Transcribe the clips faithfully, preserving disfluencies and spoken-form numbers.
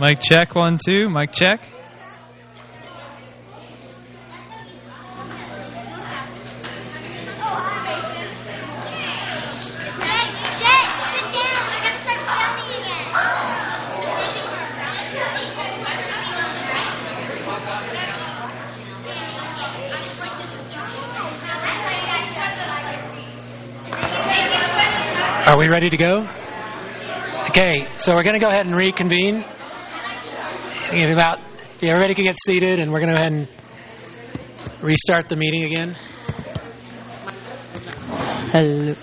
Mic check, one, two. Mic check. Are we ready to go? Okay, so we're going to go ahead and reconvene. In about, if everybody can get seated, and we're going to go ahead and restart the meeting again. Hello.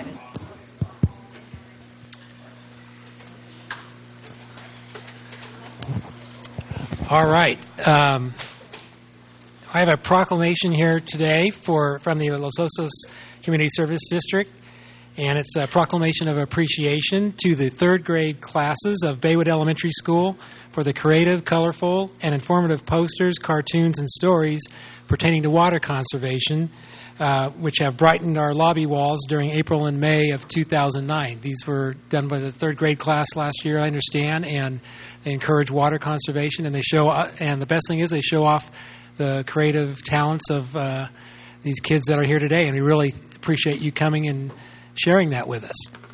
All right. Um, I have a proclamation here today for from the Los Osos Community Service District. And it's a proclamation of appreciation to the third grade classes of Baywood Elementary School for the creative, colorful, and informative posters, cartoons, and stories pertaining to water conservation, uh, which have brightened our lobby walls during April and May of two thousand nine. These were done by the third grade class last year, I understand, and they encourage water conservation. And they show, uh, and the best thing is they show off the creative talents of uh, these kids that are here today. And we really appreciate you coming and sharing that with us.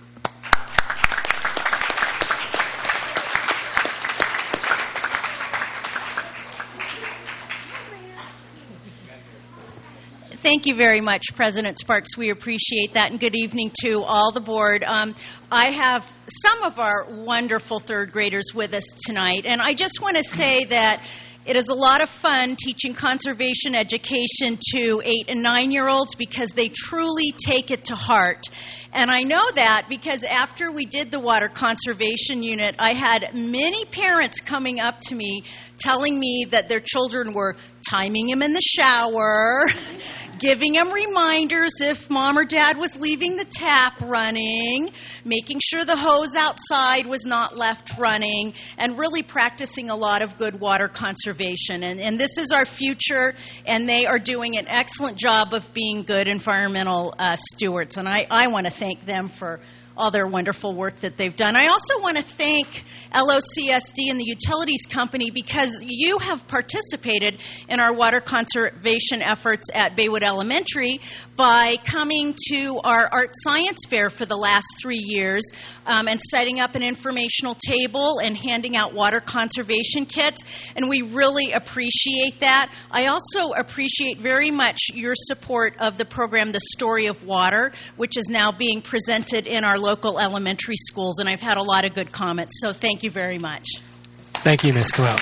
Thank you very much, President Sparks. We appreciate that, and good evening to all the board. Um, I have some of our wonderful third graders with us tonight, and I just want to say that it is a lot of fun teaching conservation education to eight and nine-year-olds because they truly take it to heart. And I know that because after we did the water conservation unit, I had many parents coming up to me telling me that their children were timing him in the shower, giving him reminders if mom or dad was leaving the tap running, making sure the hose outside was not left running, and really practicing a lot of good water conservation. And, and this is our future, and they are doing an excellent job of being good environmental uh, stewards. And I, I want to thank them for all their wonderful work that they've done. I also want to thank L O C S D and the Utilities Company because you have participated in our water conservation efforts at Baywood Elementary by coming to our art science fair for the last three years um, and setting up an informational table and handing out water conservation kits, and we really appreciate that. I also appreciate very much your support of the program, The Story of Water, which is now being presented in our local elementary schools, and I've had a lot of good comments, so thank you very much. Thank you, Miz Coelho.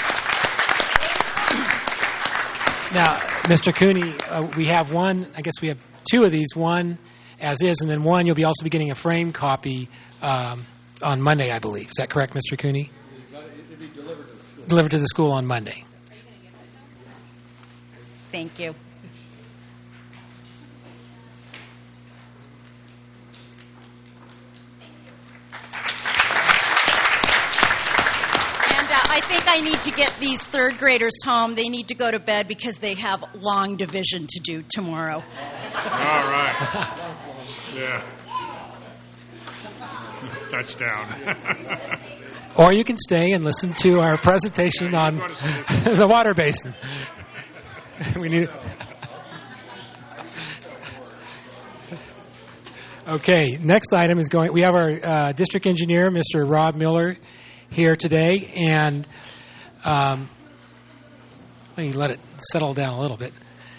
Now, Mister Cooney, uh, we have one, I guess we have two of these, one as is, and then one you'll be also be getting a frame copy um, on Monday, I believe. Is that correct, Mister Cooney? It'll be delivered to the school. Delivered to the school on Monday. Thank you. I think I need to get these third graders home. They need to go to bed because they have long division to do tomorrow. All right. Yeah. Touchdown. Or you can stay and listen to our presentation on the water basin. We need. Okay, next item is going. We have our uh, district engineer, Mister Rob Miller, here today, and um, let me let it settle down a little bit.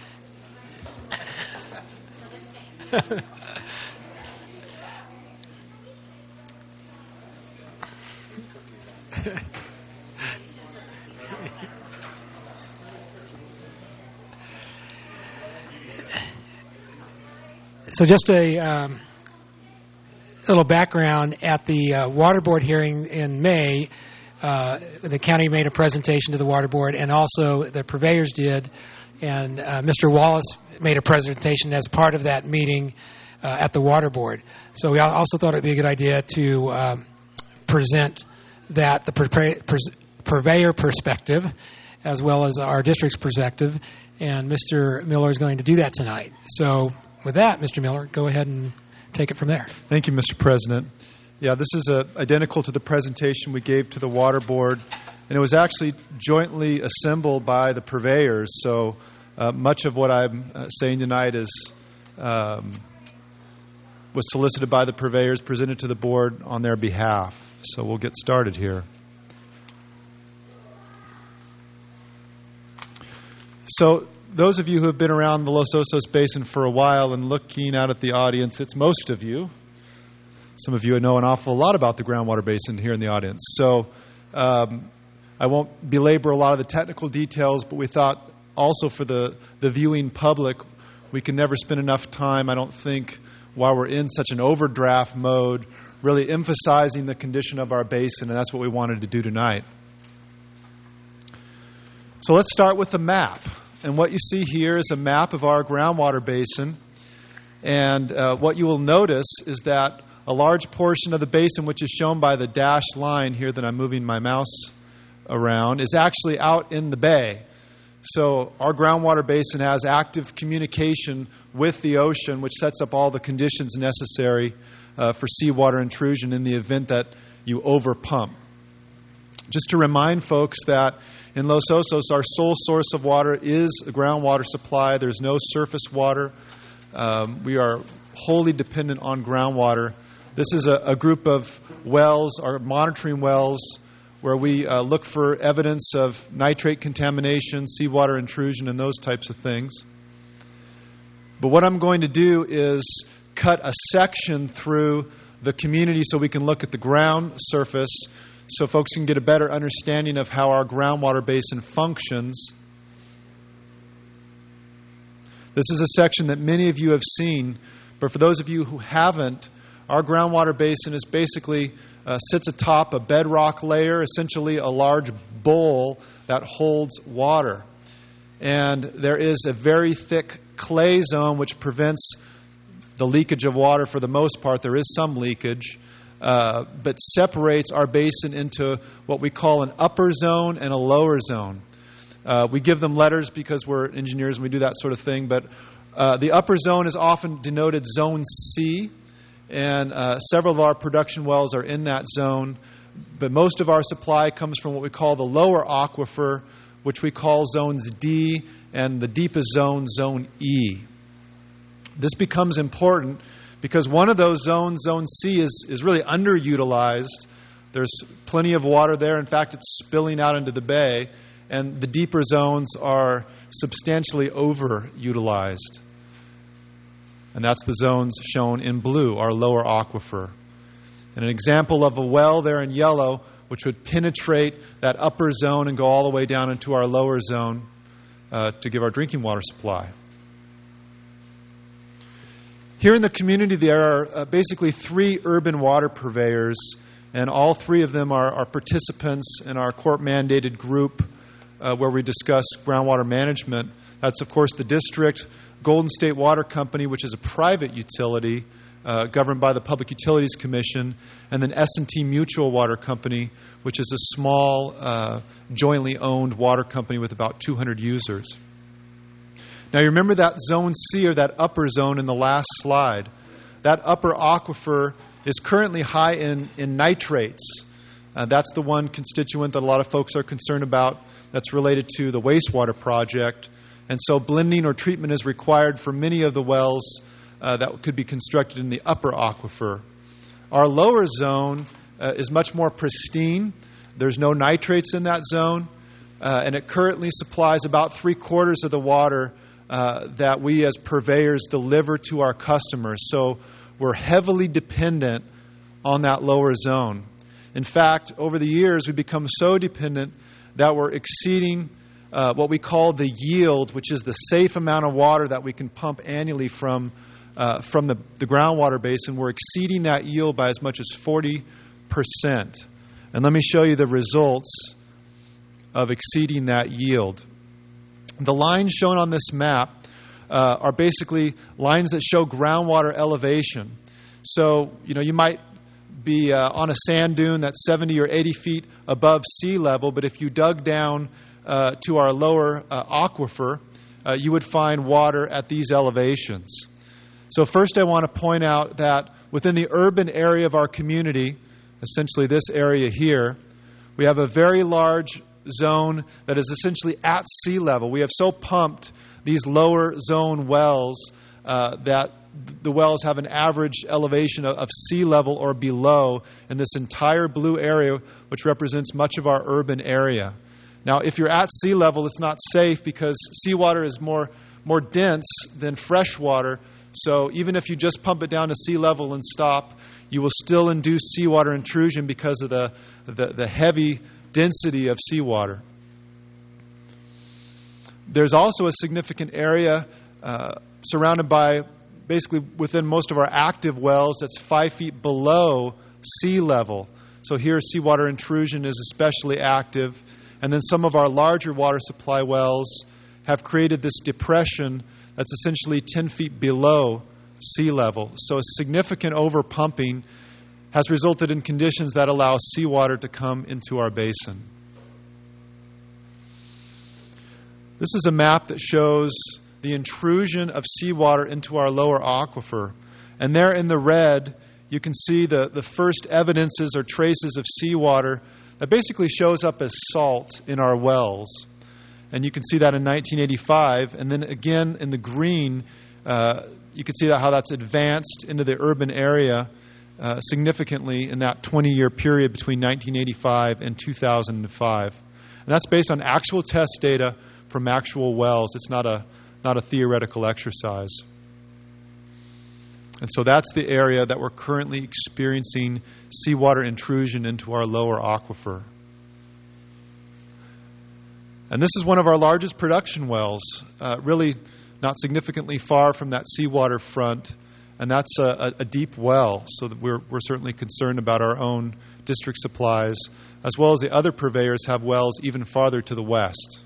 So just a um, little background. At the uh, Water Board hearing in May, uh, the county made a presentation to the Water Board, and also the purveyors did, and uh, Mister Wallace made a presentation as part of that meeting uh, at the Water Board. So we also thought it would be a good idea to um, present that, the pur- purveyor perspective, as well as our district's perspective, and Mister Miller is going to do that tonight. So with that, Mister Miller, go ahead and take it from there. Thank you, Mister President. Yeah, this is uh, identical to the presentation we gave to the Water Board, and it was actually jointly assembled by the purveyors. So uh, much of what I'm uh, saying tonight is um, was solicited by the purveyors, presented to the board on their behalf. So we'll get started here. So those of you who have been around the Los Osos Basin for a while and looking out at the audience, it's most of you. Some of you know an awful lot about the groundwater basin here in the audience. So um, I won't belabor a lot of the technical details, but we thought also for the, the viewing public, we can never spend enough time, I don't think, while we're in such an overdraft mode, really emphasizing the condition of our basin, and that's what we wanted to do tonight. So let's start with the map. And what you see here is a map of our groundwater basin. And uh, what you will notice is that a large portion of the basin, which is shown by the dashed line here that I'm moving my mouse around, is actually out in the bay. So our groundwater basin has active communication with the ocean, which sets up all the conditions necessary uh, for seawater intrusion in the event that you overpump. Just to remind folks that in Los Osos, our sole source of water is a groundwater supply. There's no surface water. Um, we are wholly dependent on groundwater. This is a, a group of wells, our monitoring wells, where we uh, look for evidence of nitrate contamination, seawater intrusion, and those types of things. But what I'm going to do is cut a section through the community so we can look at the ground surface so folks can get a better understanding of how our groundwater basin functions. This is a section that many of you have seen, but for those of you who haven't, our groundwater basin is basically uh, sits atop a bedrock layer, essentially a large bowl that holds water. And there is a very thick clay zone which prevents the leakage of water for the most part. There is some leakage, uh, but separates our basin into what we call an upper zone and a lower zone. Uh, we give them letters because we're engineers and we do that sort of thing, but uh, the upper zone is often denoted Zone C. And uh, several of our production wells are in that zone. But most of our supply comes from what we call the lower aquifer, which we call Zones D, and the deepest zone, Zone E. This becomes important because one of those zones, Zone C, is, is really underutilized. There's plenty of water there. In fact, it's spilling out into the bay. And the deeper zones are substantially overutilized. And that's the zones shown in blue, our lower aquifer. And an example of a well there in yellow, which would penetrate that upper zone and go all the way down into our lower zone uh, to give our drinking water supply. Here in the community, there are uh, basically three urban water purveyors, and all three of them are, are participants in our court-mandated group uh, where we discuss groundwater management. That's, of course, the district, Golden State Water Company, which is a private utility uh, governed by the Public Utilities Commission, and then S and T Mutual Water Company, which is a small, uh, jointly owned water company with about two hundred users. Now, you remember that Zone C, or that upper zone in the last slide. That upper aquifer is currently high in, in nitrates. Uh, that's the one constituent that a lot of folks are concerned about that's related to the wastewater project. And so blending or treatment is required for many of the wells uh, that could be constructed in the upper aquifer. Our lower zone uh, is much more pristine. There's no nitrates in that zone, uh, and it currently supplies about three quarters of the water uh, that we as purveyors deliver to our customers. So we're heavily dependent on that lower zone. In fact, over the years, we've become so dependent that we're exceeding Uh, what we call the yield, which is the safe amount of water that we can pump annually from uh, from the, the groundwater basin. We're exceeding that yield by as much as forty percent. And let me show you the results of exceeding that yield. The lines shown on this map uh, are basically lines that show groundwater elevation. So, you know, you might be uh, on a sand dune that's seventy or eighty feet above sea level, but if you dug down Uh, to our lower uh, aquifer, uh, you would find water at these elevations. So first I want to point out that within the urban area of our community, essentially this area here, we have a very large zone that is essentially at sea level. We have so pumped these lower zone wells uh, that the wells have an average elevation of, of sea level or below in this entire blue area, which represents much of our urban area. Now, if you're at sea level, it's not safe because seawater is more, more dense than fresh water. So even if you just pump it down to sea level and stop, you will still induce seawater intrusion because of the, the, the heavy density of seawater. There's also a significant area uh, surrounded by, basically within most of our active wells, that's five feet below sea level. So here seawater intrusion is especially active. And then some of our larger water supply wells have created this depression that's essentially ten feet below sea level. So a significant overpumping has resulted in conditions that allow seawater to come into our basin. This is a map that shows the intrusion of seawater into our lower aquifer. And there in the red, you can see the, the first evidences or traces of seawater that basically shows up as salt in our wells. And you can see that in nineteen eighty-five. And then again in the green, uh, you can see that how that's advanced into the urban area uh, significantly in that twenty-year period between nineteen eighty-five and two thousand five. And that's based on actual test data from actual wells. It's not a not a theoretical exercise. And so that's the area that we're currently experiencing seawater intrusion into our lower aquifer. And this is one of our largest production wells, uh, really not significantly far from that seawater front. And that's a, a deep well, so that we're, we're certainly concerned about our own district supplies, as well as the other purveyors have wells even farther to the west.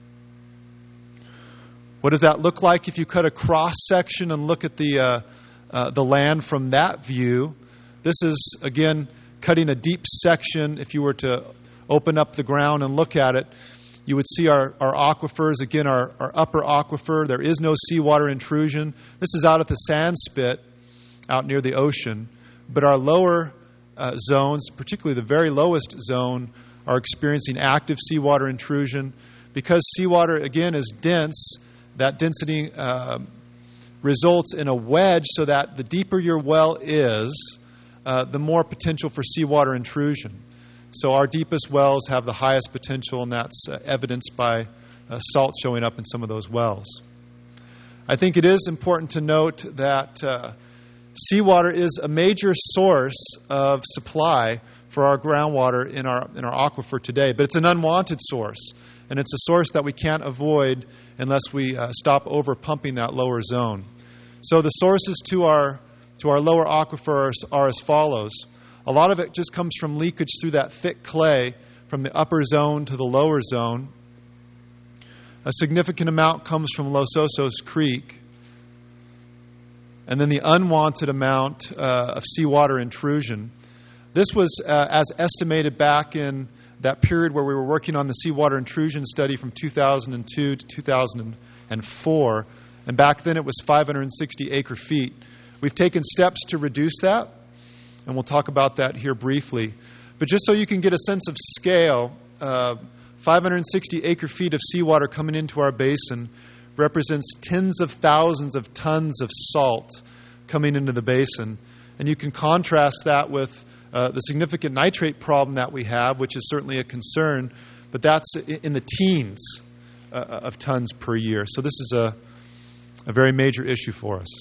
What does that look like if you cut a cross-section and look at the uh, uh, the land from that view? This is, again, cutting a deep section. If you were to open up the ground and look at it, you would see our, our aquifers, again, our, our upper aquifer. There is no seawater intrusion. This is out at the sand spit out near the ocean. But our lower uh, zones, particularly the very lowest zone, are experiencing active seawater intrusion. Because seawater, again, is dense, that density uh, results in a wedge so that the deeper your well is, uh, the more potential for seawater intrusion. So our deepest wells have the highest potential, and that's uh, evidenced by uh, salt showing up in some of those wells. I think it is important to note that uh, seawater is a major source of supply for our groundwater in our in our aquifer today, but it's an unwanted source, and it's a source that we can't avoid unless we uh, stop over pumping that lower zone. So the sources to our to our lower aquifer are as follows. A lot of it just comes from leakage through that thick clay from the upper zone to the lower zone. A significant amount comes from Los Osos Creek. And then the unwanted amount uh, of seawater intrusion. This was uh, as estimated back in that period where we were working on the seawater intrusion study from two thousand two to two thousand four. And back then it was five hundred sixty acre feet. We've taken steps to reduce that, and we'll talk about that here briefly. But just so you can get a sense of scale, uh, five hundred sixty acre feet of seawater coming into our basin represents tens of thousands of tons of salt coming into the basin. And you can contrast that with uh, the significant nitrate problem that we have, which is certainly a concern, but that's in the teens uh, of tons per year. So this is a, a very major issue for us.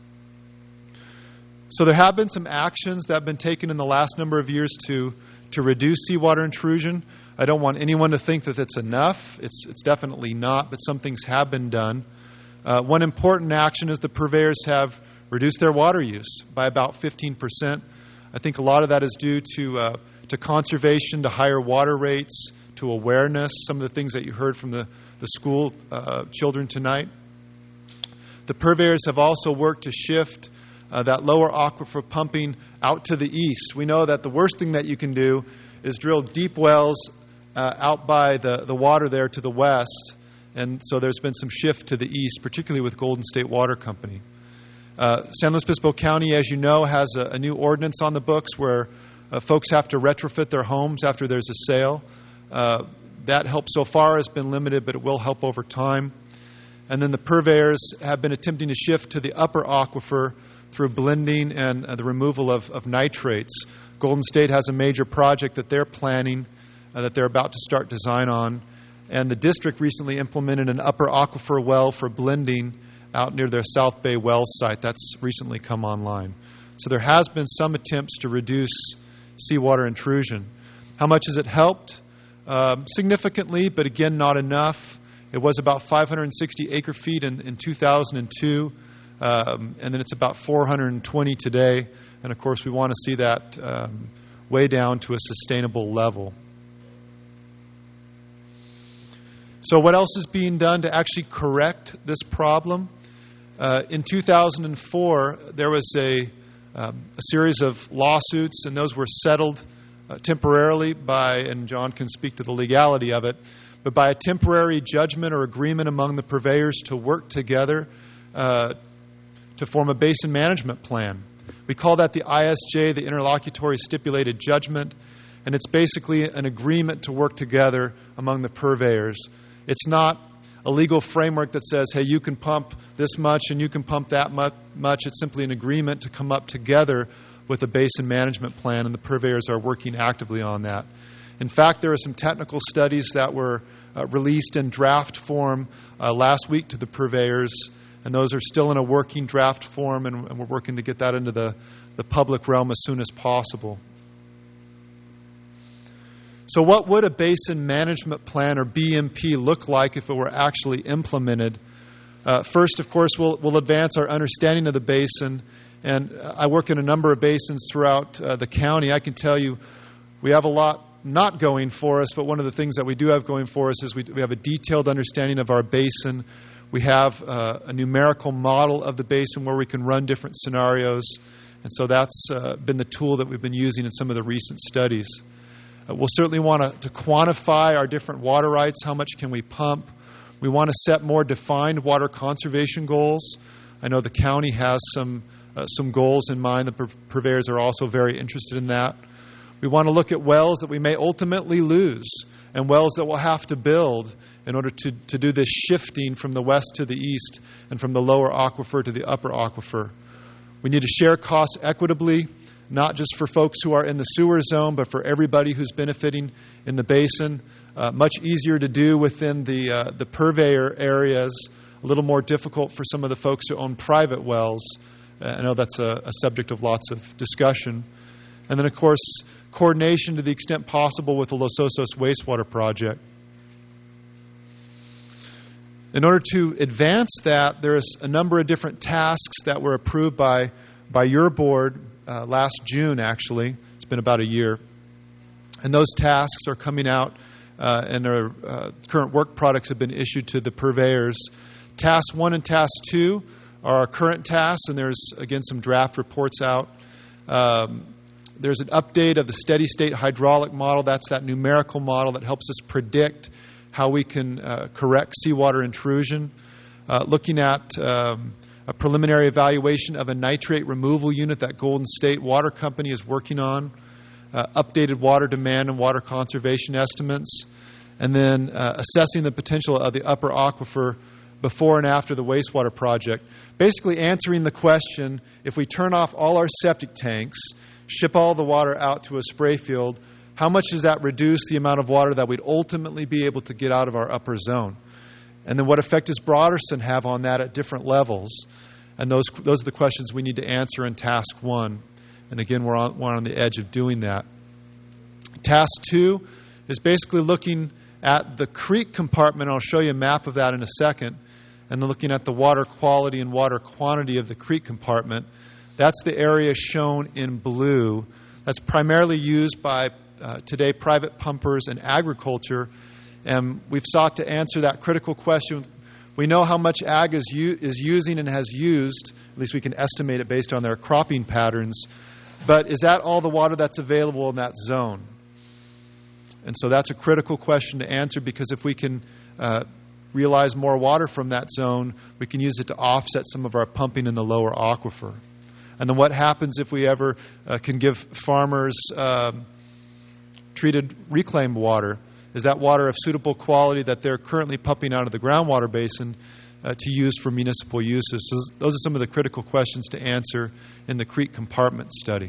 So there have been some actions that have been taken in the last number of years to, to reduce seawater intrusion. I don't want anyone to think that it's enough. It's, it's definitely not, but some things have been done. Uh, one important action is the purveyors have reduced their water use by about fifteen percent. I think a lot of that is due to uh, to conservation, to higher water rates, to awareness, some of the things that you heard from the, the school uh, children tonight. The purveyors have also worked to shift uh, that lower aquifer pumping out to the east. We know that the worst thing that you can do is drill deep wells uh, out by the, the water there to the west. And so there's been some shift to the east, particularly with Golden State Water Company. Uh, San Luis Obispo County, as you know, has a, a new ordinance on the books where uh, folks have to retrofit their homes after there's a sale. Uh, that help so far has been limited, but it will help over time. And then the purveyors have been attempting to shift to the upper aquifer through blending and uh, the removal of, of nitrates. Golden State has a major project that they're planning, uh, that they're about to start design on. And the district recently implemented an upper aquifer well for blending out near their South Bay Wells site. That's recently come online. So there has been some attempts to reduce seawater intrusion. How much has it helped? Um, significantly, but again, not enough. It was about five hundred sixty acre feet in, in two thousand two, um, and then it's about four hundred twenty today. And of course, we want to see that um, way down to a sustainable level. So what else is being done to actually correct this problem? Uh, in two thousand four, there was a, um, a series of lawsuits, and those were settled uh, temporarily by, and John can speak to the legality of it, but by a temporary judgment or agreement among the purveyors to work together uh, to form a basin management plan. We call that the I S J, the Interlocutory Stipulated Judgment, and it's basically an agreement to work together among the purveyors. It's not a legal framework that says, hey, you can pump this much and you can pump that much. It's simply an agreement to come up together with a basin management plan, and the purveyors are working actively on that. In fact, there are some technical studies that were uh, released in draft form uh, last week to the purveyors, and those are still in a working draft form, and, and we're working to get that into the, the public realm as soon as possible. So what would a basin management plan, or B M P, look like if it were actually implemented? Uh, first, of course, we'll, we'll advance our understanding of the basin. And I work in a number of basins throughout uh, the county. I can tell you we have a lot not going for us, but one of the things that we do have going for us is we, we have a detailed understanding of our basin. We have uh, a numerical model of the basin where we can run different scenarios. And so that's uh, been the tool that we've been using in some of the recent studies. Uh, we'll certainly want to, to quantify our different water rights. How much can we pump? We want to set more defined water conservation goals. I know the county has some uh, some goals in mind. The pur- purveyors are also very interested in that. We want to look at wells that we may ultimately lose and wells that we'll have to build in order to, to do this shifting from the west to the east and from the lower aquifer to the upper aquifer. We need to share costs equitably, not just for folks who are in the sewer zone, but for everybody who's benefiting in the basin. Uh, much easier to do within the uh, the purveyor areas, a little more difficult for some of the folks who own private wells. Uh, I know that's a, a subject of lots of discussion. And then, of course, coordination to the extent possible with the Los Osos wastewater project. In order to advance that, there's a number of different tasks that were approved by, by your board uh, last June, actually. It's been about a year. And those tasks are coming out, uh, and our uh, current work products have been issued to the purveyors. Task one and task two are our current tasks, and there's, again, some draft reports out. Um, there's an update of the steady-state hydraulic model. That's that numerical model that helps us predict how we can uh, correct seawater intrusion. Uh, looking at um, a preliminary evaluation of a nitrate removal unit that Golden State Water Company is working on. Uh, updated water demand and water conservation estimates. And then uh, assessing the potential of the upper aquifer before and after the wastewater project. Basically answering the question, if we turn off all our septic tanks, ship all the water out to a spray field, how much does that reduce the amount of water that we'd ultimately be able to get out of our upper zone? And then what effect does Broderson have on that at different levels? And those those are the questions we need to answer in task one. And again, we're on, we're on the edge of doing that. Task two is basically looking at the creek compartment. I'll show you a map of that in a second. And then looking at the water quality and water quantity of the creek compartment. That's the area shown in blue. That's primarily used by, uh, today, private pumpers and agriculture. And we've sought to answer that critical question. We know how much ag is, u- is using and has used, at least we can estimate it based on their cropping patterns. But is that all the water that's available in that zone? And so that's a critical question to answer, because if we can uh, realize more water from that zone, we can use it to offset some of our pumping in the lower aquifer. And then what happens if we ever uh, can give farmers uh, treated reclaimed water? Is that water of suitable quality that they're currently pumping out of the groundwater basin uh, to use for municipal uses? So those are some of the critical questions to answer in the creek compartment study.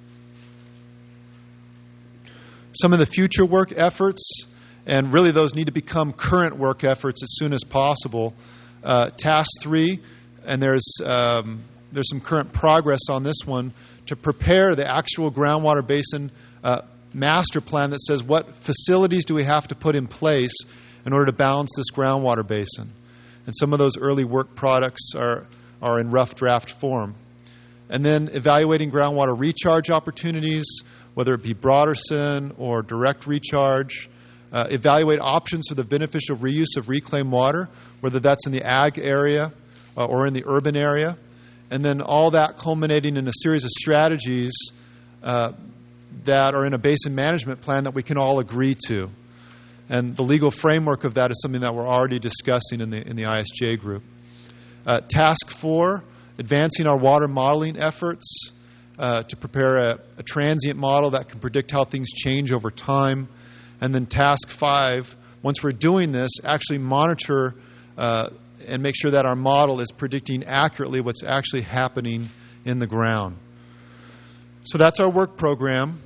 Some of the future work efforts, and really those need to become current work efforts as soon as possible. Uh, task three, and there's um, there's some current progress on this one, to prepare the actual groundwater basin uh, master plan that says what facilities do we have to put in place in order to balance this groundwater basin. And some of those early work products are, are in rough draft form. And then evaluating groundwater recharge opportunities, whether it be Broderson or direct recharge. Uh, evaluate options for the beneficial reuse of reclaimed water, whether that's in the ag area uh, or in the urban area. And then all that culminating in a series of strategies uh, that are in a basin management plan that we can all agree to. And the legal framework of that is something that we're already discussing in the in the I S J group. Uh, task four, advancing our water modeling efforts uh, to prepare a, a transient model that can predict how things change over time. And then task five, once we're doing this, actually monitor uh, and make sure that our model is predicting accurately what's actually happening in the ground. So that's our work program.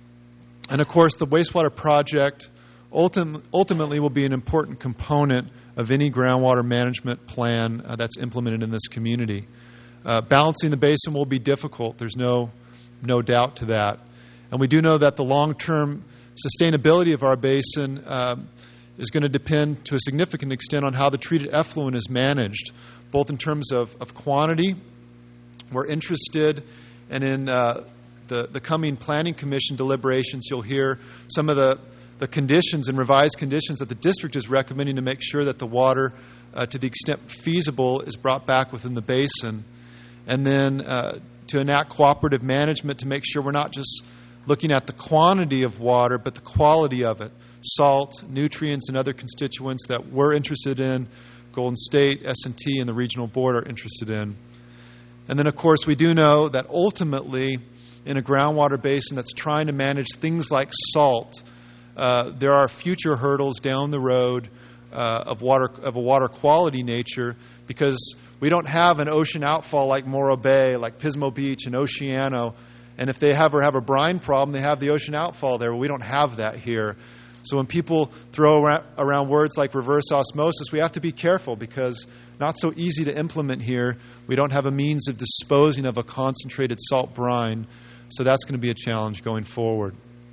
And of course, the wastewater project ultim- ultimately will be an important component of any groundwater management plan uh, that's implemented in this community. Uh, balancing the basin will be difficult. There's no, no doubt to that. And we do know that the long-term sustainability of our basin uh, is going to depend to a significant extent on how the treated effluent is managed, both in terms of, of quantity. We're interested, and in uh, the, the coming Planning Commission deliberations, you'll hear some of the, the conditions and revised conditions that the district is recommending to make sure that the water, uh, to the extent feasible, is brought back within the basin. And then uh, to enact cooperative management to make sure we're not just looking at the quantity of water, but the quality of it. Salt, nutrients, and other constituents that we're interested in, Golden State, S and T, and the regional board are interested in. And then, of course, we do know that ultimately, in a groundwater basin that's trying to manage things like salt, uh, there are future hurdles down the road uh, of water of a water quality nature, because we don't have an ocean outfall like Morro Bay, like Pismo Beach and Oceano. And if they ever have a brine problem, they have the ocean outfall there. Well, we don't have that here. So when people throw around words like reverse osmosis, we have to be careful, because not so easy to implement here. We don't have a means of disposing of a concentrated salt brine. So that's going to be a challenge going forward.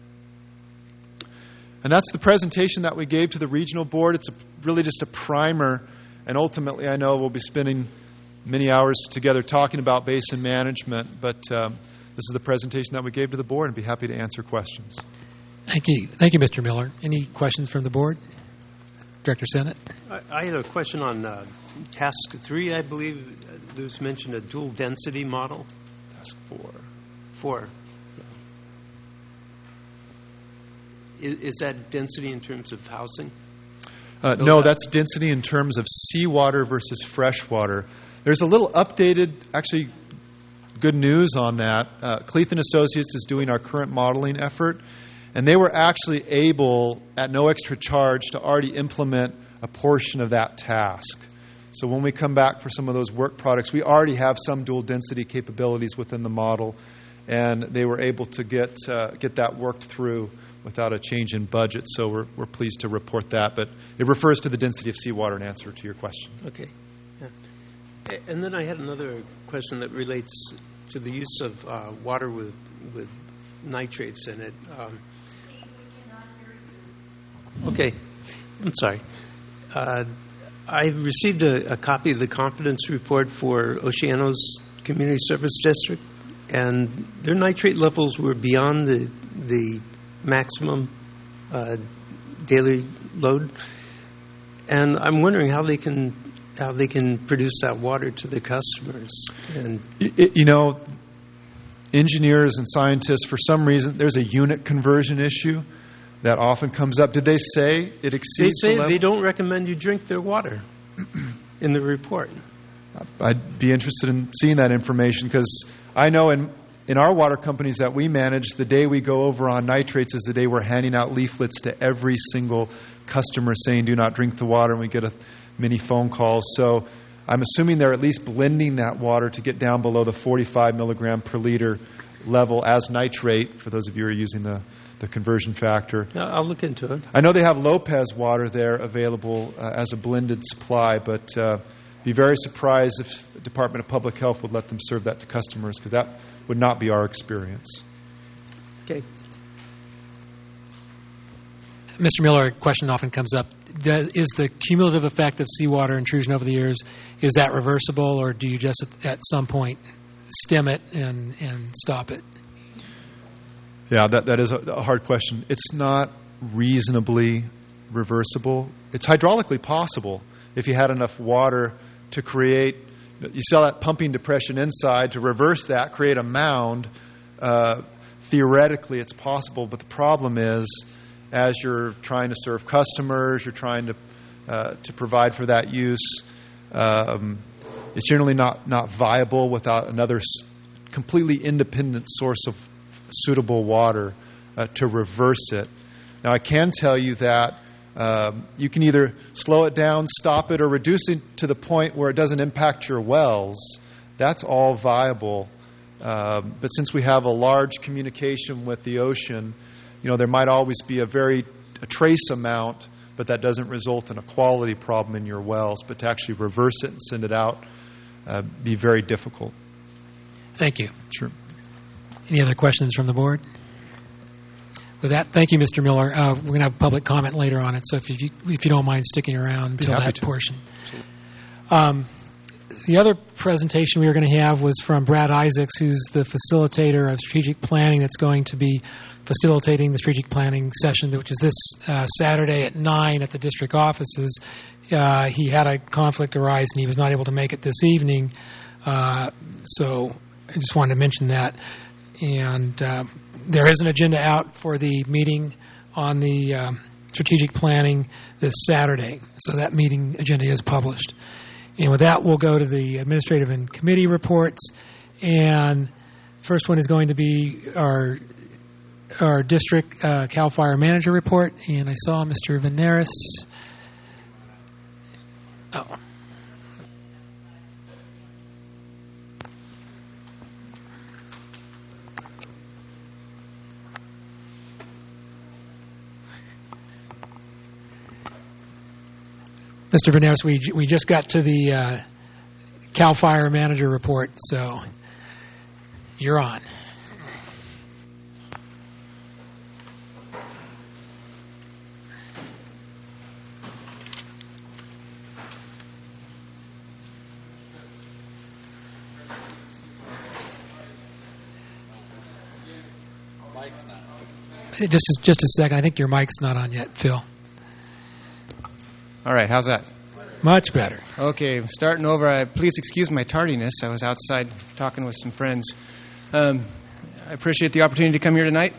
And that's the presentation that we gave to the regional board. It's a, really just a primer. And ultimately, I know we'll be spending many hours together talking about basin management. But um, this is the presentation that we gave to the board, and I'd be happy to answer questions. Thank you. Thank you, Mister Miller. Any questions from the board? Director Sennett? I, I had a question on uh, task three, I believe. There was mentioned a dual density model. Task four. Four. Is, is that density in terms of housing? Uh, no, that's density in terms of seawater versus freshwater. There's a little updated, actually, good news on that. Uh, Cleath and Associates is doing our current modeling effort, and they were actually able, at no extra charge, to already implement a portion of that task. So when we come back for some of those work products, we already have some dual density capabilities within the model, and they were able to get uh, get that worked through without a change in budget. So we're we're pleased to report that. But it refers to the density of seawater in answer to your question. Okay. Yeah. And then I had another question that relates to the use of uh, water with with nitrates in it. Um, okay. I'm sorry. Uh, I received a, a copy of the confidence report for Oceano's Community Service District, and their nitrate levels were beyond the the maximum uh, daily load. And I'm wondering how they can how they can produce that water to the customers. And it, you know, engineers and scientists, for some reason, there's a unit conversion issue. that often comes up. Did they say it They exceeds say the level? they don't recommend you drink their water in the report. I'd be interested in seeing that information because I know in in our water companies that we manage, the day we go over on nitrates is the day we're handing out leaflets to every single customer saying do not drink the water, and we get a many phone calls. So I'm assuming they're at least blending that water to get down below the forty-five milligram per liter level as nitrate, for those of you who are using the, the conversion factor. No, I'll look into it. I know they have Lopez water there available uh, as a blended supply, but uh, be very surprised if the Department of Public Health would let them serve that to customers, because that would not be our experience. Okay. Mister Miller, a question often comes up. Does, is the cumulative effect of seawater intrusion over the years, is that reversible, or do you just at, at some point stem it and, and stop it? Yeah, that, that is a, a hard question. It's not reasonably reversible. It's hydraulically possible if you had enough water to create, you saw that pumping depression inside, to reverse that, create a mound. Uh, theoretically, it's possible, but the problem is, as you're trying to serve customers, you're trying to uh, to provide for that use, um, it's generally not, not viable without another s- completely independent source of suitable water uh, to reverse it. Now, I can tell you that um, you can either slow it down, stop it, or reduce it to the point where it doesn't impact your wells. That's all viable. Um, but since we have a large communication with the ocean, you know, there might always be a very a trace amount, but that doesn't result in a quality problem in your wells. But to actually reverse it and send it out, uh, be very difficult. Thank you. Sure. Any other questions from the board? With that, thank you, Mister Miller. Uh, we're going to have public comment later on it, so if you if you don't mind sticking around Be until happy that to. portion. Um, the other presentation we were going to have was from Brad Isaacs, who's the facilitator of strategic planning that's going to be facilitating the strategic planning session, which is this uh, Saturday at nine at the district offices. Uh, he had a conflict arise, and he was not able to make it this evening. Uh, so I just wanted to mention that. And uh, there is an agenda out for the meeting on the um, strategic planning this Saturday. So that meeting agenda is published. And with that, we'll go to the administrative and committee reports. And first one is going to be our our district uh, CAL FIRE manager report. And I saw Mister Veneris. Oh. Mister Veneris, we we just got to the uh, CAL FIRE manager report, so you're on. Mike's not. Just just a second. I think your mic's not on yet, Phil. All right, how's that? Much better. Okay, starting over. Uh, please excuse my tardiness. I was outside talking with some friends. Um, I appreciate the opportunity to come here tonight.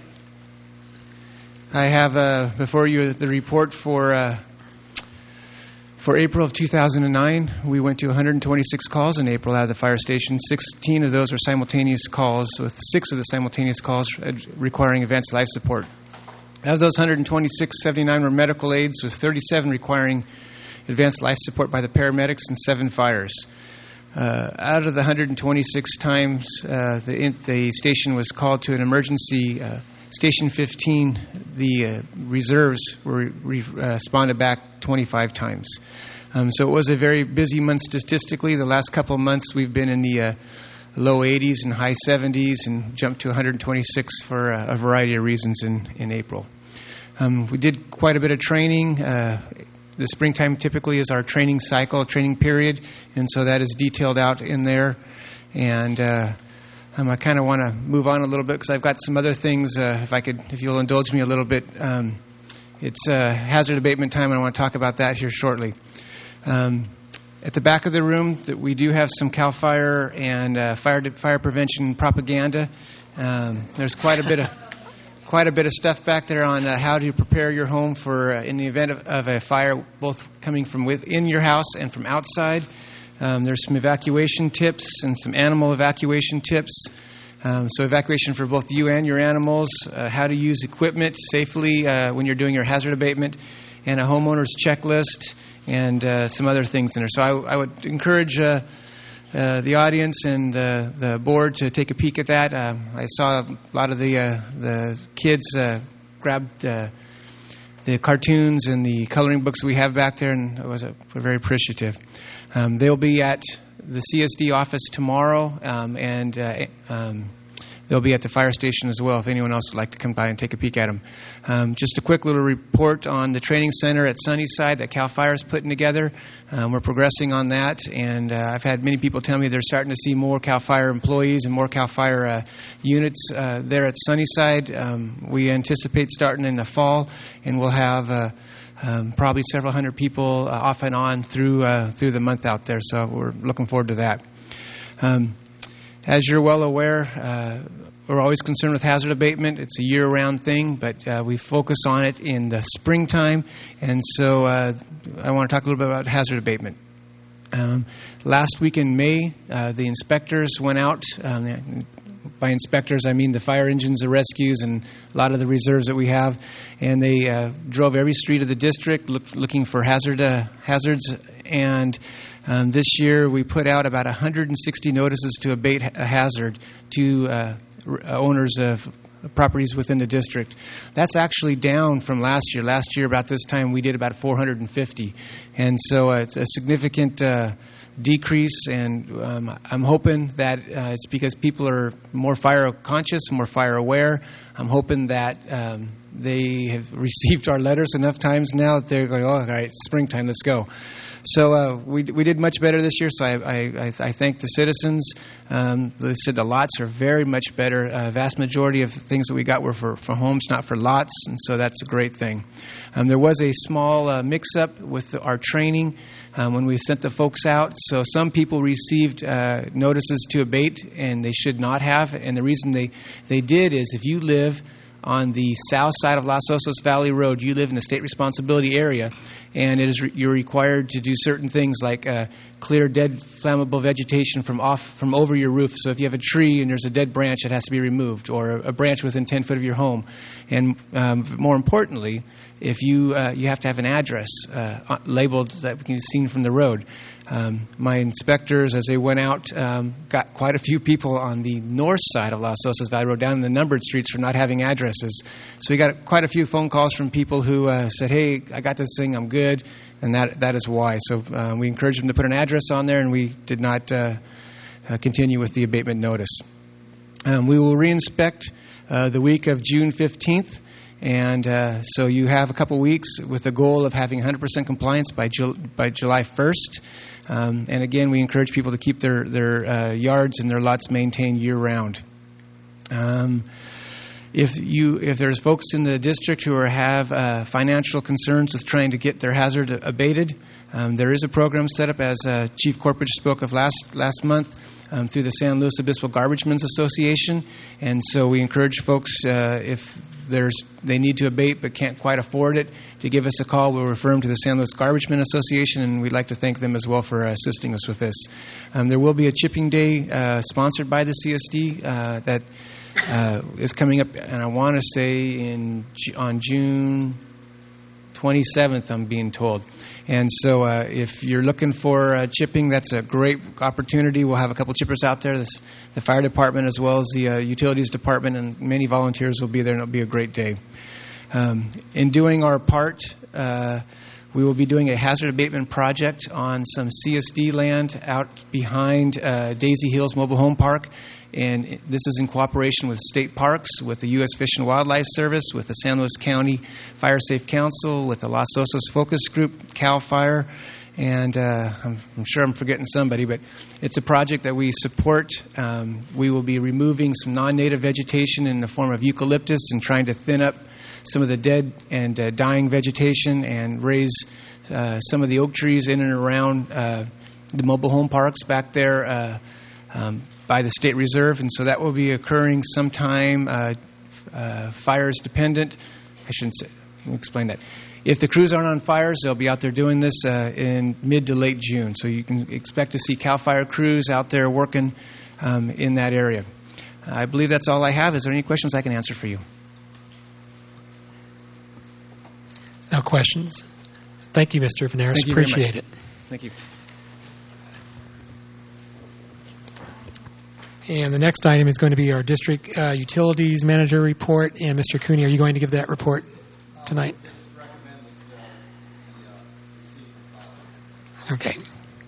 I have uh, before you the report for uh, for April of two thousand nine. We went to one hundred twenty-six calls in April out of the fire station. sixteen of those were simultaneous calls, with six of the simultaneous calls requiring advanced life support. Of those one hundred twenty-six, seventy-nine were medical aids, with thirty-seven requiring advanced life support by the paramedics and seven fires. Uh, out of the one hundred twenty-six times uh, the, in, the station was called to an emergency, uh, Station fifteen, the uh, reserves were re- uh, responded back twenty-five times. Um, so it was a very busy month statistically. The last couple of months we've been in the uh, low eighties and high seventies and jumped to one hundred twenty-six for uh, a variety of reasons in, in April. Um, we did quite a bit of training. Uh, the springtime typically is our training cycle, training period, and so that is detailed out in there. And uh, um, I kind of want to move on a little bit because I've got some other things, uh, if I could, if you'll indulge me a little bit. Um, it's uh, hazard abatement time, and I want to talk about that here shortly. Um, At the back of the room, that we do have some CAL FIRE and uh, fire fire prevention propaganda. Um, there's quite a bit of quite a bit of stuff back there on uh, how to prepare your home for uh, in the event of, of a fire, both coming from within your house and from outside. Um, there's some evacuation tips and some animal evacuation tips. Um, so evacuation for both you and your animals, uh, how to use equipment safely uh, when you're doing your hazard abatement, and a homeowner's checklist, and uh, some other things in there. So I, I would encourage uh, uh, the audience and uh, the board to take a peek at that. Uh, I saw a lot of the uh, the kids uh, grabbed uh, the cartoons and the coloring books we have back there, and I was uh, very appreciative. Um, they'll be at the C S D office tomorrow, um, and uh, um, they'll be at the fire station as well if anyone else would like to come by and take a peek at them. Um, just a quick little report on the training center at Sunnyside that CAL FIRE is putting together. Um, we're progressing on that, and uh, I've had many people tell me they're starting to see more CAL FIRE employees and more CAL FIRE uh, units uh, there at Sunnyside. Um, we anticipate starting in the fall, and we'll have uh, Um, probably several hundred people uh, off and on through uh, through the month out there, so we're looking forward to that. Um, as you're well aware, uh, we're always concerned with hazard abatement. It's a year-round thing, but uh, we focus on it in the springtime, and so uh, I want to talk a little bit about hazard abatement. Um, last week in May, uh, the inspectors went out. Um, By inspectors, I mean the fire engines, the rescues, and a lot of the reserves that we have. And they uh, drove every street of the district look, looking for hazard uh, hazards. And um, this year we put out about one hundred sixty notices to abate a hazard to uh, owners of properties within the district. That's actually down from last year. Last year, about this time, we did about four hundred fifty. And so uh, it's a significant uh, decrease, and um, I'm hoping that uh, it's because people are more fire conscious, more fire aware. I'm hoping that um, they have received our letters enough times now that they're going, oh, all right, it's springtime, let's go. So uh, we we did much better this year, so I I, I thank the citizens. Um, they said the lots are very much better. A uh, vast majority of things that we got were for, for homes, not for lots, and so that's a great thing. Um, there was a small uh, mix-up with the, our training um, when we sent the folks out. So some people received uh, notices to abate, and they should not have. And the reason they, they did is if you live on the south side of Los Osos Valley Road, you live in the state responsibility area, and it is re- you're required to do certain things like uh, clear dead flammable vegetation from off from over your roof. So if you have a tree and there's a dead branch, it has to be removed, or a, a branch within ten foot of your home. And um, more importantly, if you uh, you have to have an address uh, labeled that can be seen from the road. Um, my inspectors, as they went out, um, got quite a few people on the north side of Los Osos Valley Road, down in the numbered streets, for not having addresses. So we got quite a few phone calls from people who uh, said, hey, I got this thing, I'm good, and that that is why. So uh, we encouraged them to put an address on there, and we did not uh, uh, continue with the abatement notice. Um, we will re-inspect uh, the week of June fifteenth. And uh, so you have a couple weeks with the goal of having one hundred percent compliance by Ju- by July first. Um, and again, we encourage people to keep their, their uh, yards and their lots maintained year-round. Um, if you if there's folks in the district who are, have uh, financial concerns with trying to get their hazard abated, um, there is a program set up, as uh, Chief Corporate spoke of last last month, um, through the San Luis Obispo Garbage Men's Association. And so we encourage folks, uh, if there's they need to abate but can't quite afford it, to give us a call. We'll refer them to the San Luis Garbage Men Association, and we'd like to thank them as well for uh, assisting us with this. Um, there will be a chipping day uh, sponsored by the C S D uh, that uh, is coming up, and I want to say in on June twenty-seventh, I'm being told. And so uh, if you're looking for uh, chipping, that's a great opportunity. We'll have a couple chippers out there, this, the fire department as well as the uh, utilities department, and many volunteers will be there, and it'll be a great day. Um, in doing our part, uh, we will be doing a hazard abatement project on some C S D land out behind uh, Daisy Hills Mobile Home Park. And this is in cooperation with state parks, with the U S Fish and Wildlife Service, with the San Luis County Fire Safe Council, with the Los Osos Focus Group, CAL FIRE, and uh, I'm, I'm sure I'm forgetting somebody, but it's a project that we support. Um, we will be removing some non-native vegetation in the form of eucalyptus and trying to thin up some of the dead and uh, dying vegetation and raise uh, some of the oak trees in and around uh, the mobile home parks back there uh, um, by the State Reserve. And so that will be occurring sometime uh, uh, fires dependent, I shouldn't say, let me explain that. If the crews aren't on fires, they'll be out there doing this uh, in mid to late June. So you can expect to see CAL FIRE crews out there working um, in that area. I believe that's all I have. Is there any questions I can answer for you? No questions. Thank you, Mister Veneris. Thank you very Appreciate much. it. Thank you. And the next item is going to be our district uh, utilities manager report. And Mister Cooney, are you going to give that report tonight? Okay.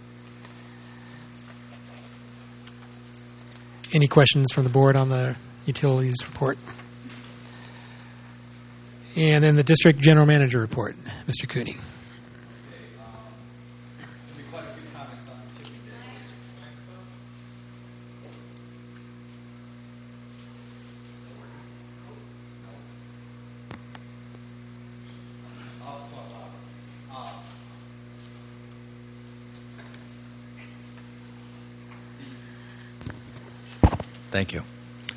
Any questions from the board on the utilities report? And then the district general manager report, Mister Cooney. Thank you.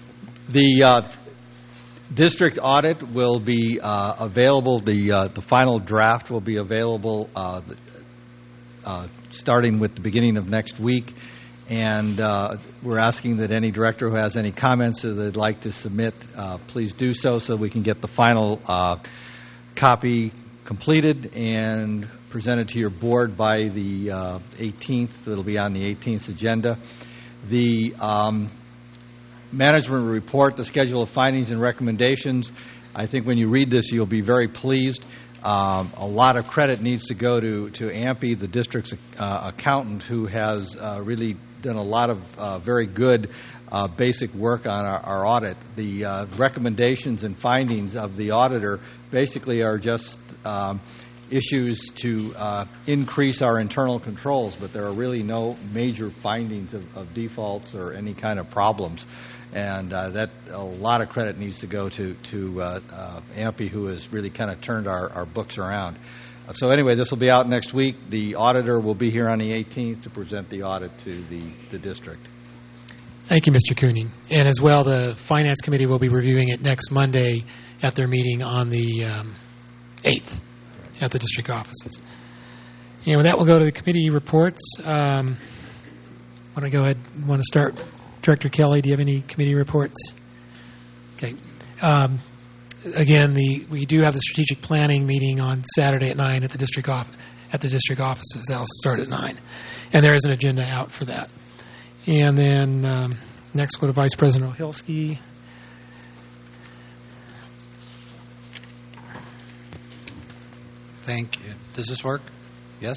The uh, district audit will be uh, available. The uh, the final draft will be available uh, uh, starting with the beginning of next week, and uh, we're asking that any director who has any comments or they'd like to submit, uh, please do so, so we can get the final uh, copy completed and presented to your board by the uh, eighteenth. It'll be on the eighteenth agenda. The um, management report, the schedule of findings and recommendations. I think when you read this, you'll be very pleased. Um, a lot of credit needs to go to, to A M P I, the district's uh, accountant, who has uh, really done a lot of uh, very good uh, basic work on our, our audit. The uh, recommendations and findings of the auditor basically are just um, issues to uh, increase our internal controls, but there are really no major findings of, of defaults or any kind of problems. And uh, that a lot of credit needs to go to to uh, uh, A M P I, who has really kind of turned our, our books around. Uh, so anyway, this will be out next week. The auditor will be here on the eighteenth to present the audit to the, the district. Thank you, Mister Cooney. And as well, the Finance Committee will be reviewing it next Monday at their meeting on the um, eighth at the district offices. And with that, we'll go to the committee reports. Um, want to go ahead? Want to start? Director Kelly, do you have any committee reports? Okay. Um, again, the we do have the strategic planning meeting on Saturday at nine at the district off at the district offices. That'll start at nine, and there is an agenda out for that. And then um, next, we'll go to Vice President Ohilsky. Thank you. Does this work? Yes?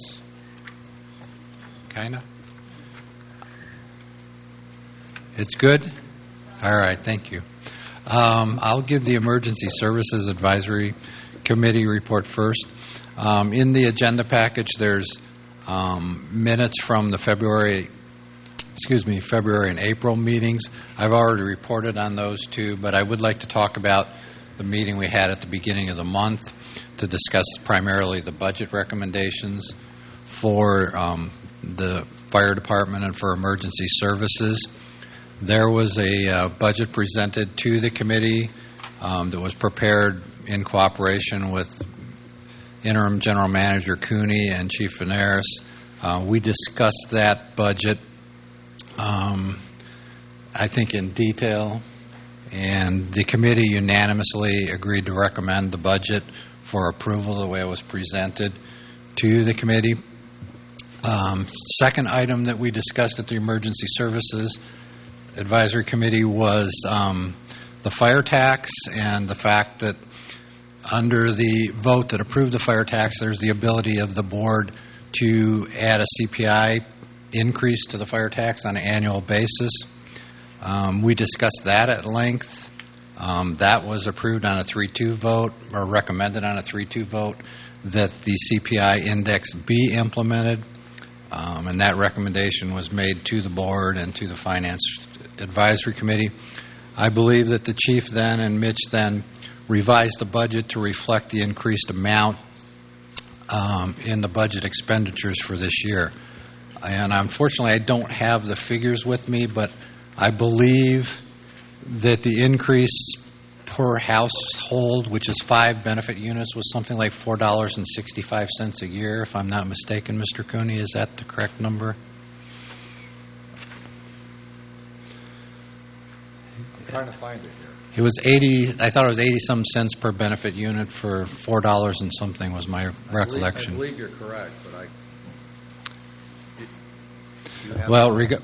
Kind of? It's good? All right, thank you. Um, I'll give the Emergency Services Advisory Committee report first. Um, in the agenda package, there's um, minutes from the February, excuse me, February and April meetings. I've already reported on those two, but I would like to talk about the meeting we had at the beginning of the month to discuss primarily the budget recommendations for um, the fire department and for emergency services. There was a uh, budget presented to the committee um, that was prepared in cooperation with Interim General Manager Cooney and Chief Veneris. Uh, we discussed that budget, um, I think, in detail, and the committee unanimously agreed to recommend the budget for approval the way it was presented to the committee. Um, second item that we discussed at the Emergency Services Advisory Committee was um, the fire tax, and the fact that under the vote that approved the fire tax, there's the ability of the board to add a C P I increase to the fire tax on an annual basis. Um, we discussed that at length. Um, that was approved on a three two vote, or recommended on a three two vote, that the C P I index be implemented. Um, and that recommendation was made to the board and to the Finance Advisory Committee. I believe that the chief then and Mitch then revised the budget to reflect the increased amount um, in the budget expenditures for this year. And unfortunately, I don't have the figures with me, but I believe that the increase per household, which is five benefit units, was something like four dollars and sixty-five cents a year, if I'm not mistaken, Mister Cooney. Is that the correct number? I'm trying to find it here. It was eighty. I thought it was eighty some cents per benefit unit for four dollars and something was my recollection. I believe, I believe you're correct, but I. You have well, reg-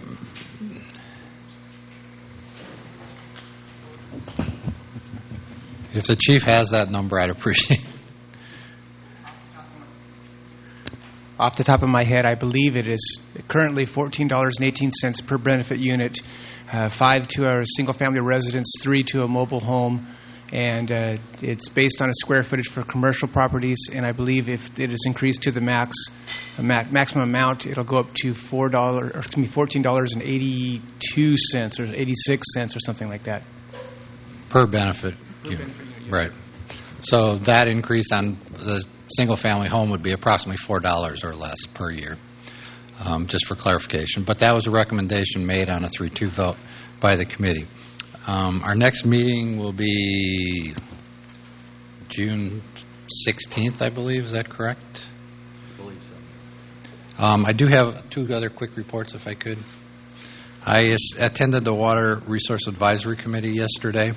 if the chief has that number, I'd appreciate it. Off the top of my head, I believe it is currently fourteen dollars and eighteen cents per benefit unit, uh, five to a single-family residence, three to a mobile home, and uh, it's based on a square footage for commercial properties. And I believe if it is increased to the max, a ma- maximum amount, it'll go up to four dollars, or excuse me, fourteen dollars and eighty-two cents or eighty-six cents or something like that. Per benefit. Per unit. benefit unit, yes. Right. So that increase on the single-family home would be approximately four dollars or less per year, um, just for clarification. But that was a recommendation made on a three two vote by the committee. Um, our next meeting will be June sixteenth, I believe. Is that correct? I believe so. Um, I do have two other quick reports, if I could. I attended the Water Resource Advisory Committee yesterday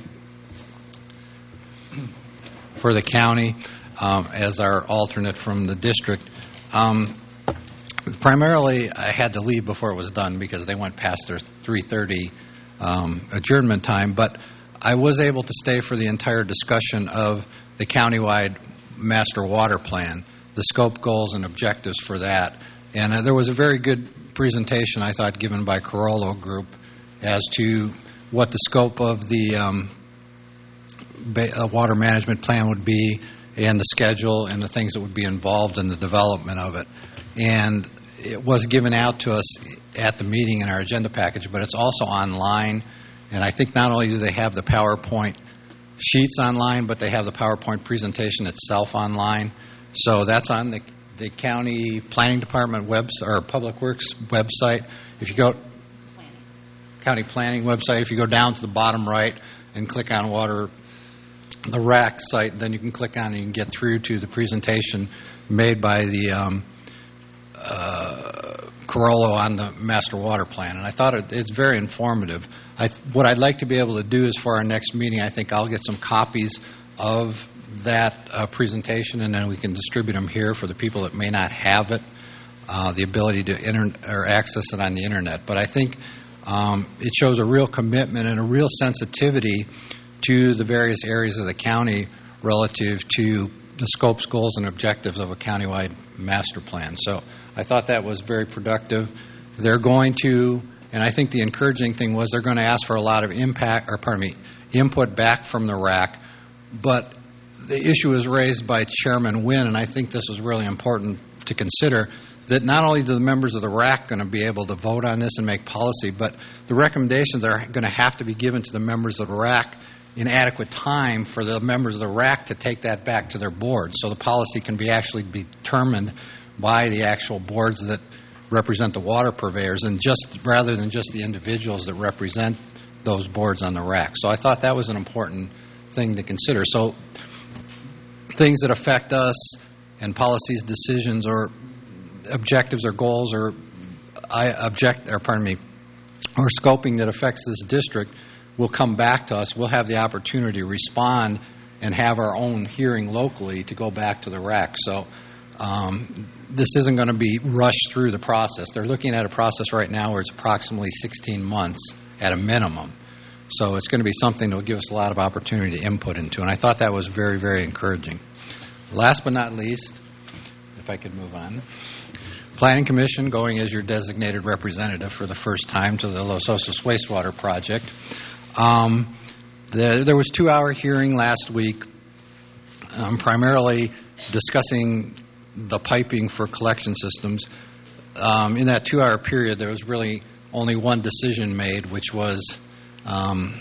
for the county um, as our alternate from the district. Um, primarily, I had to leave before it was done because they went past their three thirty um, adjournment time, but I was able to stay for the entire discussion of the countywide master water plan, the scope, goals, and objectives for that. And uh, there was a very good presentation, I thought, given by Carollo Group as to what the scope of the um, ba- uh, water management plan would be, and the schedule, and the things that would be involved in the development of it. And it was given out to us at the meeting in our agenda package, but it's also online. And I think not only do they have the PowerPoint sheets online, but they have the PowerPoint presentation itself online. So that's on the the county planning department website or public works website. If you go planning. county planning website, if you go down to the bottom right and click on water, the R A C site, then you can click on it and you can get through to the presentation made by the um, uh, Carollo on the master water plan. And I thought it, it's very informative. I, what I'd like to be able to do is for our next meeting, I think I'll get some copies of that uh, presentation, and then we can distribute them here for the people that may not have it, uh, the ability to inter- or access it on the internet. But I think um, it shows a real commitment and a real sensitivity to the various areas of the county relative to the scopes, goals, and objectives of a countywide master plan. So I thought that was very productive. They're going to, and I think the encouraging thing was they're going to ask for a lot of impact, or pardon me, input back from the R A C, but the issue was raised by Chairman Wynn, and I think this is really important to consider, that not only do the members of the R A C going to be able to vote on this and make policy, but the recommendations are going to have to be given to the members of the R A C in adequate time for the members of the R A C to take that back to their boards, so the policy can be actually be determined by the actual boards that represent the water purveyors, and just rather than just the individuals that represent those boards on the R A C. So I thought that was an important thing to consider. So things that affect us and policies, decisions, or objectives or goals, or I object, or pardon me, or scoping that affects this district will come back to us. We'll have the opportunity to respond and have our own hearing locally to go back to the R A C. So um, this isn't going to be rushed through the process. They're looking at a process right now where it's approximately sixteen months at a minimum. So it's going to be something that will give us a lot of opportunity to input into, and I thought that was very, very encouraging. Last but not least, if I could move on, Planning Commission going as your designated representative for the first time to the Los Osos wastewater project. Um, the, there was a two-hour hearing last week, um, primarily discussing the piping for collection systems. Um, in that two-hour period, there was really only one decision made, which was Um,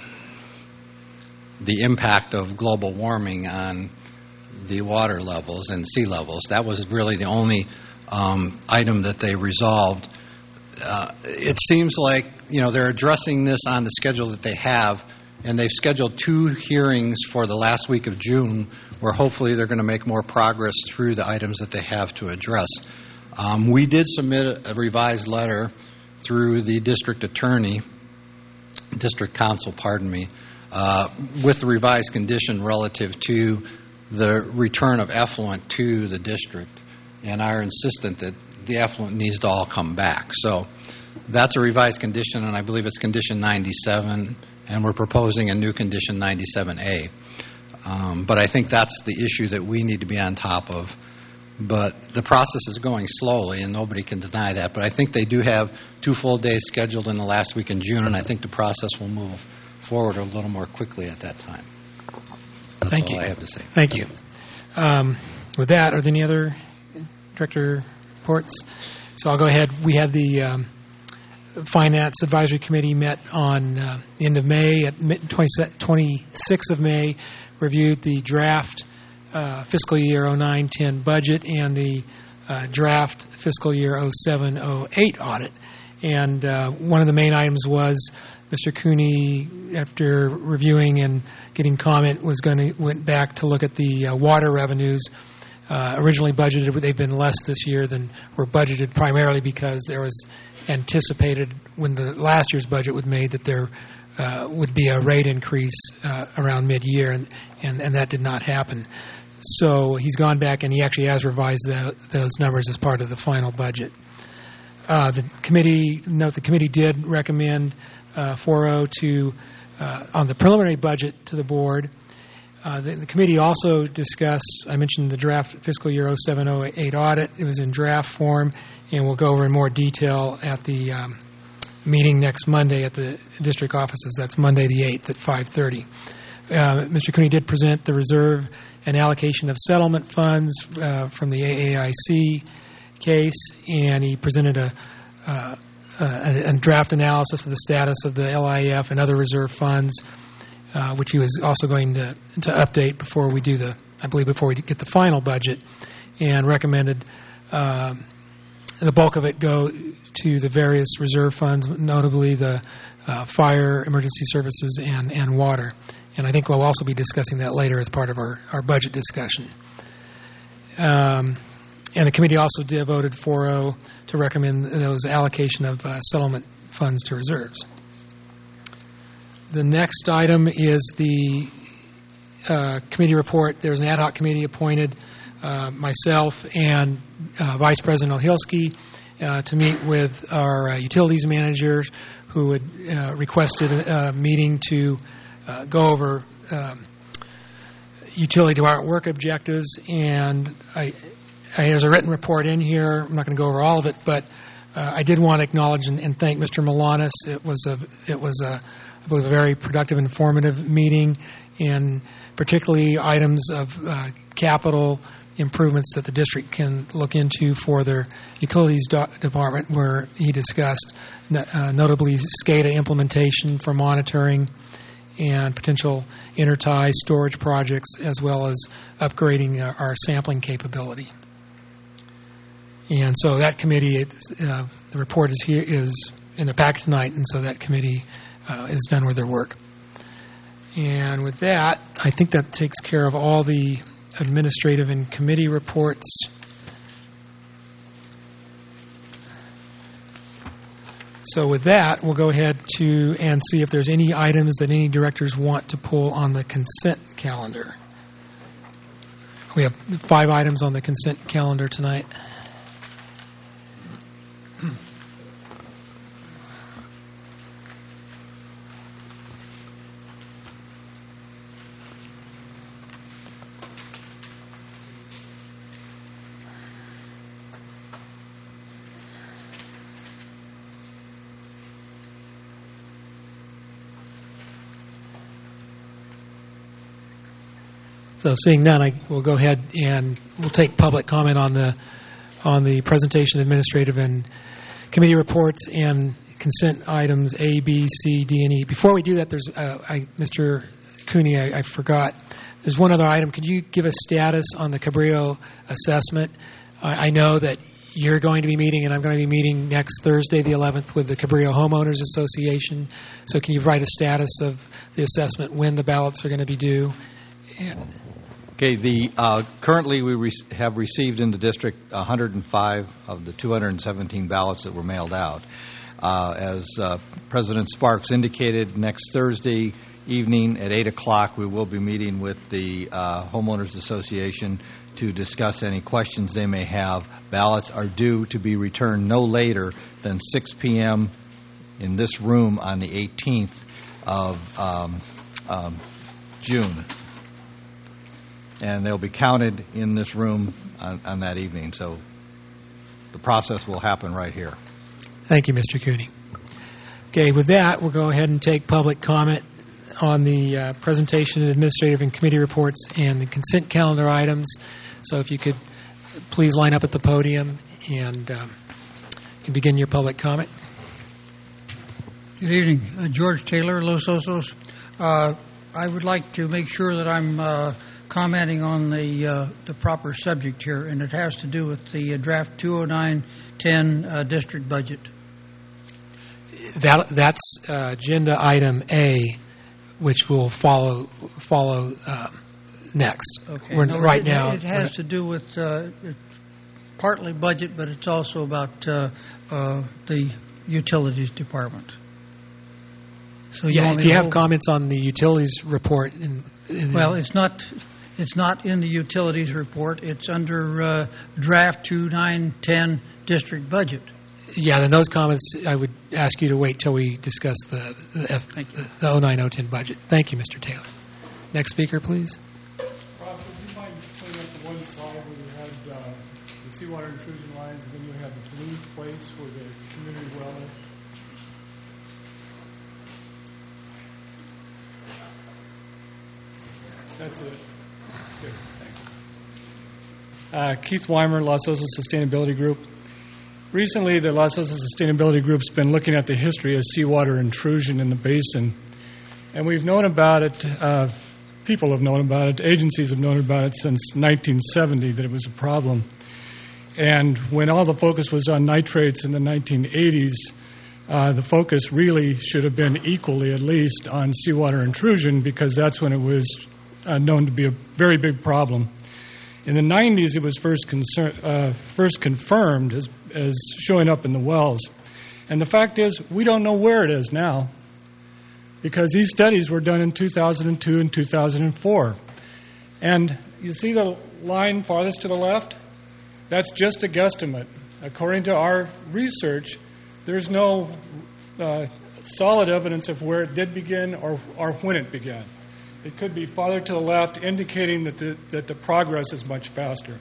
the impact of global warming on the water levels and sea levels. That was really the only um, item that they resolved. Uh, it seems like, you know, they're addressing this on the schedule that they have, and they've scheduled two hearings for the last week of June, where hopefully they're going to make more progress through the items that they have to address. Um, we did submit a revised letter through the district attorney, district council, pardon me, uh, with the revised condition relative to the return of effluent to the district, and are insistent that the effluent needs to all come back. So that's a revised condition, and I believe it's condition ninety-seven, and we're proposing a new condition ninety-seven A. Um, but I think that's the issue that we need to be on top of. But the process is going slowly, and nobody can deny that. But I think they do have two full days scheduled in the last week in June, and I think the process will move forward a little more quickly at that time. That's Thank all you. I have to say. Thank you. Um, with that, are there any other director reports? So I'll go ahead. We had the um, Finance Advisory Committee met on uh, the end of May, at twenty-sixth of May, reviewed the draft uh, fiscal year oh nine ten budget and the uh, draft fiscal year oh seven oh eight audit. And uh, one of the main items was Mister Cooney, after reviewing and getting comment, was going to went back to look at the uh, water revenues. Uh, originally budgeted, they've been less this year than were budgeted, primarily because there was anticipated when the last year's budget was made that there uh, would be a rate increase uh, around mid-year, and, and, and that did not happen. So he's gone back and he actually has revised the, those numbers as part of the final budget. Uh, the committee, note the committee did recommend uh, four oh to, uh, on the preliminary budget to the board. Uh, the, the committee also discussed, I mentioned the draft fiscal year oh seven oh eight audit. It was in draft form, and we'll go over in more detail at the um, meeting next Monday at the district offices. That's Monday the eighth at five thirty. Uh, Mister Cooney did present the reserve and allocation of settlement funds uh, from the A A I C case, and he presented a, uh, a, a draft analysis of the status of the L I F and other reserve funds, Uh, which he was also going to, to update before we do the, I believe, before we get the final budget, and recommended uh, the bulk of it go to the various reserve funds, notably the uh, fire, emergency services, and, and water. And I think we'll also be discussing that later as part of our, our budget discussion. Um, and the committee also did voted four oh to recommend those allocation of uh, settlement funds to reserves. The next item is the uh, committee report. There's an ad hoc committee appointed, uh, myself and uh, Vice President Ohilsky, uh, to meet with our uh, utilities managers, who had uh, requested a, a meeting to uh, go over um, utility department work objectives. And I, I, there's a written report in here. I'm not going to go over all of it, but uh, I did want to acknowledge and, and thank Mister Milanis. It was a, it was a I believe a very productive, informative meeting, and particularly items of uh, capital improvements that the district can look into for their utilities do- department, where he discussed uh, notably SCADA implementation for monitoring and potential intertie storage projects, as well as upgrading uh, our sampling capability. And so that committee, uh, the report is here, is in the packet tonight, and so that committee Uh, is done with their work. And with that, I think that takes care of all the administrative and committee reports. So with that, we'll go ahead to and see if there's any items that any directors want to pull on the consent calendar. We have five items on the consent calendar tonight. So seeing none, I will go ahead and we'll take public comment on the on the presentation, administrative and committee reports, and consent items A, B, C, D, and E. Before we do that, there's uh, I, Mister Cooney, I, I forgot. There's one other item. Could you give a status on the Cabrillo assessment? I, I know that you're going to be meeting, and I'm going to be meeting next Thursday, the eleventh, with the Cabrillo Homeowners Association. So can you write a status of the assessment, when the ballots are going to be due? And Okay, the, uh, currently we re- have received in the district one hundred five of the two hundred seventeen ballots that were mailed out. Uh, as uh, President Sparks indicated, next Thursday evening at eight o'clock we will be meeting with the uh, Homeowners Association to discuss any questions they may have. Ballots are due to be returned no later than six p.m. in this room on the eighteenth of um, um, June. And they'll be counted in this room on, on that evening. So the process will happen right here. Thank you, Mister Cooney. Okay, with that, we'll go ahead and take public comment on the uh, presentation of administrative and committee reports and the consent calendar items. So if you could please line up at the podium and um, you can begin your public comment. Good evening. Uh, George Taylor, Los Osos. Uh, I would like to make sure that I'm uh, commenting on the uh, the proper subject here, and it has to do with the uh, draft two oh nine ten uh, district budget. That that's uh, agenda item A, which will follow follow uh, next. Okay. We're, no, right it, now, it has to do with uh, it's partly budget, but it's also about uh, uh, the utilities department. So you yeah, want if me you to have hold- comments on the utilities report, in, in Well, it's not it's not in the utilities report. It's under uh, draft two nine ten district budget. yeah, then those comments I would ask you to wait till we discuss the the, F, the, the oh nine oh ten budget. Thank you, Mister Taylor. Next speaker, please. Rob, would you mind putting up the one side where you had uh, the seawater intrusion lines, and then you have the blue place where the community well is? That's it. Good, thanks. Uh, Keith Weimer, Los Osos Sustainability Group. Recently, the Los Osos Sustainability Group's been looking at the history of seawater intrusion in the basin, and we've known about it, uh, people have known about it, agencies have known about it since nineteen seventy, that it was a problem. And when all the focus was on nitrates in the nineteen eighties, uh, the focus really should have been equally, at least, on seawater intrusion, because that's when it was uh, known to be a very big problem. In the nineties, it was first concern, uh, first confirmed as, as showing up in the wells. And the fact is, we don't know where it is now, because these studies were done in two thousand two and two thousand four. And you see the line farthest to the left? That's just a guesstimate. According to our research, there's no uh, solid evidence of where it did begin or, or when it began. It could be farther to the left, indicating that the, that the progress is much faster.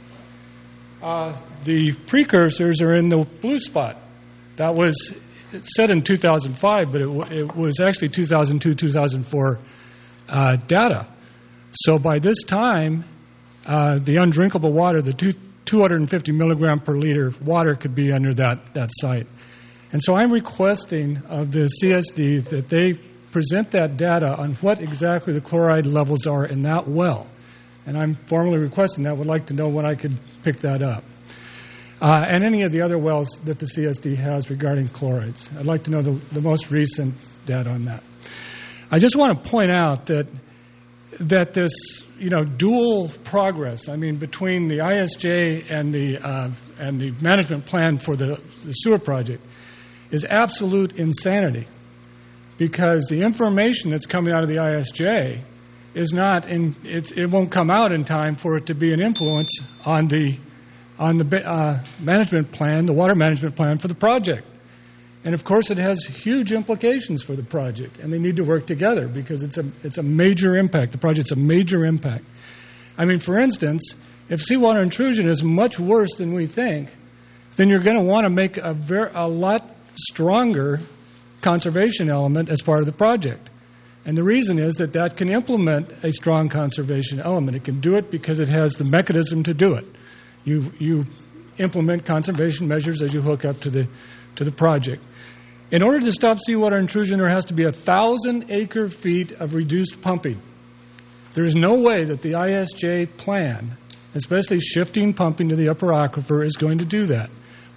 Uh, the precursors are in the blue spot. That was said in two thousand five, but it, w- it was actually two thousand two, two thousand four uh, data. So by this time, uh, the undrinkable water, the two, two hundred fifty milligram per liter water could be under that, that site. And so I'm requesting of the C S D that they present that data on what exactly the chloride levels are in that well. And I'm formally requesting that. Would like to know when I could pick that up. Uh, and any of the other wells that the C S D has regarding chlorides. I'd like to know the, the most recent data on that. I just want to point out that that this, you know, dual progress, I mean, between the I S J and the uh, and the management plan for the, the sewer project is absolute insanity, because the information that's coming out of the I S J is not in, it's, it won't come out in time for it to be an influence on the on the uh, management plan, the water management plan for the project. And of course, it has huge implications for the project, and they need to work together because it's a it's a major impact. The project's a major impact. I mean, for instance, if seawater intrusion is much worse than we think, then you're going to want to make a very a lot stronger conservation element as part of the project. And the reason is that that can implement a strong conservation element. It can do it because it has the mechanism to do it. You you implement conservation measures as you hook up to the to the project. In order to stop seawater intrusion, there has to be a thousand acre feet of reduced pumping. There is no way that the I S J plan, especially shifting pumping to the upper aquifer, is going to do that.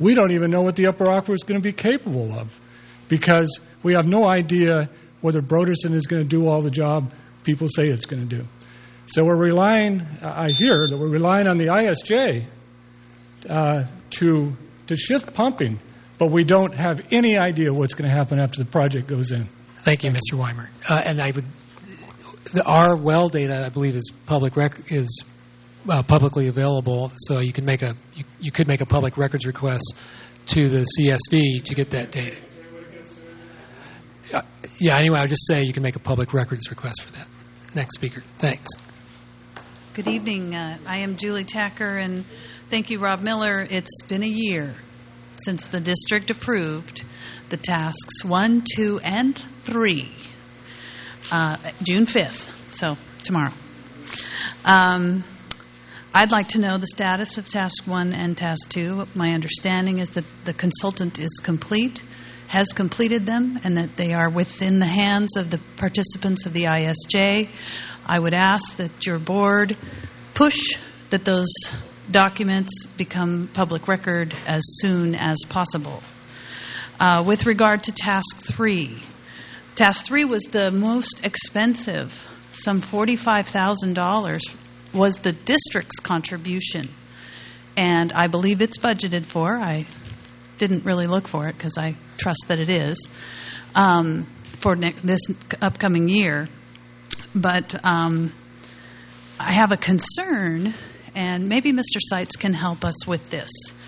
we don't even know what the upper aquifer is going to be capable of, because we have no idea whether Broderson is going to do all the job people say it's going to do. So we're relying, I hear that we're relying on the I S J uh, to to shift pumping, but we don't have any idea what's going to happen after the project goes in. Thank you, Mister Weimer. Uh, and I would, the, our well data, I believe, is public rec- is uh, publicly available, so you can make a you, you could make a public records request to the C S D to get that data. Uh, yeah. Anyway, I'll just say you can make a public records request for that. Next speaker. Thanks. Good evening. Uh, I am Julie Tacker, and thank you, Rob Miller. It's been a year since the district approved the tasks one, two, and three, uh, June fifth, so tomorrow. Um, I'd like to know the status of task one and task two. My understanding is that the consultant is complete, has completed them, and that they are within the hands of the participants of the I S J. I would ask that your board push that those documents become public record as soon as possible. Uh, with regard to task three, task three was the most expensive. Some forty-five thousand dollars was the district's contribution, and I believe it's budgeted for. I didn't really look for it because I trust that it is um, for ne- this upcoming year. But um, I have a concern, and maybe Mister Seitz can help us with this.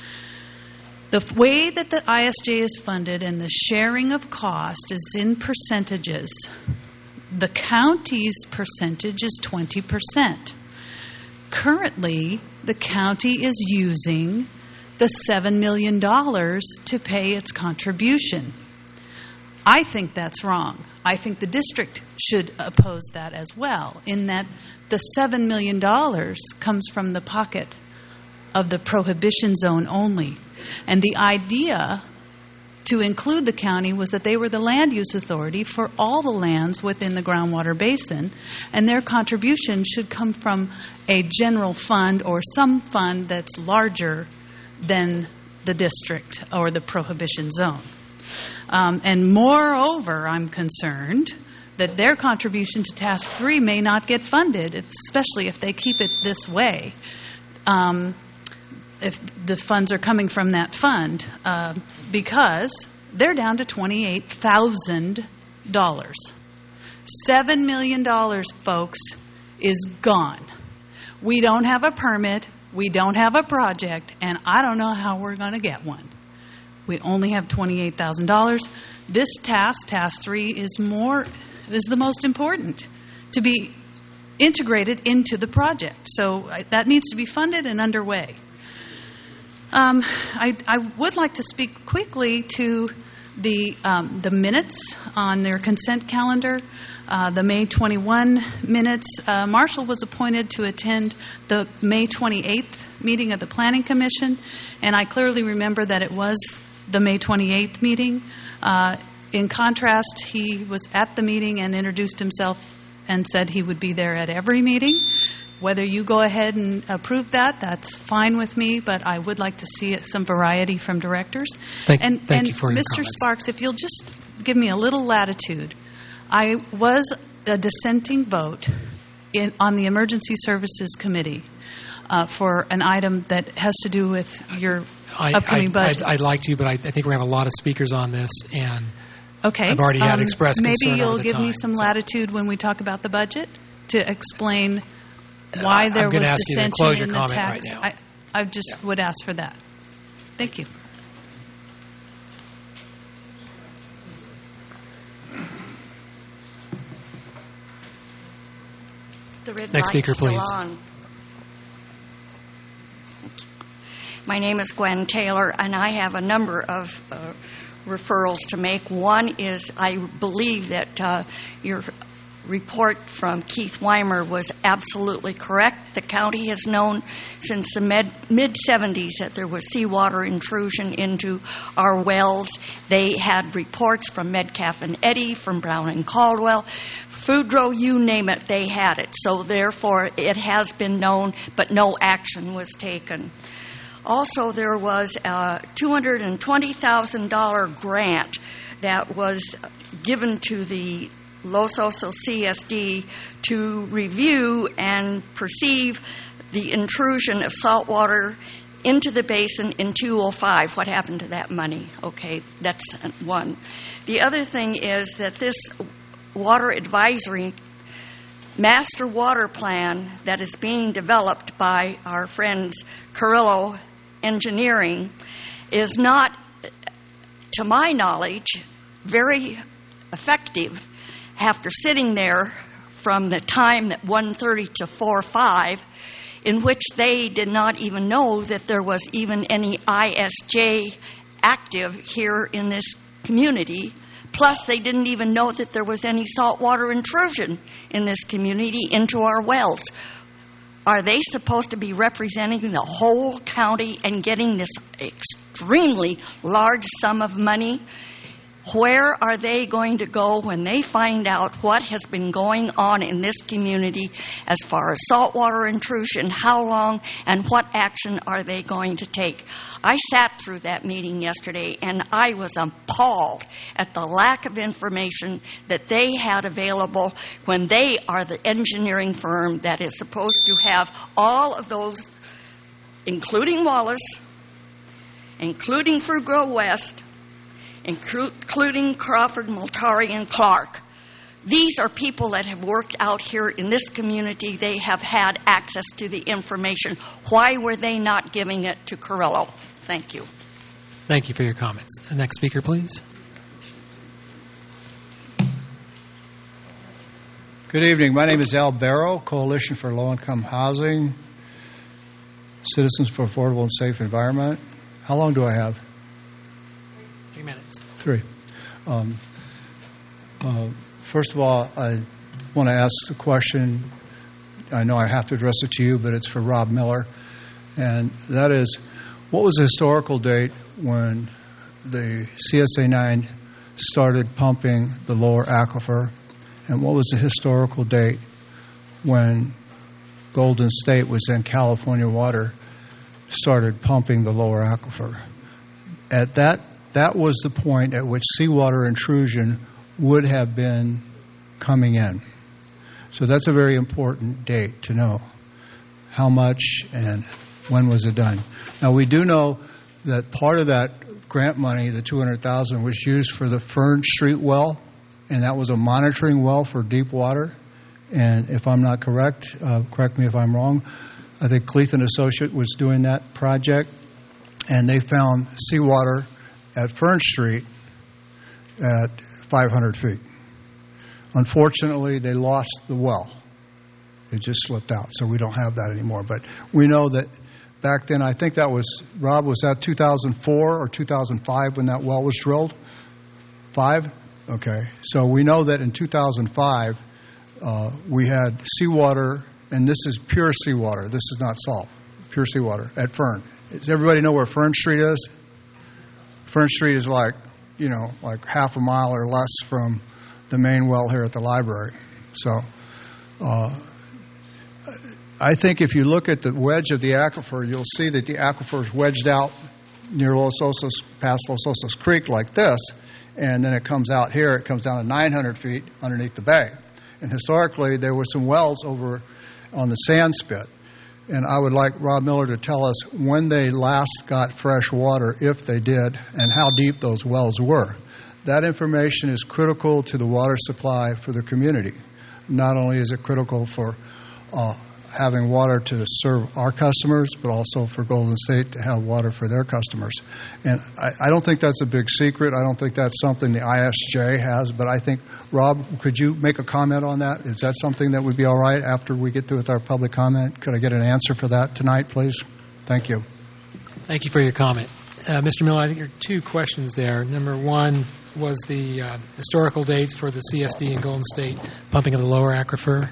The f- way that the I S J is funded and the sharing of cost is in percentages. The county's percentage is twenty percent. Currently, the county is using the seven million dollars to pay its contribution. I think that's wrong. I think the district should oppose that as well, in that the seven million dollars comes from the pocket of the prohibition zone only. And the idea to include the county was that they were the land use authority for all the lands within the groundwater basin, and their contribution should come from a general fund or some fund that's larger than the district or the prohibition zone. Um, and moreover, I'm concerned that their contribution to task three may not get funded, especially if they keep it this way. Um, if the funds are coming from that fund, uh, because they're down to twenty-eight thousand dollars. seven million dollars, folks, is gone. We don't have a permit, we don't have a project, and I don't know how we're going to get one. We only have twenty-eight thousand dollars. This task, task three, is more is the most important to be integrated into the project. So I, that needs to be funded and underway. Um, I, I would like to speak quickly to the um, the minutes on their consent calendar. Uh, the May twenty-first minutes. Uh, Marshall was appointed to attend the May twenty-eighth meeting of the Planning Commission, and I clearly remember that it was the May twenty-eighth meeting. Uh, in contrast, he was at the meeting and introduced himself and said he would be there at every meeting. Whether you go ahead and approve that, that's fine with me, but I would like to see some variety from directors. Thank, and thank and you for your Mister comments. Sparks, if you'll just give me a little latitude. I was a dissenting vote in, on the Emergency Services Committee uh, for an item that has to do with your I, upcoming I, budget. I'd, I'd like to, but I, I think we're going to have a lot of speakers on this, and Okay. I've already had Um, expressed concern Maybe over you'll the give me time, some so- latitude when we talk about the budget to explain why Uh, there I'm gonna was ask you to dissension close your in the comment right tax. now. I, I just Yeah. would ask for that. Thank you. The red Next speaker, light's still please. on. My name is Gwen Taylor, and I have a number of uh, referrals to make. One is I believe that uh, your report from Keith Weimer was absolutely correct. The county has known since the mid seventies that there was seawater intrusion into our wells. They had reports from Metcalf and Eddy, from Brown and Caldwell, Foudreau, you name it, they had it. So therefore, it has been known, but no action was taken. Also, there was a two hundred twenty thousand dollars grant that was given to the Los Osos C S D to review and perceive the intrusion of saltwater into the basin in two oh five. What happened to that money? Okay, that's one. The other thing is that this water advisory master water plan that is being developed by our friends Carrillo Engineering is not, to my knowledge, very effective after sitting there from the time at one thirty to four oh five, in which they did not even know that there was even any I S J active here in this community. Plus, they didn't even know that there was any saltwater intrusion in this community into our wells. Are they supposed to be representing the whole county and getting this extremely large sum of money? Where are they going to go when they find out what has been going on in this community as far as saltwater intrusion, how long, and what action are they going to take? I sat through that meeting yesterday, and I was appalled at the lack of information that they had available when they are the engineering firm that is supposed to have all of those, including Wallace, including Frugrow West, including Crawford, Multari, and Clark. These are people that have worked out here in this community. They have had access to the information. Why were they not giving it to Carrillo? Thank you. Thank you for your comments. The next speaker, please. Good evening. My name is Al Barrow, Coalition for Low-Income Housing, Citizens for Affordable and Safe Environment. How long do I have? Three minutes. Three. Um, uh, first of all, I want to ask a question. I know I have to address it to you, but it's for Rob Miller. And that is, what was the historical date when the C S A nine started pumping the lower aquifer? And what was the historical date when Golden State, was in California Water, started pumping the lower aquifer? At that That was the point at which seawater intrusion would have been coming in. So that's a very important date to know. How much and when was it done? Now, we do know that part of that grant money, the two hundred thousand dollars, was used for the Fern Street well, and that was a monitoring well for deep water. And if I'm not correct, uh, correct me if I'm wrong, I think Cleath and Associate was doing that project, and they found seawater at Fern Street at five hundred feet. Unfortunately, they lost the well. It just slipped out, so we don't have that anymore. But we know that back then, I think that was, Rob, was that two thousand four or two thousand five when that well was drilled? Five? Okay. So we know that in two thousand five, uh, we had seawater, and this is pure seawater. This is not salt. Pure seawater at Fern. Does everybody know where Fern Street is? Fern Street is like, you know, like half a mile or less from the main well here at the library. So uh, I think if you look at the wedge of the aquifer, you'll see that the aquifer is wedged out near Los Osos, past Los Osos Creek like this, and then it comes out here. It comes down to nine hundred feet underneath the bay. And historically, there were some wells over on the sand spit. And I would like Rob Miller to tell us when they last got fresh water, if they did, and how deep those wells were. That information is critical to the water supply for the community. Not only is it critical for uh, having water to serve our customers, but also for Golden State to have water for their customers. And I, I don't think that's a big secret. I don't think that's something the I S J has. But I think, Rob, could you make a comment on that? Is that something that would be all right after we get through with our public comment? Could I get an answer for that tonight, please? Thank you. Thank you for your comment. Uh, Mister Miller, I think there are two questions there. Number one was the uh, historical dates for the C S D and Golden State pumping of the lower aquifer.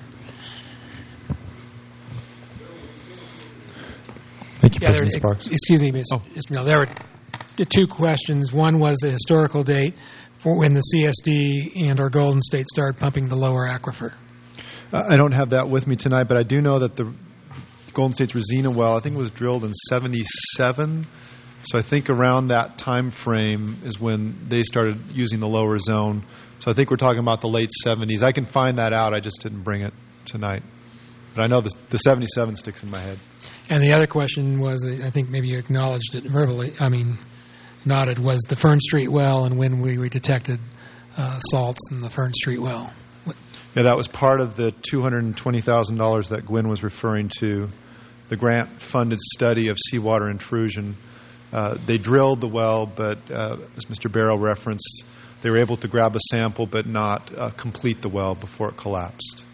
Thank you, yeah, President there, Sparks. Excuse me, Mister Oh. Mister Miller. There were two questions. One was the historical date for when the C S D and or Golden State started pumping the lower aquifer. I don't have that with me tonight, but I do know that the Golden State's Rosina well, I think it was drilled in seventy-seven. So I think around that time frame is when they started using the lower zone. So I think we're talking about the late seventies. I can find that out. I just didn't bring it tonight. But I know the, the seventy-seven sticks in my head. And the other question was, I think maybe you acknowledged it verbally, I mean, nodded, was the Fern Street well and when we, we detected uh, salts in the Fern Street well. What? Yeah, that was part of the two hundred twenty thousand dollars that Gwen was referring to, the grant-funded study of seawater intrusion. Uh, they drilled the well, but uh, as Mister Barrow referenced, they were able to grab a sample but not uh, complete the well before it collapsed.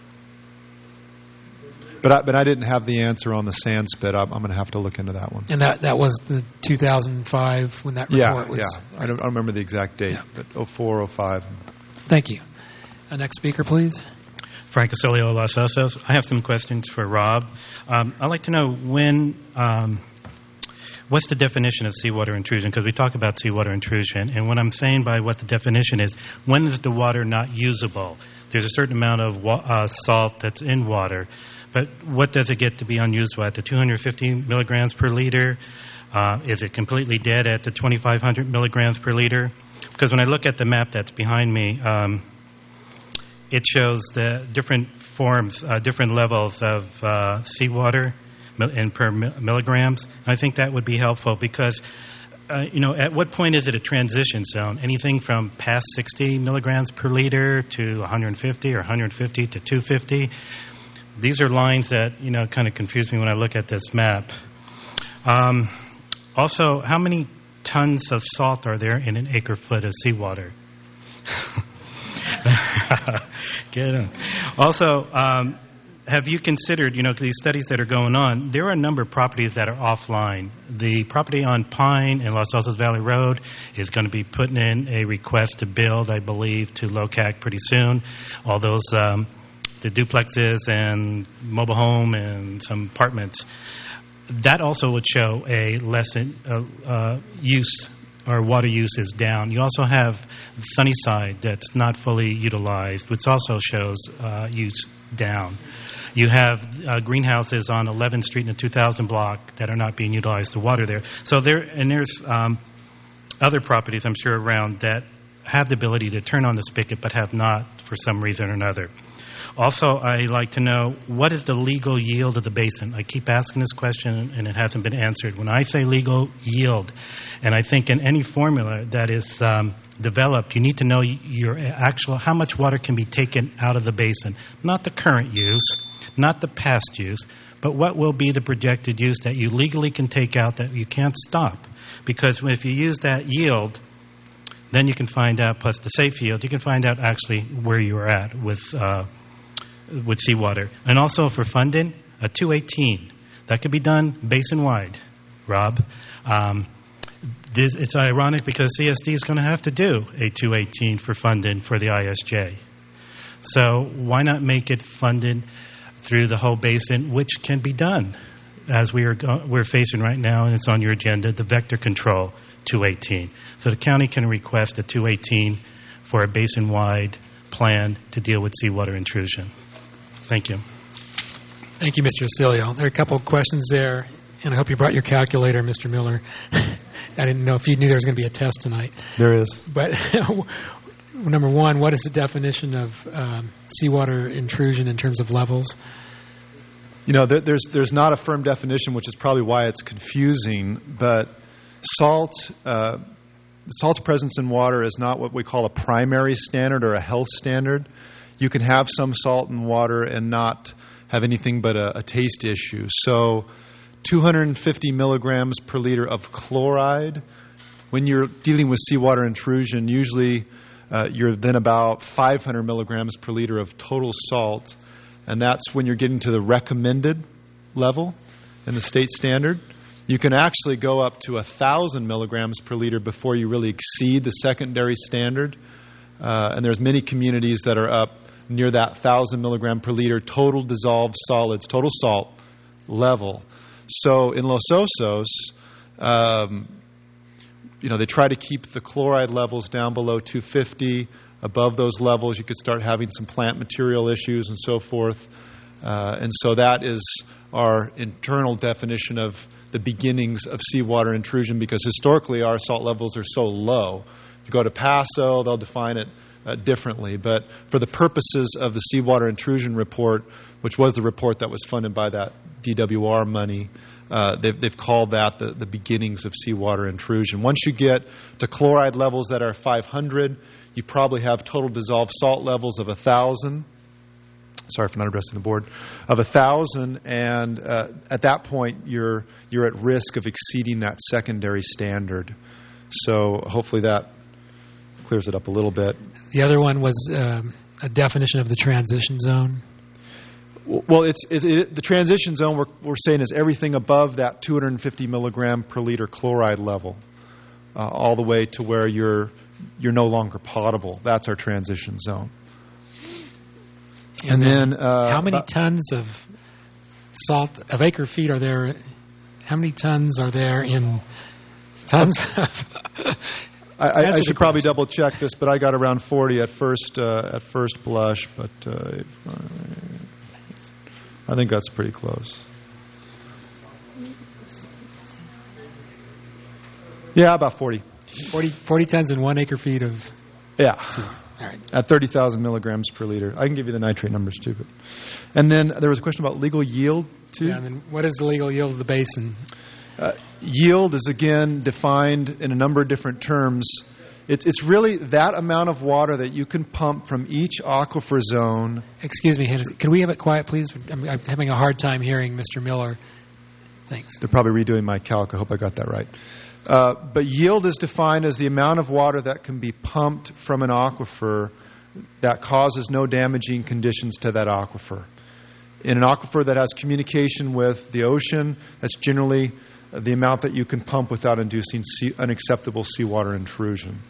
But I, but I didn't have the answer on the sand spit. I'm, I'm going to have to look into that one. And that, that was the two thousand five when that report yeah, was? Yeah, I don't, I don't remember the exact date, yeah. But oh four, oh five. Thank you. Uh, next speaker, please. Frank Asilio, Los Osos. I have some questions for Rob. Um, I'd like to know when, um, what's the definition of seawater intrusion? Because we talk about seawater intrusion, and what I'm saying by what the definition is, when is the water not usable? There's a certain amount of wa- uh, salt that's in water, but what does it get to be unusable at the two hundred fifty milligrams per liter? Uh, is it completely dead at the twenty-five hundred milligrams per liter? Because when I look at the map that's behind me, um, it shows the different forms, uh, different levels of uh, seawater in per milligrams. And I think that would be helpful because, uh, you know, at what point is it a transition zone? Anything from past sixty milligrams per liter to one hundred fifty or one hundred fifty to two hundred fifty? These are lines that, you know, kind of confuse me when I look at this map. Um, also, how many tons of salt are there in an acre foot of seawater? Get them. Also, um, have you considered, you know, these studies that are going on, there are a number of properties that are offline. The property on Pine and Los Osos Valley Road is going to be putting in a request to build, I believe, to L O C A C pretty soon. All those, um, the duplexes and mobile home and some apartments. That also would show a less uh, uh, use or water use is down. You also have Sunnyside that's not fully utilized, which also shows uh, use down. You have uh, greenhouses on eleventh Street in the two thousand block that are not being utilized to water there. So there, and there's um, other properties I'm sure around that have the ability to turn on the spigot but have not for some reason or another. Also, I like to know, what is the legal yield of the basin? I keep asking this question, and it hasn't been answered. When I say legal yield, and I think in any formula that is um, developed, you need to know your actual how much water can be taken out of the basin. Not the current use, not the past use, but what will be the projected use that you legally can take out that you can't stop. Because if you use that yield, then you can find out, plus the safe yield, you can find out actually where you are at with uh, with seawater. And also for funding, a two eighteen. That could be done basin-wide, Rob. Um, this, it's ironic because C S D is going to have to do a two eighteen for funding for the I S J. So why not make it funded through the whole basin, which can be done as we are we're facing right now, and it's on your agenda, the vector control two eighteen. So the county can request a two eighteen for a basin-wide plan to deal with seawater intrusion. Thank you. Thank you, Mister Asilio. There are a couple of questions there, and I hope you brought your calculator, Mister Miller. I didn't know if you knew there was going to be a test tonight. There is. But number one, what is the definition of um, seawater intrusion in terms of levels? You know, there, there's there's not a firm definition, which is probably why it's confusing. But salt, uh, salt's presence in water is not what we call a primary standard or a health standard. You can have some salt in water and not have anything but a, a taste issue. So two hundred fifty milligrams per liter of chloride, when you're dealing with seawater intrusion, usually uh, you're then about five hundred milligrams per liter of total salt. And that's when you're getting to the recommended level in the state standard. You can actually go up to one thousand milligrams per liter before you really exceed the secondary standard. Uh, and there's many communities that are up near that one thousand milligram per liter total dissolved solids, total salt level. So in Los Osos, um, you know, they try to keep the chloride levels down below two fifty. Above those levels, you could start having some plant material issues and so forth. Uh, and so that is our internal definition of the beginnings of seawater intrusion, because historically our salt levels are so low. If you go to Paso, they'll define it uh, differently. But for the purposes of the seawater intrusion report, which was the report that was funded by that D W R money, uh, they've, they've called that the, the beginnings of seawater intrusion. Once you get to chloride levels that are five hundred, you probably have total dissolved salt levels of one thousand. Sorry for not addressing the board, of one thousand, and uh, at that point you're you're at risk of exceeding that secondary standard. So hopefully that clears it up a little bit. The other one was um, a definition of the transition zone. Well, it's it, it, the transition zone we're, we're saying is everything above that two hundred fifty milligram per liter chloride level, uh, all the way to where you're you're no longer potable. That's our transition zone. And, and then, then uh, how many tons of salt of acre feet are there? How many tons are there in tons of? I, I should probably double check this, but I got around forty at first uh, at first blush, but uh, I think that's pretty close. Yeah, about forty. forty, forty tons in one acre feet of. Yeah. All right. At thirty thousand milligrams per liter. I can give you the nitrate numbers too. But. And then there was a question about legal yield too. Yeah, and then what is the legal yield of the basin? Uh, yield is again defined in a number of different terms. It's, it's really that amount of water that you can pump from each aquifer zone. Excuse me, can we have it quiet, please? I'm, I'm having a hard time hearing Mister Miller. Thanks. They're probably redoing my calc. I hope I got that right. Uh, but yield is defined as the amount of water that can be pumped from an aquifer that causes no damaging conditions to that aquifer. In an aquifer that has communication with the ocean, that's generally the amount that you can pump without inducing sea, unacceptable seawater intrusion.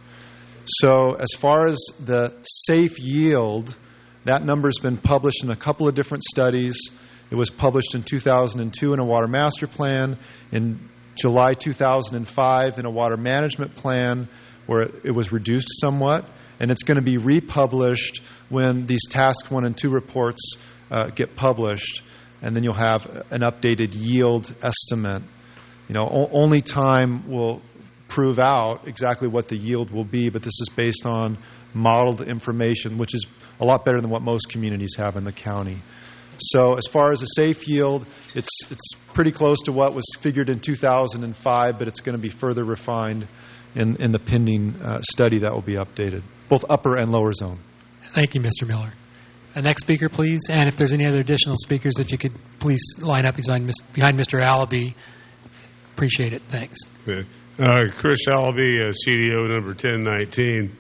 So as far as the safe yield, that number's been published in a couple of different studies. It was published in two thousand two in a water master plan, in July two thousand five in a water management plan where it, it was reduced somewhat, and it's going to be republished when these task one and two reports uh, get published, and then you'll have an updated yield estimate. You know, o- only time will prove out exactly what the yield will be, but this is based on modeled information, which is a lot better than what most communities have in the county. So as far as a safe yield, it's it's pretty close to what was figured in two thousand five, but it's going to be further refined in, in the pending uh, study that will be updated, both upper and lower zone. Thank you, Mister Miller. Uh, next speaker, please. And if there's any other additional speakers, if you could please line up behind, behind Mister Allaby. Appreciate it. Thanks. Okay. Uh, Chris Allaby, uh, C D O number ten nineteen.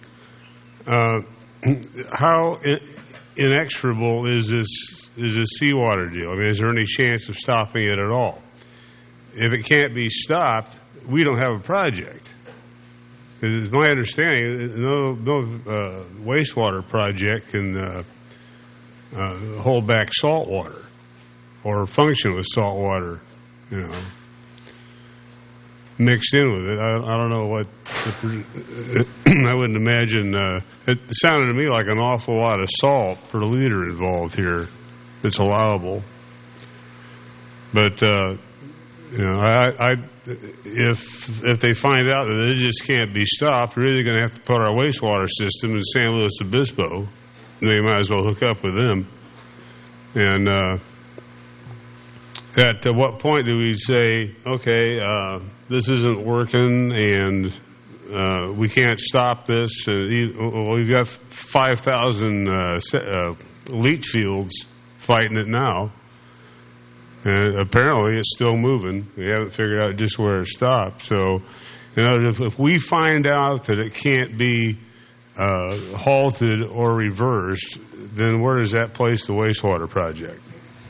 Uh, how in- inexorable is this is this seawater deal? I mean, is there any chance of stopping it at all? If it can't be stopped, we don't have a project. Because it's my understanding, no, no uh, wastewater project can uh, uh, hold back salt water or function with salt water, you know, mixed in with it. I, I don't know what. The, I wouldn't imagine. Uh, it sounded to me like an awful lot of salt per liter involved here that's allowable. But uh, you know, I, I if if they find out that it just can't be stopped, we're really going to have to put our wastewater system in San Luis Obispo. They might as well hook up with them. And uh, at uh, what point do we say, okay, uh, this isn't working, and uh, we can't stop this? Uh, we've got five thousand uh, uh, leach fields fighting it now, and apparently it's still moving. We haven't figured out just where it stopped. So, you know, if, if we find out that it can't be uh, halted or reversed, then where does that place the wastewater project?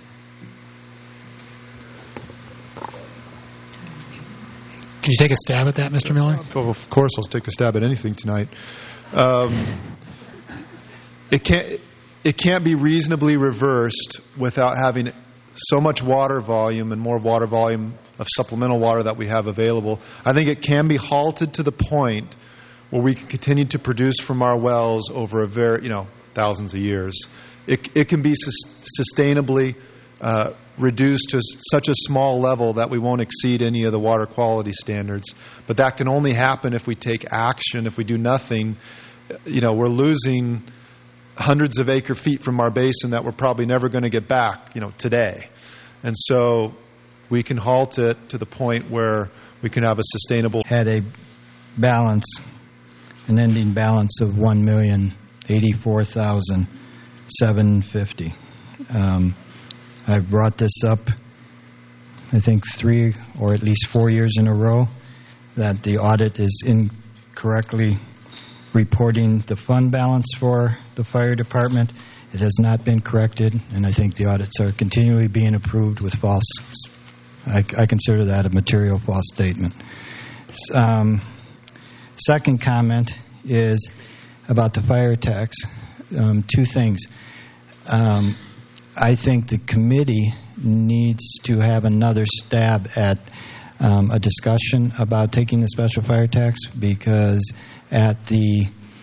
Can you take a stab at that, Mister Miller? Well, of course, I'll take a stab at anything tonight. Um, it can't. It can't be reasonably reversed without having so much water volume and more water volume of supplemental water that we have available. I think it can be halted to the point where we can continue to produce from our wells over a very, you know, thousands of years. It, it can be sus- sustainably uh, reduced to such a small level that we won't exceed any of the water quality standards. But that can only happen if we take action. If we do nothing, you know, we're losing hundreds of acre feet from our basin that we're probably never going to get back, you know, today. And so we can halt it to the point where we can have a sustainable... Had a balance, an ending balance of one million eighty-four thousand seven hundred fifty. Um, I've brought this up, I think, three or at least four years in a row, that the audit is incorrectly reporting the fund balance for the fire department. It has not been corrected, and I think the audits are continually being approved with false. I, I consider that a material false statement. Um, second comment is about the fire tax. Um, two things. Um, I think the committee needs to have another stab at um, a discussion about taking the special fire tax, because at the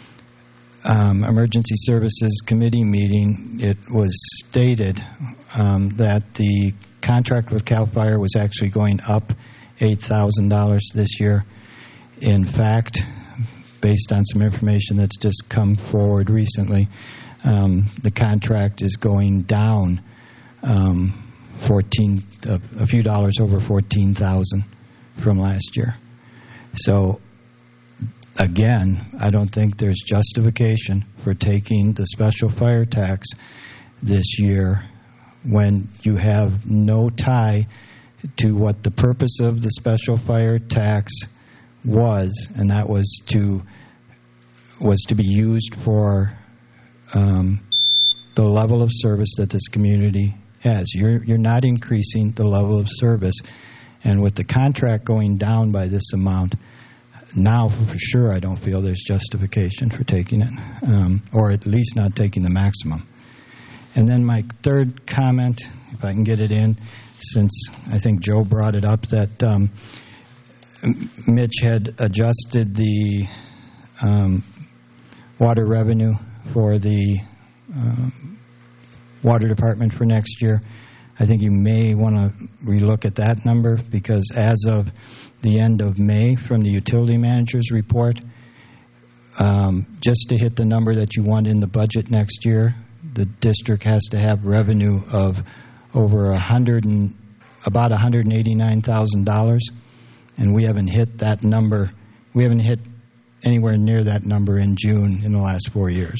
um, Emergency Services Committee meeting, it was stated um, that the contract with CAL FIRE was actually going up eight thousand dollars this year. In fact, based on some information that's just come forward recently, um, the contract is going down um, fourteen, uh, a few dollars over fourteen thousand from last year. So, again, I don't think there's justification for taking the special fire tax this year when you have no tie to what the purpose of the special fire tax was, and that was to was to be used for um, the level of service that this community has. You're you're not increasing the level of service, and with the contract going down by this amount, now for sure I don't feel there's justification for taking it, um, or at least not taking the maximum. And then my third comment, if I can get it in, since I think Joe brought it up, that um, Mitch had adjusted the um, water revenue for the um, water department for next year. I think you may want to relook at that number, because as of the end of May, from the utility manager's report, um, just to hit the number that you want in the budget next year, the district has to have revenue of over a hundred and about one hundred eighty-nine thousand dollars, and we haven't hit that number. We haven't hit anywhere near that number in June in the last four years.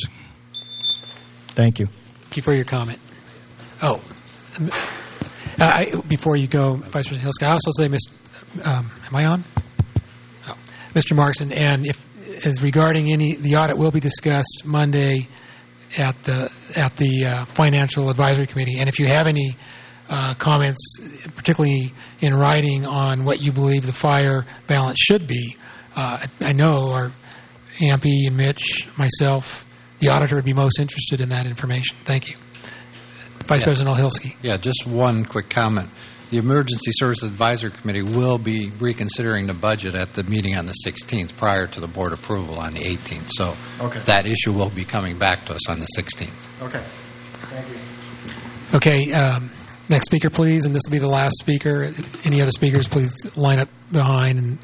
Thank you. Thank you for your comment. Oh, uh, I, before you go, Vice President Hilska, I also say, Mister Um, am I on? Oh. Mister Markson, and if as regarding any, the audit will be discussed Monday at the at the uh, Financial Advisory Committee, and if you have any uh, comments, particularly in writing, on what you believe the fire balance should be, uh, I know our A M P and Mitch, myself, the auditor would be most interested in that information. Thank you. Vice yeah. President Olhilsky. Yeah, just one quick comment. The Emergency Services Advisory Committee will be reconsidering the budget at the meeting on the sixteenth prior to the board approval on the eighteenth. So okay. that issue will be coming back to us on the sixteenth. Okay. Thank you. Okay. Um, next speaker, please. And this will be the last speaker. Any other speakers, please line up behind. And,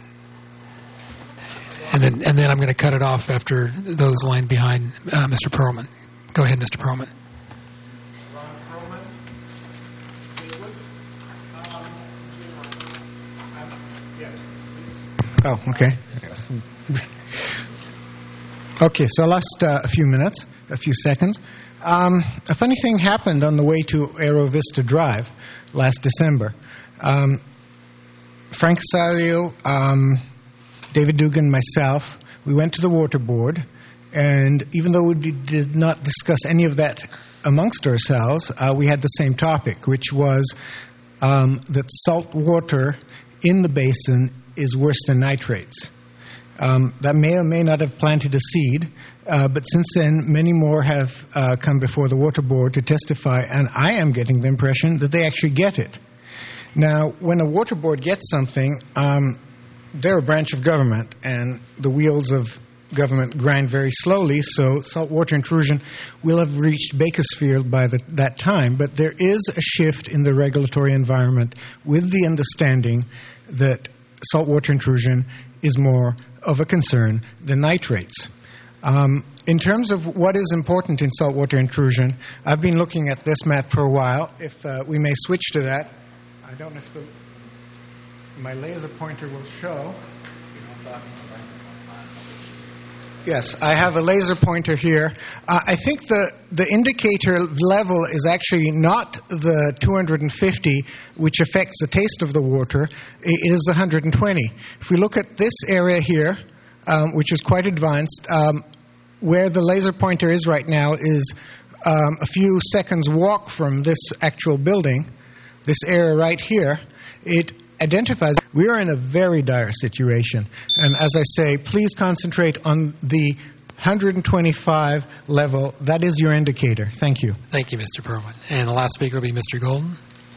and, then, and then I'm going to cut it off after those lined behind uh, Mister Perlman. Go ahead, Mister Perlman. Oh, okay. Okay, so I'll last uh, a few minutes, a few seconds. Um, a funny thing happened on the way to Aero Vista Drive last December. Um, Frank Casalio, um, David Dugan, myself, we went to the water board, and even though we did not discuss any of that amongst ourselves, uh, we had the same topic, which was um, that salt water in the basin is worse than nitrates. Um, that may or may not have planted a seed, uh, but since then, many more have uh, come before the water board to testify, and I am getting the impression that they actually get it. Now, when a water board gets something, um, they're a branch of government, and the wheels of government grind very slowly, so saltwater intrusion will have reached Bakersfield by the, that time. But there is a shift in the regulatory environment with the understanding that saltwater intrusion is more of a concern than nitrates. Um, in terms of what is important in saltwater intrusion, I've been looking at this map for a while. If uh, we may switch to that. I don't know if the, my laser pointer will show. Yes, I have a laser pointer here. Uh, I think the, the indicator level is actually not the two hundred fifty, which affects the taste of the water. It is one hundred twenty. If we look at this area here, um, which is quite advanced, um, where the laser pointer is right now is um, a few seconds walk from this actual building, this area right here. It identifies we are in a very dire situation. And as I say, please concentrate on the one hundred twenty-five level. That is your indicator. Thank you. Thank you, Mister Perwin. And the last speaker will be Mister Golden.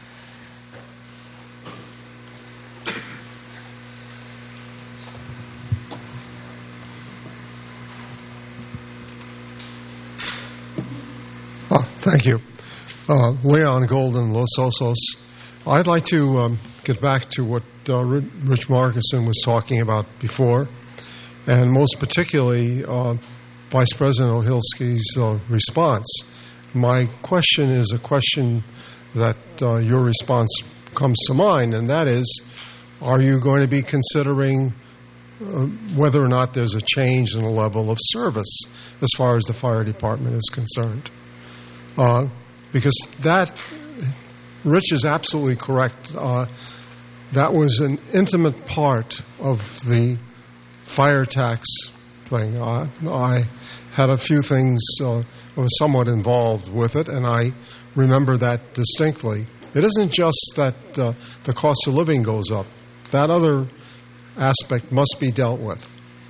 Oh, thank you. Uh, Leon Golden, Los Osos. I'd like to um, get back to what uh, Rich Markison was talking about before, and most particularly uh, Vice President Ohilsky's uh, response. My question is a question that uh, your response comes to mind, and that is, are you going to be considering uh, whether or not there's a change in the level of service as far as the fire department is concerned? Uh, because that... Rich is absolutely correct. Uh, that was an intimate part of the fire tax thing. Uh, I had a few things, uh, I was somewhat involved with it, and I remember that distinctly. It isn't just that uh, the cost of living goes up. That other aspect must be dealt with.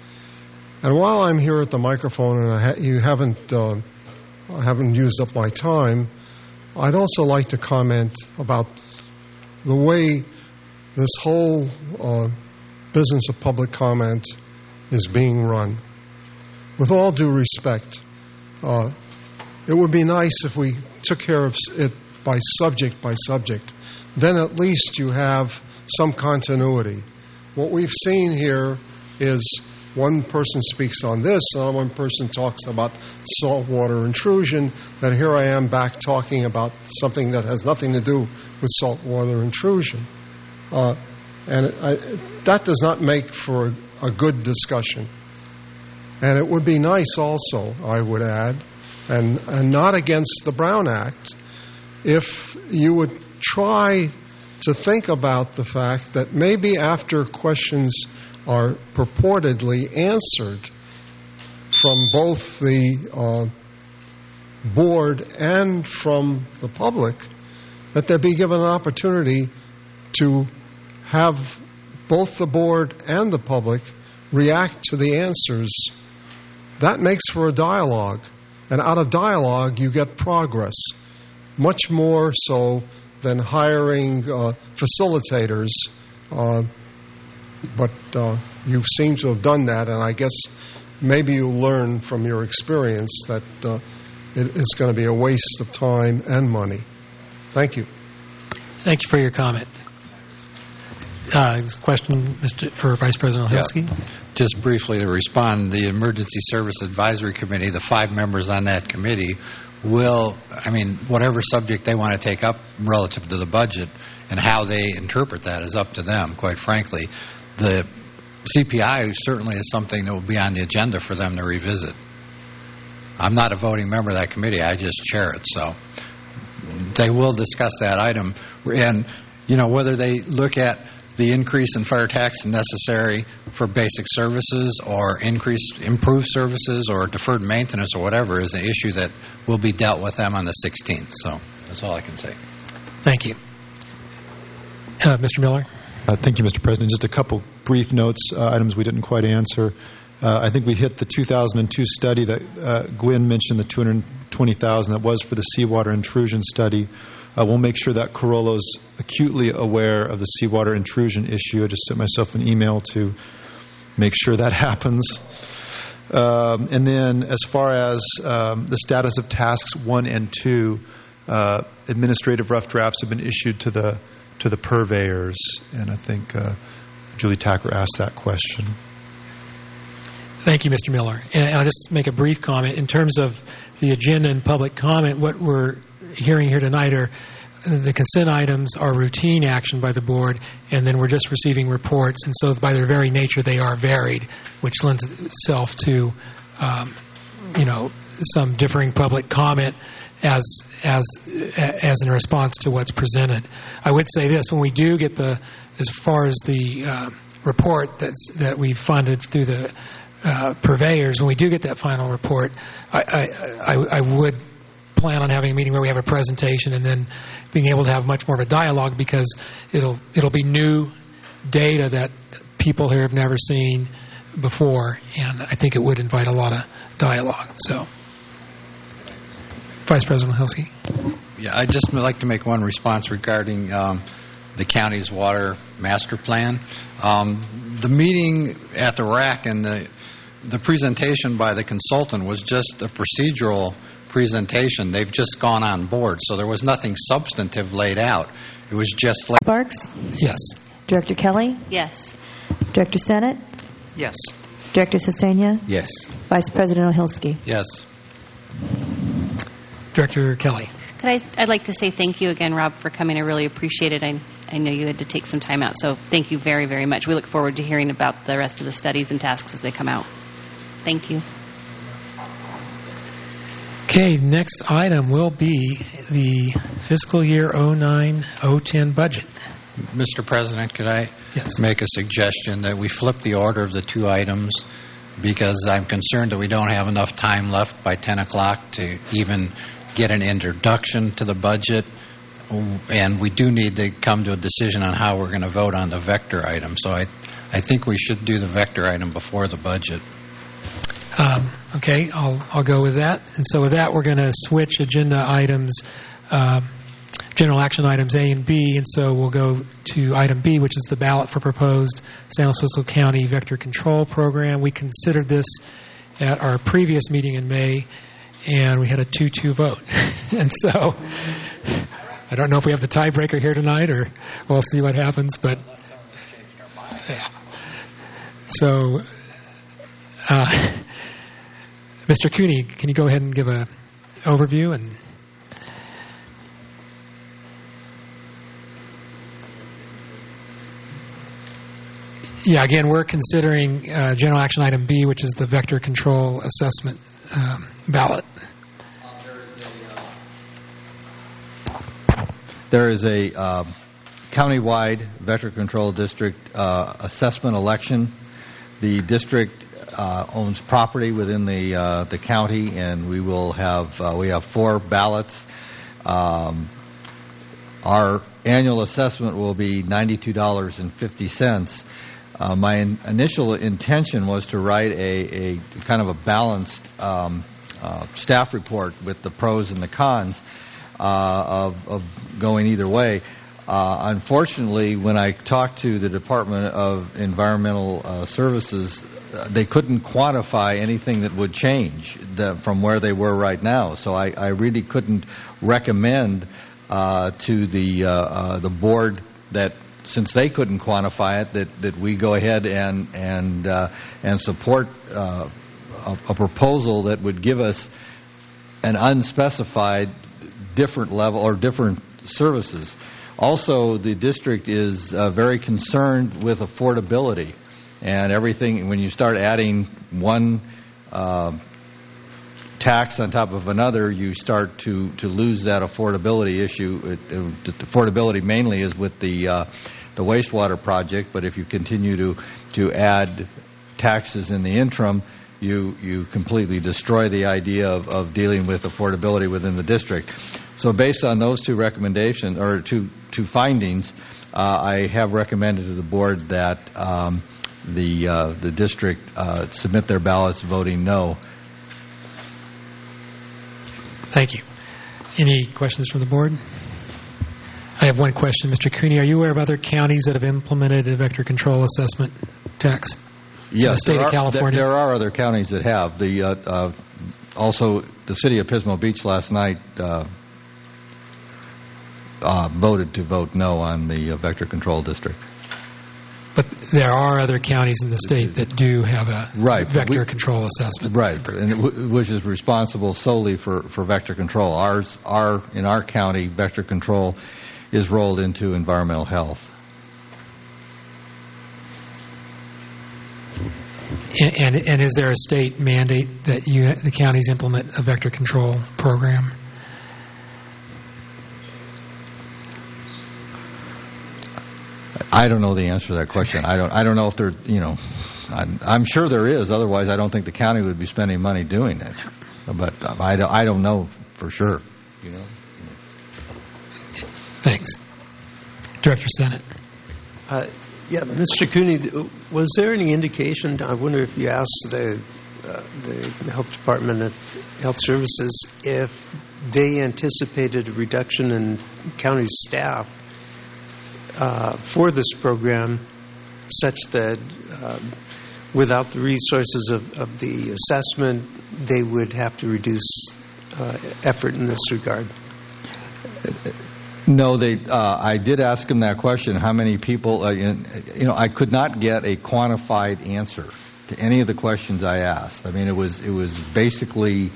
And while I'm here at the microphone and I ha- you haven't, uh, I haven't used up my time, I'd also like to comment about the way this whole uh, business of public comment is being run. With all due respect, uh, it would be nice if we took care of it by subject by subject. Then at least you have some continuity. What we've seen here is one person speaks on this, and one person talks about saltwater intrusion, and here I am back talking about something that has nothing to do with saltwater intrusion. Uh, and it, I, that does not make for a, a good discussion. And it would be nice also, I would add, and, and not against the Brown Act, if you would try to think about the fact that maybe after questions are purportedly answered from both the uh, board and from the public, that they be given an opportunity to have both the board and the public react to the answers. That makes for a dialogue. And out of dialogue, you get progress, much more so than hiring uh, facilitators. Uh, But uh, you seem to have done that, and I guess maybe you'll learn from your experience that uh, it, it's going to be a waste of time and money. Thank you. Thank you for your comment. Uh, question, Mister for Vice President Ohilsky? Yeah. Just briefly to respond, the Emergency Service Advisory Committee, the five members on that committee, will, I mean, whatever subject they want to take up relative to the budget and how they interpret that is up to them, quite frankly. The C P I certainly is something that will be on the agenda for them to revisit. I'm not a voting member of that committee. I just chair it. So they will discuss that item. And, you know, whether they look at the increase in fire tax necessary for basic services or increased improved services or deferred maintenance or whatever is an issue that will be dealt with them on the sixteenth. So that's all I can say. Thank you. Uh, Mister Miller? Uh, thank you, Mister President. Just a couple brief notes, uh, items we didn't quite answer. Uh, I think we hit the two thousand two study that uh, Gwen mentioned, the two hundred twenty thousand that was for the seawater intrusion study. Uh, we'll make sure that Carollo's acutely aware of the seawater intrusion issue. I just sent myself an email to make sure that happens. Um, and then as far as um, the status of tasks one and two, uh, administrative rough drafts have been issued to the to the purveyors, and I think uh, Julie Tacker asked that question. Thank you, Mister Miller. And I'll just make a brief comment. In terms of the agenda and public comment, what we're hearing here tonight are the consent items are routine action by the board, and then we're just receiving reports. And so by their very nature, they are varied, which lends itself to, um, you know, some differing public comment as as as in response to what's presented. I would say this: when we do get the, as far as the uh, report that's that we funded through the uh, purveyors, when we do get that final report, I I, I, I would plan on having a meeting where we have a presentation and then being able to have much more of a dialogue, because it'll it'll be new data that people here have never seen before, and I think it would invite a lot of dialogue. So, Vice President Hilsky. Yeah, I'd just like to make one response regarding um, the county's water master plan. Um, the meeting at the R A C and the the presentation by the consultant was just a procedural presentation. They've just gone on board, so there was nothing substantive laid out. It was just like Sparks? Yes. Director Kelly? Yes. Director Sennett? Yes. Director Sesenia? Yes. Vice President Ohilsky? Yes. Director Kelly. Could I, I'd like to say thank you again, Rob, for coming. I really appreciate it. I, I know you had to take some time out, so thank you very, very much. We look forward to hearing about the rest of the studies and tasks as they come out. Thank you. Okay, next item will be the fiscal year oh nine oh ten budget. Mister President, could I yes. make a suggestion that we flip the order of the two items, because I'm concerned that we don't have enough time left by ten o'clock to even get an introduction to the budget, and we do need to come to a decision on how we're going to vote on the vector item. So I, I think we should do the vector item before the budget. Um, okay, I'll I'll go with that. And so with that, we're going to switch agenda items, uh, general action items A and B, and so we'll go to item B, which is the ballot for proposed San Luis Obispo County Vector Control Program. We considered this at our previous meeting in May, and we had a two two vote. And so I don't know if we have the tiebreaker here tonight, or we'll see what happens. But yeah. So. Uh, Mister Cooney, can you go ahead and give an overview? And yeah, again, we're considering uh, general action item B, which is the vector control assessment um, ballot. There is a uh, countywide vector control district uh, assessment election. The district Uh, owns property within the uh, the county, and we will have uh, we have four ballots. Um, our annual assessment will be ninety-two dollars and fifty cents. Uh, my in, initial intention was to write a, a kind of a balanced um, uh, staff report with the pros and the cons uh, of, of going either way. Uh, unfortunately, when I talked to the Department of Environmental uh, Services, uh, they couldn't quantify anything that would change the, from where they were right now. So I, I really couldn't recommend uh, to the uh, uh, the board that, since they couldn't quantify it, that, that we go ahead and and uh, and support uh, a, a proposal that would give us an unspecified different level or different services. Also, the district is uh, very concerned with affordability, and everything. When you start adding one uh, tax on top of another, you start to, to lose that affordability issue. It, it, the affordability mainly is with the uh, the wastewater project, but if you continue to to add taxes in the interim, you you completely destroy the idea of, of dealing with affordability within the district. So based on those two recommendations, or two two findings, uh, I have recommended to the board that um, the uh, the district uh, submit their ballots voting no. Thank you. Any questions from the board? I have one question. Mister Cooney, are you aware of other counties that have implemented a vector control assessment tax? in Yes, the state there of are, California? There are other counties that have. The uh, uh, also the city of Pismo Beach last night uh, uh, voted to vote no on the uh, vector control district. But there are other counties in the state that do have a right, vector we, control assessment. Right, and it w- which is responsible solely for, for vector control. Ours, our in our county, vector control is rolled into environmental health. And, and, and is there a state mandate that you, the counties implement a vector control program? I don't know the answer to that question. I don't. I don't know if there. You know, I'm, I'm sure there is. Otherwise, I don't think the county would be spending money doing it. But I don't. I don't know for sure. You know. Thanks, Director Sennett. Uh, yeah, Mister Cooney, was there any indication? I wonder if you asked the uh, the health department of health services if they anticipated a reduction in county staff uh, for this program, such that um, without the resources of, of the assessment, they would have to reduce uh, effort in this regard. No, they. Uh, I did ask him that question. How many people? Uh, you know, I could not get a quantified answer to any of the questions I asked. I mean, it was it was basically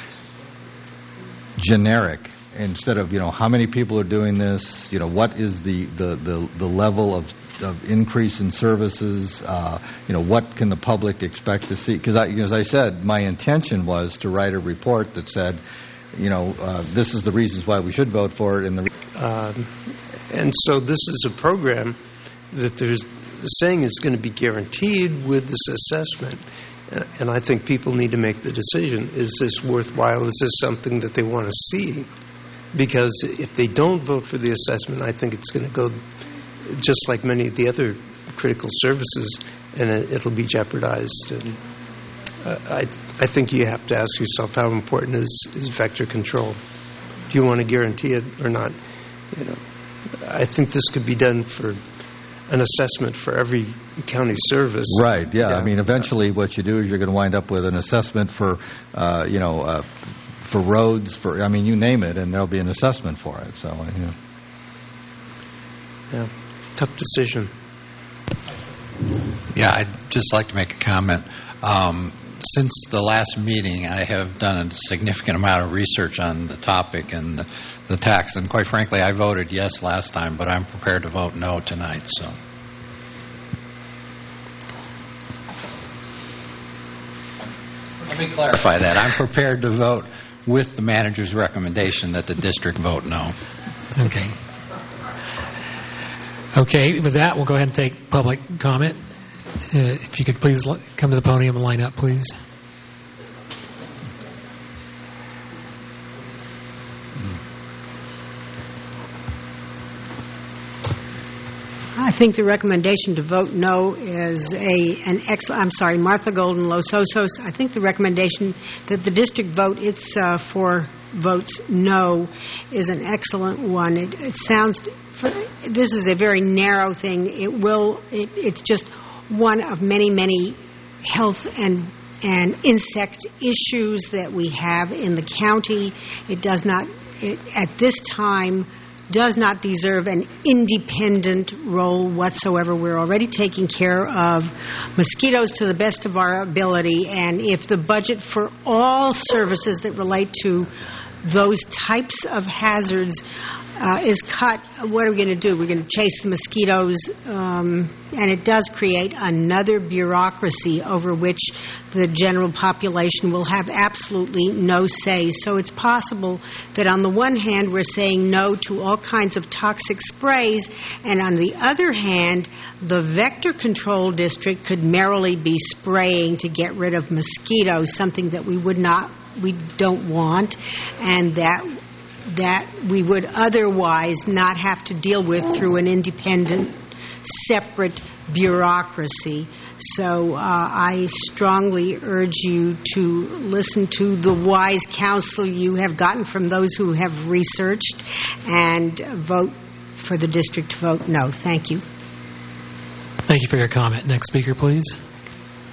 generic. Instead of you know how many people are doing this, you know what is the the, the, the level of, of increase in services? Uh, you know what can the public expect to see? Because as I said, my intention was to write a report that said, you know, uh, this is the reasons why we should vote for it. And the um, and so this is a program that there's saying is going to be guaranteed with this assessment. And I think people need to make the decision: is this worthwhile? Is this something that they want to see? Because if they don't vote for the assessment, I think it's going to go just like many of the other critical services, and it, it'll be jeopardized. And uh, I, I think you have to ask yourself how important is, is vector control. Do you want to guarantee it or not? You know, I think this could be done for an assessment for every county service. Right. Yeah. yeah. I mean, eventually, what you do is you're going to wind up with an assessment for, uh, you know. Uh, for roads, for I mean, you name it, and there'll be an assessment for it. So, you know. Yeah, tough decision. Yeah, I'd just like to make a comment. Um, since the last meeting, I have done a significant amount of research on the topic and the, the tax, and quite frankly, I voted yes last time, but I'm prepared to vote no tonight. So. Let me clarify that. I'm prepared to vote with the manager's recommendation that the district vote no. Okay. Okay, with that, we'll go ahead and take public comment. Uh, if you could please come to the podium and line up, please. I think the recommendation to vote no is a an excellent. I'm sorry, Martha Golden, Los Osos. I think the recommendation that the district vote its uh, four votes no is an excellent one. It, it sounds. For, this is a very narrow thing. It will. It, it's just one of many, many health and and insect issues that we have in the county. It does not. It, at this time. Does not deserve an independent role whatsoever. We're already taking care of mosquitoes to the best of our ability, and if the budget for all services that relate to those types of hazards uh, is cut, what are we going to do? We're going to chase the mosquitoes, um, and it does create another bureaucracy over which the general population will have absolutely no say. So it's possible that on the one hand we're saying no to all kinds of toxic sprays, and on the other hand the vector control district could merrily be spraying to get rid of mosquitoes, something that we would not, we don't want, and that that we would otherwise not have to deal with through an independent, separate bureaucracy. So uh, I strongly urge you to listen to the wise counsel you have gotten from those who have researched and vote for the district to vote no. Thank you. Thank you for your comment. Next speaker, please.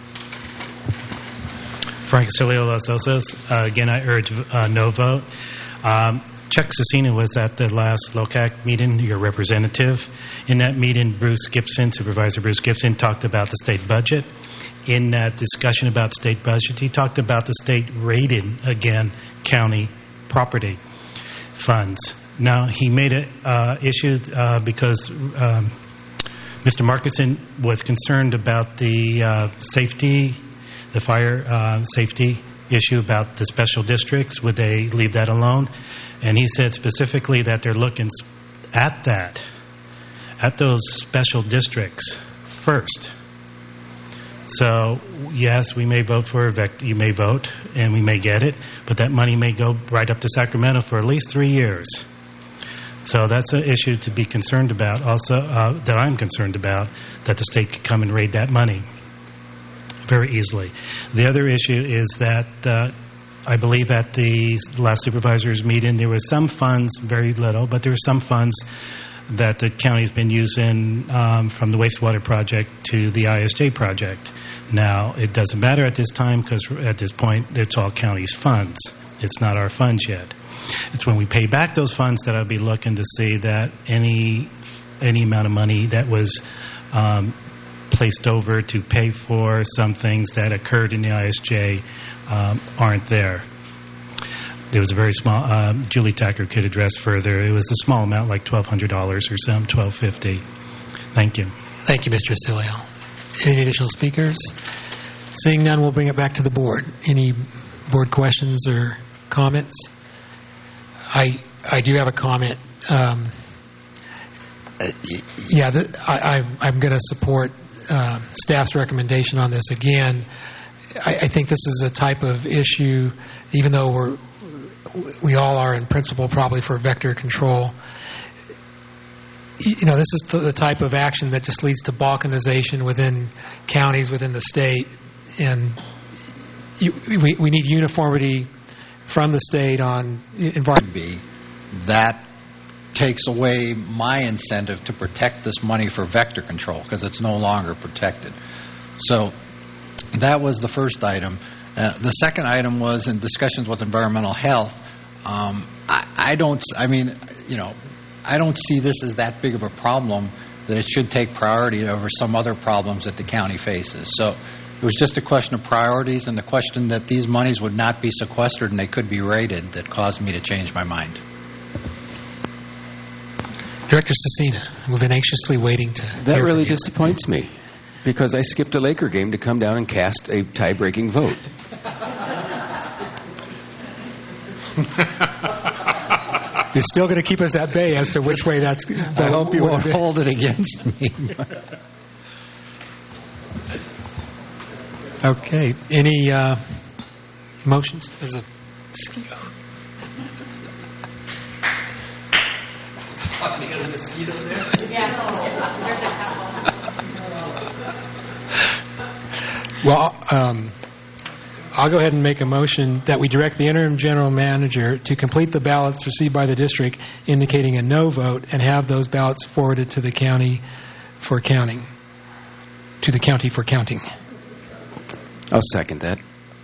Frank Cilio Los Osos. Uh, again, I urge uh, no vote. Um, Chuck Cecina was at the last L O C A C meeting, your representative. In that meeting, Bruce Gibson, Supervisor Bruce Gibson, talked about the state budget. In that discussion about state budget, he talked about the state raiding, again, county property funds. Now, he made it uh, issue uh, because um, Mister Markison was concerned about the uh, safety, the fire uh, safety issue about the special districts. Would they leave that alone? And he said specifically that they're looking at that, at those special districts first. So, yes, we may vote for a vector, you may vote, and we may get it, but that money may go right up to Sacramento for at least three years. So that's an issue to be concerned about, also, uh, that I'm concerned about, that the state could come and raid that money very easily. The other issue is that uh, I believe at the last supervisors meeting, there was some funds, very little, but there were some funds that the county's been using um, from the wastewater project to the I S J project. Now, it doesn't matter at this time because at this point, it's all county's funds. It's not our funds yet. It's when we pay back those funds that I'll be looking to see that any any amount of money that was um, placed over to pay for some things that occurred in the I S J um, aren't there. There was a very small, um, Julie Tacker could address further. It was a small amount, like twelve hundred dollars or some, twelve fifty. Thank you. Thank you, Mister Cilio. Any additional speakers? Seeing none, we'll bring it back to the board. Any board questions or comments? I I do have a comment. Um, yeah, the, I, I, I'm going to support uh, staff's recommendation on this. Again, I, I think this is a type of issue, even though we're we all are in principle probably for vector control. You know, this is the type of action that just leads to balkanization within counties, within the state, and you, we, we need uniformity from the state on environment. That takes away my incentive to protect this money for vector control because it's no longer protected. So that was the first item. Uh, the second item was in discussions with environmental health. Um, I, I don't, I mean, you know, I don't see this as that big of a problem that it should take priority over some other problems that the county faces. So it was just a question of priorities and the question that these monies would not be sequestered and they could be raided that caused me to change my mind. Director Cecina, we've been anxiously waiting to That hear really from you. disappoints me because I skipped a Laker game to come down and cast a tie-breaking vote. You're still going to keep us at bay as to which way that's. I hope you won't hold it against me. Okay. Any uh, motions? There's a mosquito. There's a mosquito there? Yeah. There's a couple. Well, um, I'll go ahead and make a motion that we direct the interim general manager to complete the ballots received by the district indicating a no vote and have those ballots forwarded to the county for counting. To the county for counting. I'll second that.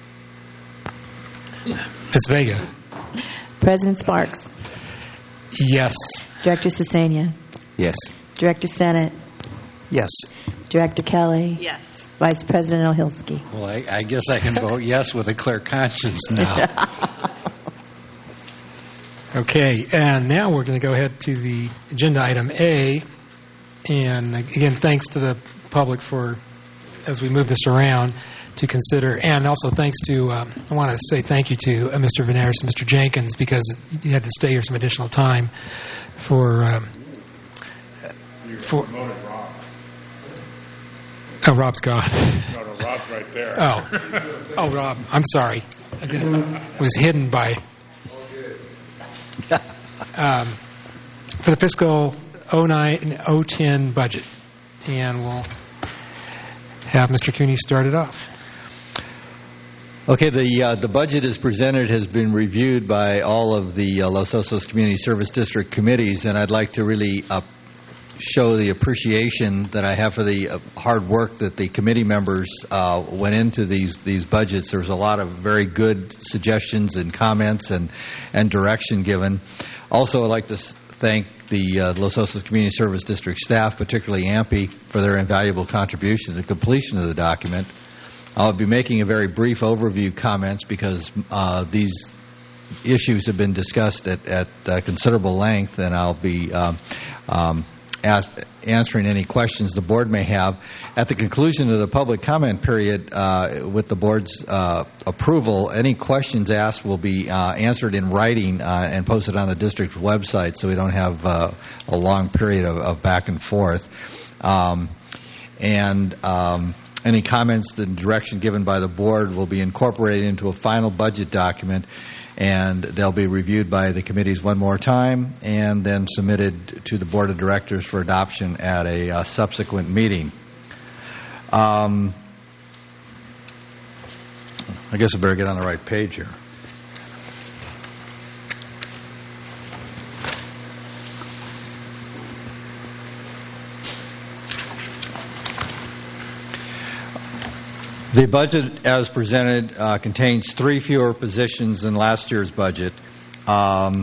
Miz Vega. President Sparks. Yes. Director Cesania. Yes. Director Sennett. Yes. Director Kelly. Yes. Vice President Ohilsky. Well, I, I guess I can vote yes with a clear conscience now. Okay, and now we're going to go ahead to the agenda item A. And again, thanks to the public for, as we move this around, to consider. And also thanks to, um, I want to say thank you to uh, Mister Venaris and Mister Jenkins because you had to stay here some additional time for. Um, for Oh, Rob's gone. No, no, Rob's right there. Oh, oh, Rob, I'm sorry. I didn't, it was hidden by. Um, for the fiscal oh nine oh ten budget, and we'll have Mister Cooney start it off. Okay, the uh, the budget as presented has been reviewed by all of the uh, Los Osos Community Service District committees, and I'd like to really uh, show the appreciation that I have for the uh, hard work that the committee members uh, went into these these budgets. There was a lot of very good suggestions and comments and and direction given. Also, I'd like to thank the uh, Los Osos Community Service District staff, particularly A M P I, for their invaluable contribution to the completion of the document. I'll be making a very brief overview comments because uh, these issues have been discussed at, at uh, considerable length, and I'll be um, um, asked, answering any questions the board may have. At the conclusion of the public comment period, uh, with the board's uh, approval, any questions asked will be uh, answered in writing uh, and posted on the district website, so we don't have uh, a long period of, of back and forth. Um, and um, any comments, the direction given by the board will be incorporated into a final budget document, and they'll be reviewed by the committees one more time and then submitted to the board of directors for adoption at a uh, subsequent meeting. Um, I guess I better get on the right page here. The budget as presented uh, contains three fewer positions than last year's budget. Um,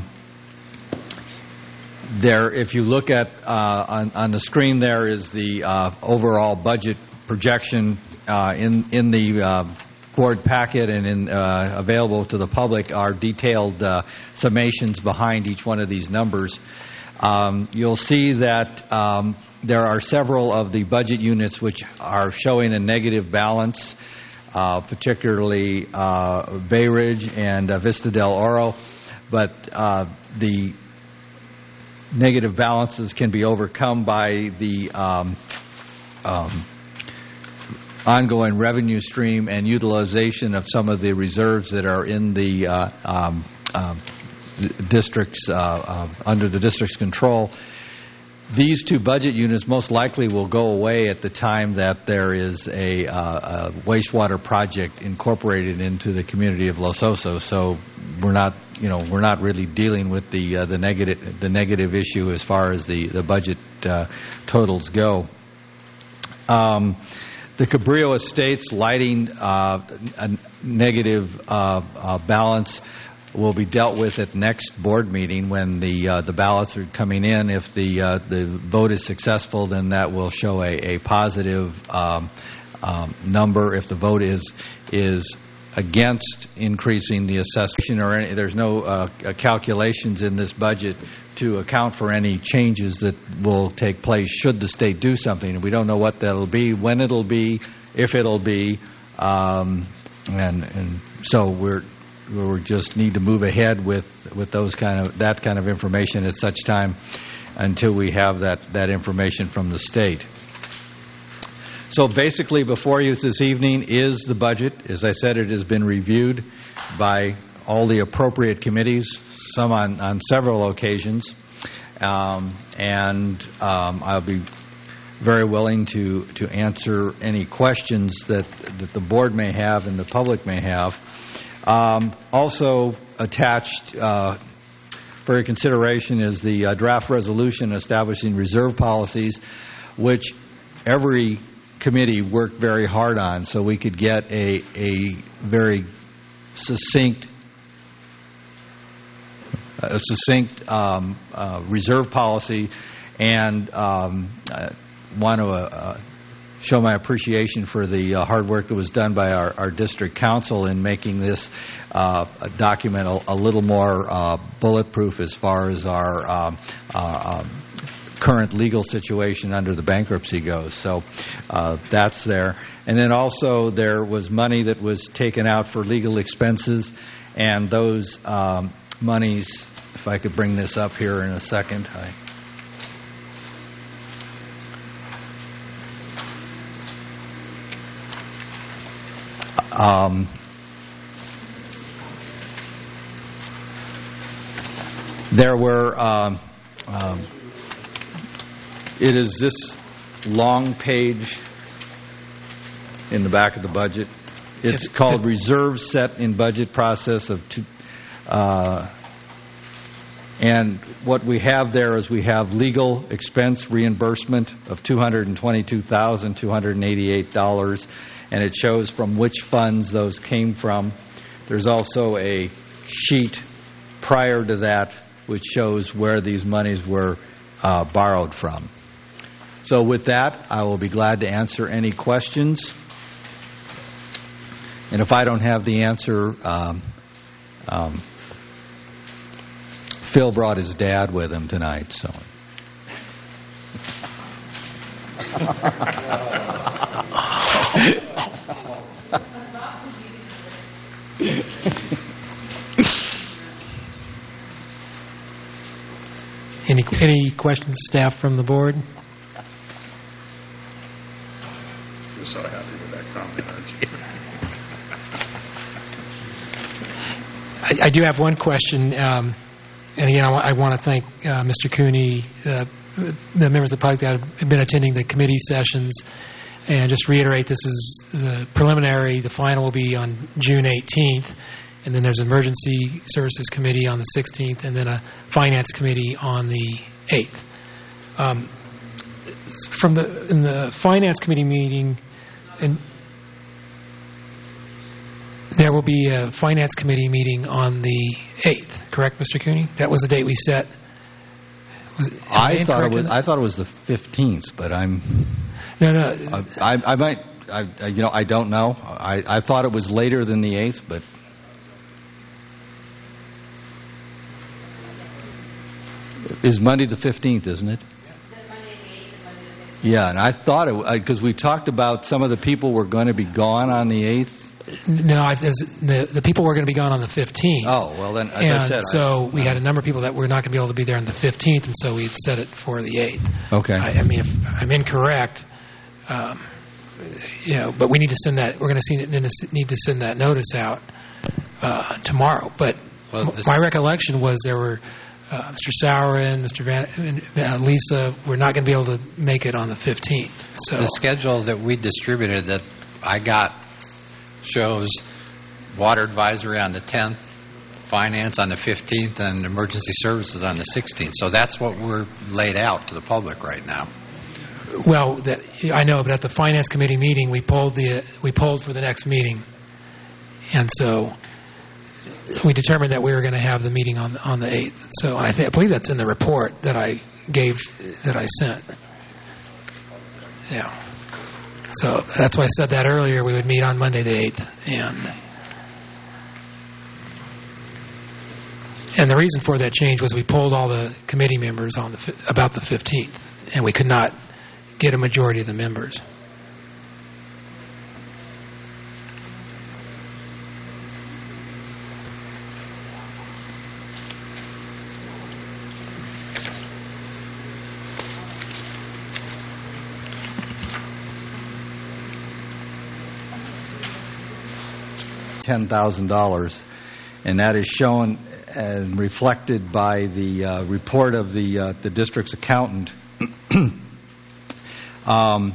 there, if you look at uh, on, on the screen, there is the uh, overall budget projection uh, in in the uh, board packet and in uh, available to the public are detailed uh, summations behind each one of these numbers. Um, you'll see that um, there are several of the budget units which are showing a negative balance, uh, particularly uh, Bay Ridge and uh, Vista del Oro, but uh, the negative balances can be overcome by the um, um, ongoing revenue stream and utilization of some of the reserves that are in the uh, um, um, districts uh, uh, under the district's control. These two budget units most likely will go away at the time that there is a, uh, a wastewater project incorporated into the community of Los Osos. So we're not, you know, we're not really dealing with the uh, the negative the negative issue as far as the the budget uh, totals go. Um, the Cabrillo Estates lighting uh, a negative uh, uh, balance will be dealt with at next board meeting when the uh, the ballots are coming in. If the uh, the vote is successful, then that will show a, a positive um, um, number. If the vote is is against increasing the assessment, or any, there's no uh, calculations in this budget to account for any changes that will take place should the state do something. And we don't know what that'll be, when it'll be, if it'll be, um, and and so we're. We just need to move ahead with, with those kind of that kind of information at such time until we have that, that information from the state. So basically, before you this evening is the budget. As I said, it has been reviewed by all the appropriate committees, some on, on several occasions, um, and um, I'll be very willing to, to answer any questions that that the board may have and the public may have. Um, also attached uh, for your consideration is the uh, draft resolution establishing reserve policies, which every committee worked very hard on, so we could get a a very succinct, a succinct um, uh, reserve policy, and um, I want to. Uh, show my appreciation for the uh, hard work that was done by our, our district council in making this uh, document a, a little more uh, bulletproof as far as our um, uh, um, current legal situation under the bankruptcy goes. So uh, that's there. And then also there was money that was taken out for legal expenses, and those um, monies, if I could bring this up here in a second. I Um, there were, um, um, it is this long page in the back of the budget. It's called Reserves Set in Budget Process of two, uh, And what we have there is we have legal expense reimbursement of two hundred twenty-two thousand two hundred eighty-eight dollars, and it shows from which funds those came from. There's also a sheet prior to that which shows where these monies were uh, borrowed from. So with that, I will be glad to answer any questions. And if I don't have the answer, um, um, Phil brought his dad with him tonight, so. Any any questions, staff, from the board? You're so happy with that comment, aren't you? I, I do have one question, um, and again, I, wa- I want to thank uh, Mister Cooney, uh, the members of the public that have been attending the committee sessions, and just reiterate this is the preliminary. The final will be on June eighteenth, and then there's an emergency services committee on the sixteenth, and then a finance committee on the eighth. Um, from the in the finance committee meeting, and there will be a finance committee meeting on the eighth, correct, Mister Cooney? That was the date we set. Was it, I thought it was. I thought it was the fifteenth, but I'm. No, no. I, I, I might. I, you know, I don't know. I, I thought it was later than the eighth, but. Is Monday the fifteenth, isn't it? Yeah, and I thought it because we talked about some of the people were going to be gone on the eighth. No, I, the the people were going to be gone on the fifteenth. Oh, well then, as and I said, so I, we had a number of people that were not going to be able to be there on the fifteenth, and so we had set it for the eighth. Okay. I, I mean, if I'm incorrect, um, you know, but we need to send that. We're going to need to send that notice out uh, tomorrow. But Well, this- my recollection was there were. Uh, Mister Sauer, Mister Van, uh, Lisa, we're not going to be able to make it on the fifteenth. So the schedule that we distributed that I got shows water advisory on the tenth, finance on the fifteenth, and emergency services on the sixteenth. So that's what we're laid out to the public right now. Well, that, I know, but at the finance committee meeting, we polled the we polled for the next meeting, and so we determined that we were going to have the meeting on on the eighth. So I, th- I believe that's in the report that I gave that I sent. Yeah. So that's why I said that earlier. We would meet on Monday the eighth, and and the reason for that change was we polled all the committee members on the fi- about the fifteenth, and we could not get a majority of the members. ten thousand dollars, and that is shown and reflected by the uh, report of the uh, the district's accountant. um,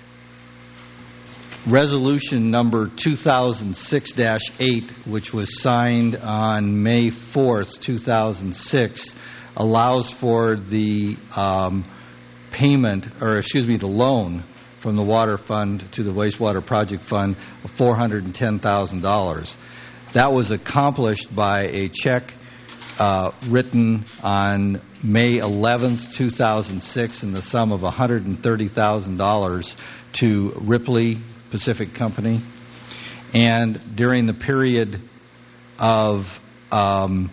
resolution number two thousand six dash eight, which was signed on May fourth, two thousand six, allows for the um, payment, or excuse me, the loan from the water fund to the wastewater project fund of four hundred ten thousand dollars. That was accomplished by a check uh, written on May eleventh, two thousand six in the sum of one hundred thirty thousand dollars to Ripley Pacific Company. And during the period of um,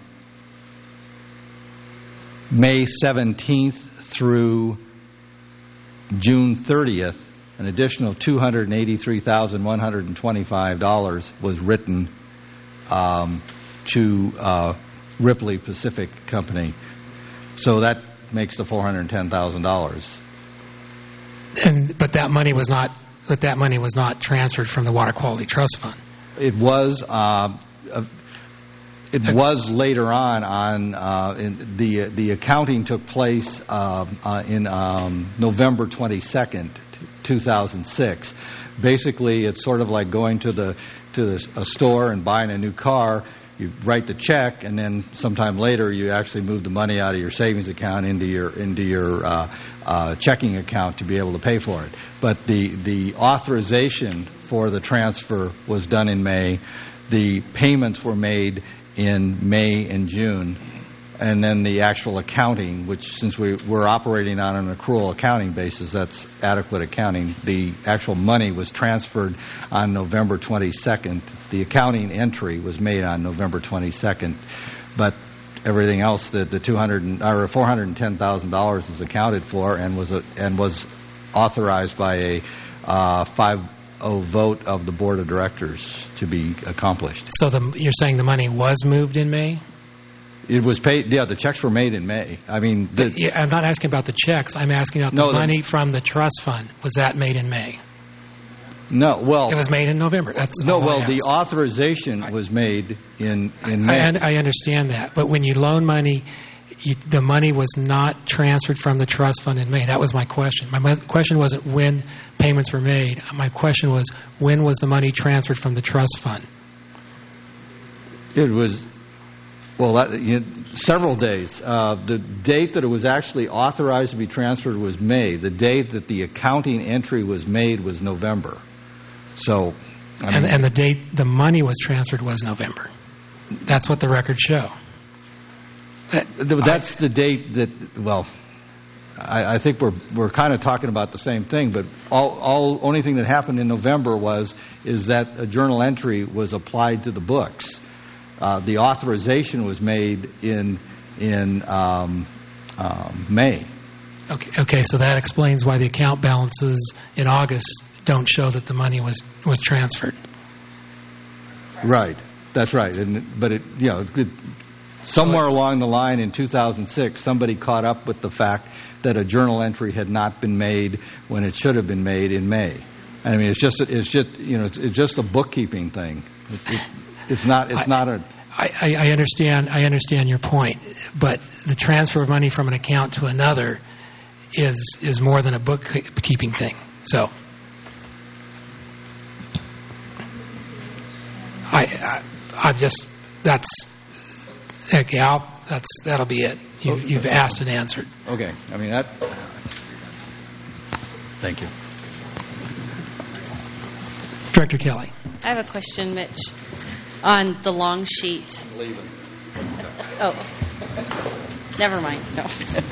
May seventeenth through June thirtieth, an additional two hundred eighty-three thousand one hundred twenty-five dollars was written um, to uh, Ripley Pacific Company. So that makes the four hundred ten thousand dollars. And but that money was not but that money was not transferred from the Water Quality Trust Fund. It was. Uh, uh, It was later on. On uh, in the the accounting took place uh, uh, in um, November twenty-second, two thousand six. Basically, it's sort of like going to the to the, a store and buying a new car. you write the check, and then sometime later you actually move the money out of your savings account into your into your uh, uh, checking account to be able to pay for it. But the the authorization for the transfer was done in May. The payments were made in May and June. And then the actual accounting, which since we, we're operating on an accrual accounting basis, that's adequate accounting. The actual money was transferred on November twenty-second. The accounting entry was made on November twenty-second. But everything else, the, the two hundred or four hundred ten thousand dollars is accounted for and was a, and was authorized by a uh, five oh vote of the board of directors to be accomplished. So the, you're saying the money was moved in May? It was paid. Yeah, the checks were made in May. I mean, the, yeah, I'm not asking about the checks. I'm asking about no, the money the, from the trust fund. Was that made in May? No. Well, it was made in November. That's no. all Well, I the authorization was made in in May. I, I understand that, but when you loan money, you, the money was not transferred from the trust fund in May. That was my question. My question wasn't when payments were made. My question was when was the money transferred from the trust fund? It was. Well, that, you know, several days. Uh, the date that it was actually authorized to be transferred was May. The date that the accounting entry was made was November. So, I mean, and, and the date the money was transferred was November. That's what the records show. That's I, the date that. Well, I, I think we're we're kind of talking about the same thing. But all all only thing that happened in November was is that a journal entry was applied to the books. Uh, the authorization was made in in um, um, May. Okay, okay, so that explains why the account balances in August don't show that the money was, was transferred. Right, that's right. And but it you know it, somewhere along the line in two thousand six, somebody caught up with the fact that a journal entry had not been made when it should have been made in May. I mean, it's just it's just you know it's, it's just a bookkeeping thing. It, it, It's not. It's I, not a. I, I understand. I understand your point, but the transfer of money from an account to another is is more than a bookkeeping thing. So, I, I I've just that's okay. I'll, that's that'll be it. You've, okay. you've asked and answered. Okay. I mean that. Thank you, Director Kelly. I have a question, Mitch. On the long sheet. I'm leaving. Oh. Never mind. No.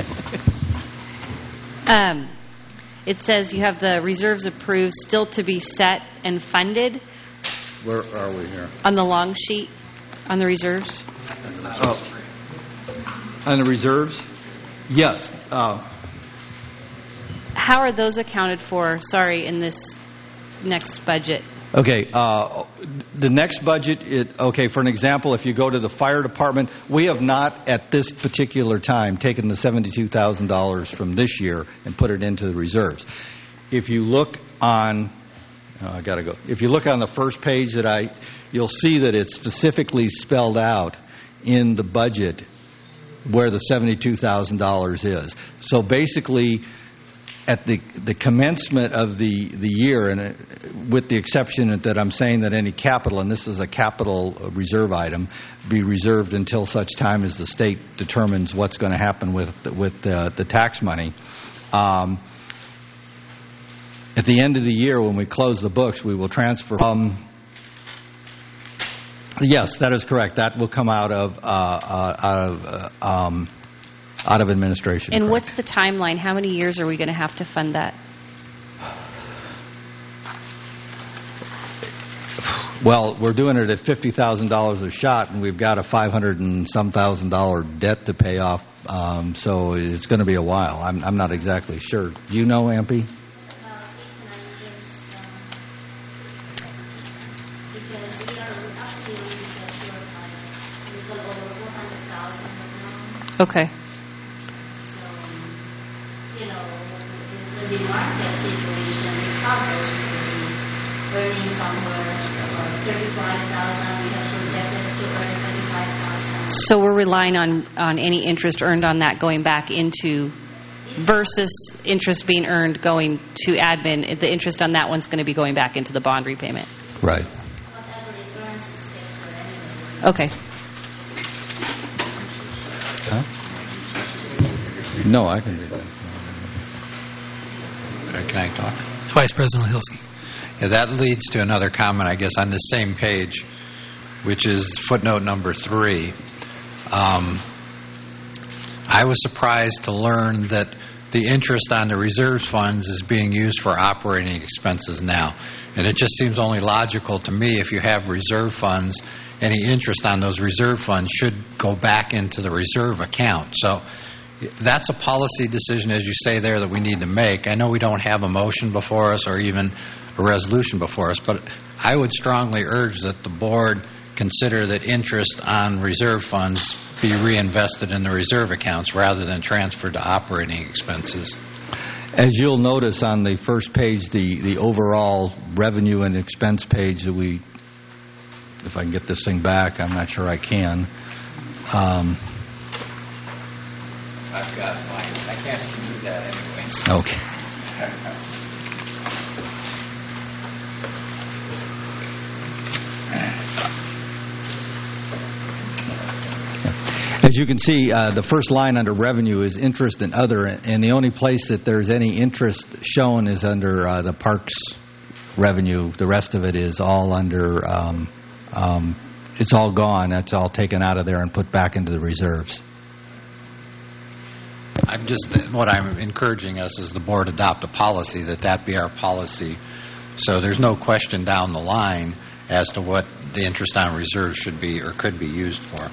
um, it says you have the reserves approved, still to be set and funded. Where are we here? On the long sheet, on the reserves. Oh. On the reserves? Yes. Uh, How are those accounted for, sorry, in this next budget? Okay, uh, the next budget, it, okay, for an example, if you go to the fire department, we have not at this particular time taken the seventy-two thousand dollars from this year and put it into the reserves. If you look on, oh, I gotta go, if you look on the first page that I, you'll see that it's specifically spelled out in the budget where the seventy-two thousand dollars is. So basically, at the the commencement of the, the year, and it, with the exception that I'm saying that any capital, and this is a capital reserve item, be reserved until such time as the state determines what's going to happen with with the, the tax money. Um, at the end of the year, when we close the books, we will transfer. Um, yes, that is correct. That will come out of uh, uh, out of. Uh, um, Out of administration. And correct. What's the timeline? How many years are we going to have to fund that? Well, we're doing it at fifty thousand dollars a shot, and we've got a five hundred and some thousand dollar debt to pay off. Um, so it's going to be a while. I'm, I'm not exactly sure. Do you know, Ampy? Okay. The market situation recovers, earning somewhere thirty-five thousand, we have projected to earn twenty-five thousand. So we're relying on, on any interest earned on that going back into versus interest being earned going to admin. The interest on that one's going to be going back into the bond repayment. Right. Whatever it earns is fixed for anyway. Okay. Huh? No, I can read that. Uh, Can I talk? Vice President Hilsky. Yeah, that leads to another comment, I guess, on the same page, which is footnote number three. Um, I was surprised to learn that the interest on the reserves funds is being used for operating expenses now. And it just seems only logical to me, if you have reserve funds, any interest on those reserve funds should go back into the reserve account. So that's a policy decision, as you say there, that we need to make. I know we don't have a motion before us or even a resolution before us, but I would strongly urge that the board consider that interest on reserve funds be reinvested in the reserve accounts rather than transferred to operating expenses. As you'll notice on the first page, the, the overall revenue and expense page that we, if I can get this thing back, I'm not sure I can. Um, I've got mine. I can't see that anyways. Okay. As you can see, uh, the first line under revenue is interest and other, and the only place that there's any interest shown is under uh, the parks revenue. The rest of it is all under, um, um, it's all gone. That's all taken out of there and put back into the reserves. I'm just, what I'm encouraging us is the board adopt a policy, that that be our policy. So there's no question down the line as to what the interest on reserves should be or could be used for.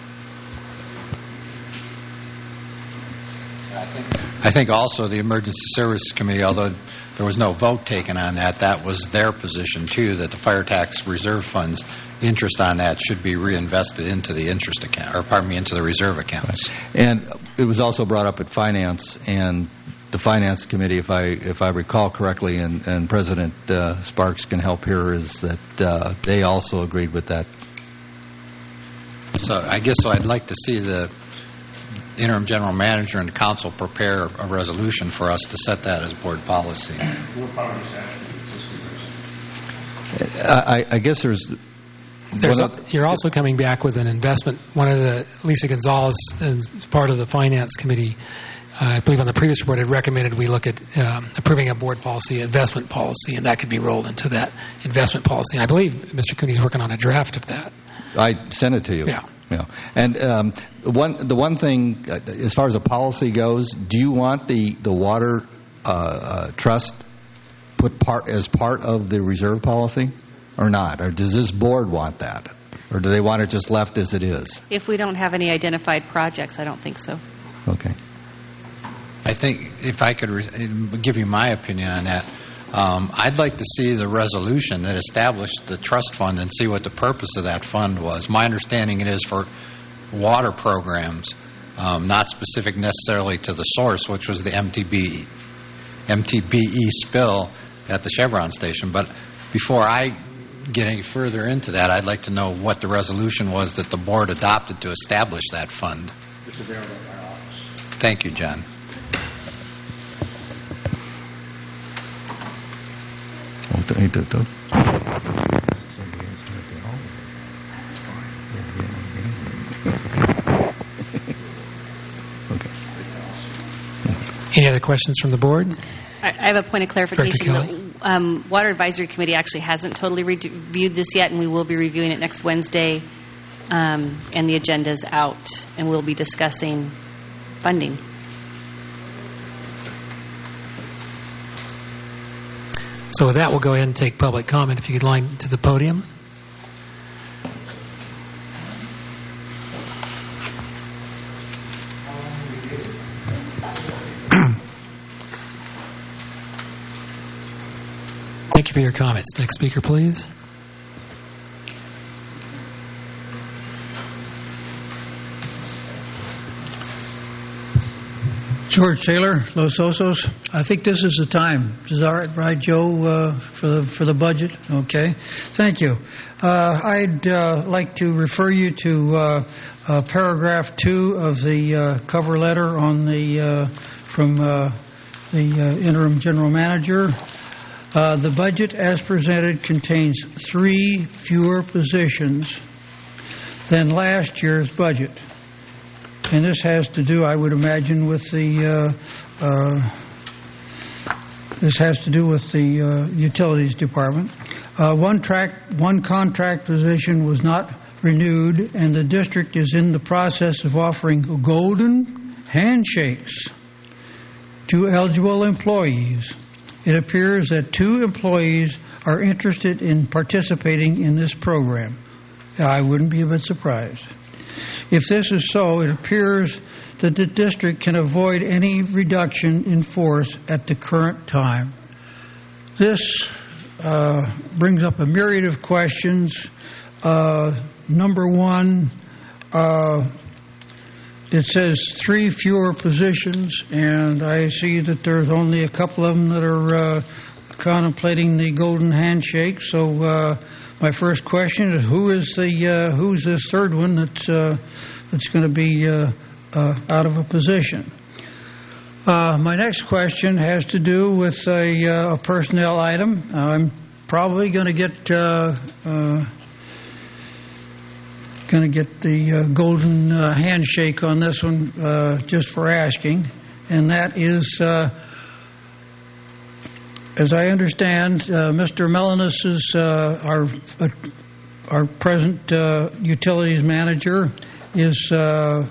I think, I think also the Emergency Services Committee, although there was no vote taken on that, that was their position too, that the fire tax reserve funds, interest on that should be reinvested into the interest account, or pardon me, into the reserve accounts. And it was also brought up at Finance, and the Finance Committee, if I if I recall correctly, and, and President uh, Sparks can help here, is that uh, they also agreed with that. So I guess so I'd like to see the interim general manager and the council prepare a resolution for us to set that as board policy. I, I guess there's... There's a, you're also coming back with an investment. One of the, Lisa Gonzalez, as part of the Finance Committee, uh, I believe on the previous report, had recommended we look at um, approving a board policy, investment policy, and that could be rolled into that investment policy. And I believe Mister Cooney's working on a draft of that. I sent it to you. Yeah. Yeah. And um, one, the one thing, uh, as far as the policy goes, do you want the, the water uh, uh, trust put part as part of the reserve policy or not? Or does this board want that? Or do they want it just left as it is? If we don't have any identified projects, I don't think so. Okay. I think if I could re- give you my opinion on that, um, I'd like to see the resolution that established the trust fund and see what the purpose of that fund was. My understanding it is for water programs, um, not specific necessarily to the source, which was the M T B, M T B E spill at the Chevron station. But before I get any further into that, I'd like to know what the resolution was that the board adopted to establish that fund. It's available in our office. Thank you, John. Any other questions from the board? I I have a point of clarification. Director The um, Water Advisory Committee actually hasn't totally re- reviewed this yet, and we will be reviewing it next Wednesday. Um, and the agenda is out, and we'll be discussing funding. So with that, we'll go ahead and take public comment. If you could line to the podium. Thank you for your comments. Next speaker, please. George Taylor, Los Osos. I think this is the time. Is that right, right Joe, uh, for the for the budget? Okay. Thank you. Uh, I'd uh, like to refer you to uh, uh, paragraph two of the uh, cover letter on the uh, from uh, the uh, interim general manager. Uh, the budget as presented contains three fewer positions than last year's budget. and this has to do, I would imagine, with the uh, uh, this has to do with the uh, utilities department. Uh, one track, one contract position was not renewed, and the district is in the process of offering golden handshakes to eligible employees. It appears that two employees are interested in participating in this program. I wouldn't be a bit surprised. If this is so, it appears that the district can avoid any reduction in force at the current time. This uh, brings up a myriad of questions. Uh, number one, uh, it says three fewer positions, and I see that there's only a couple of them that are uh, contemplating the golden handshake. So uh, my first question is, who is the uh, who's this third one that's uh, that's going to be uh, uh, out of a position? Uh, my next question has to do with a, uh, a personnel item. I'm probably going to get uh, uh, going to get the uh, golden uh, handshake on this one, uh, just for asking, and that is, uh, as I understand, uh, Mister Melanis is uh, our uh, our present uh, utilities manager is. Uh,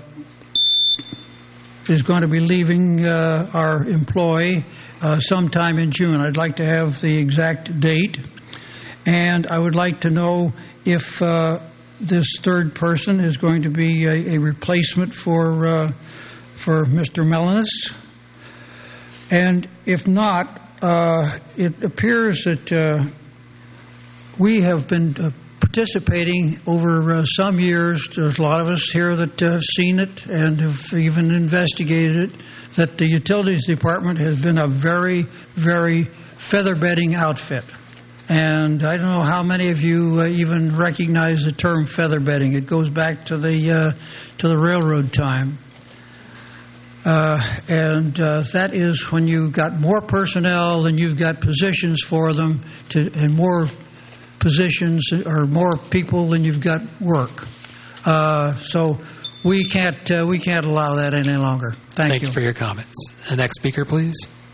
is going to be leaving uh, our employ uh, sometime in June. I'd like to have the exact date, and I would like to know if uh, this third person is going to be a, a replacement for uh, for Mister Melanis, and if not, uh, it appears that uh, we have been uh, participating over uh, some years. There's a lot of us here that uh, have seen it and have even investigated it, that the utilities department has been a very, very feather-bedding outfit. And I don't know how many of you uh, even recognize the term feather-bedding. It goes back to the uh, to the railroad time. Uh, and uh, that is when you've got more personnel than you've got positions for them, to, and more positions or more people than you've got work. Uh, so we can't uh, we can't allow that any longer. Thank, Thank you. you for your comments. The next speaker, please.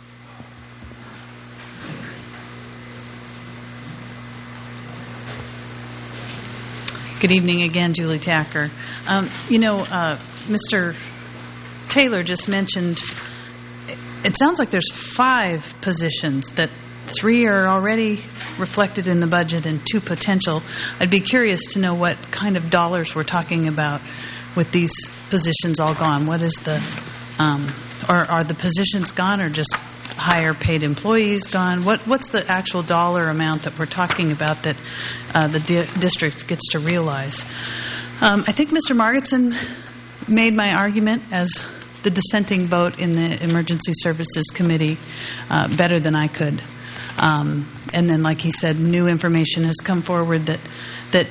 Good evening again, Julie Tacker. Um, you know, uh, Mister Taylor just mentioned, it sounds like there's five positions, that three are already reflected in the budget and two potential. I'd be curious to know what kind of dollars we're talking about with these positions all gone. What is the, um, or are the positions gone, or just higher paid employees gone? What What's the actual dollar amount that we're talking about that uh, the di- district gets to realize? Um, I think Mister Margetson made my argument as the dissenting vote in the Emergency Services Committee uh, better than I could. Um, and then, like he said, new information has come forward that that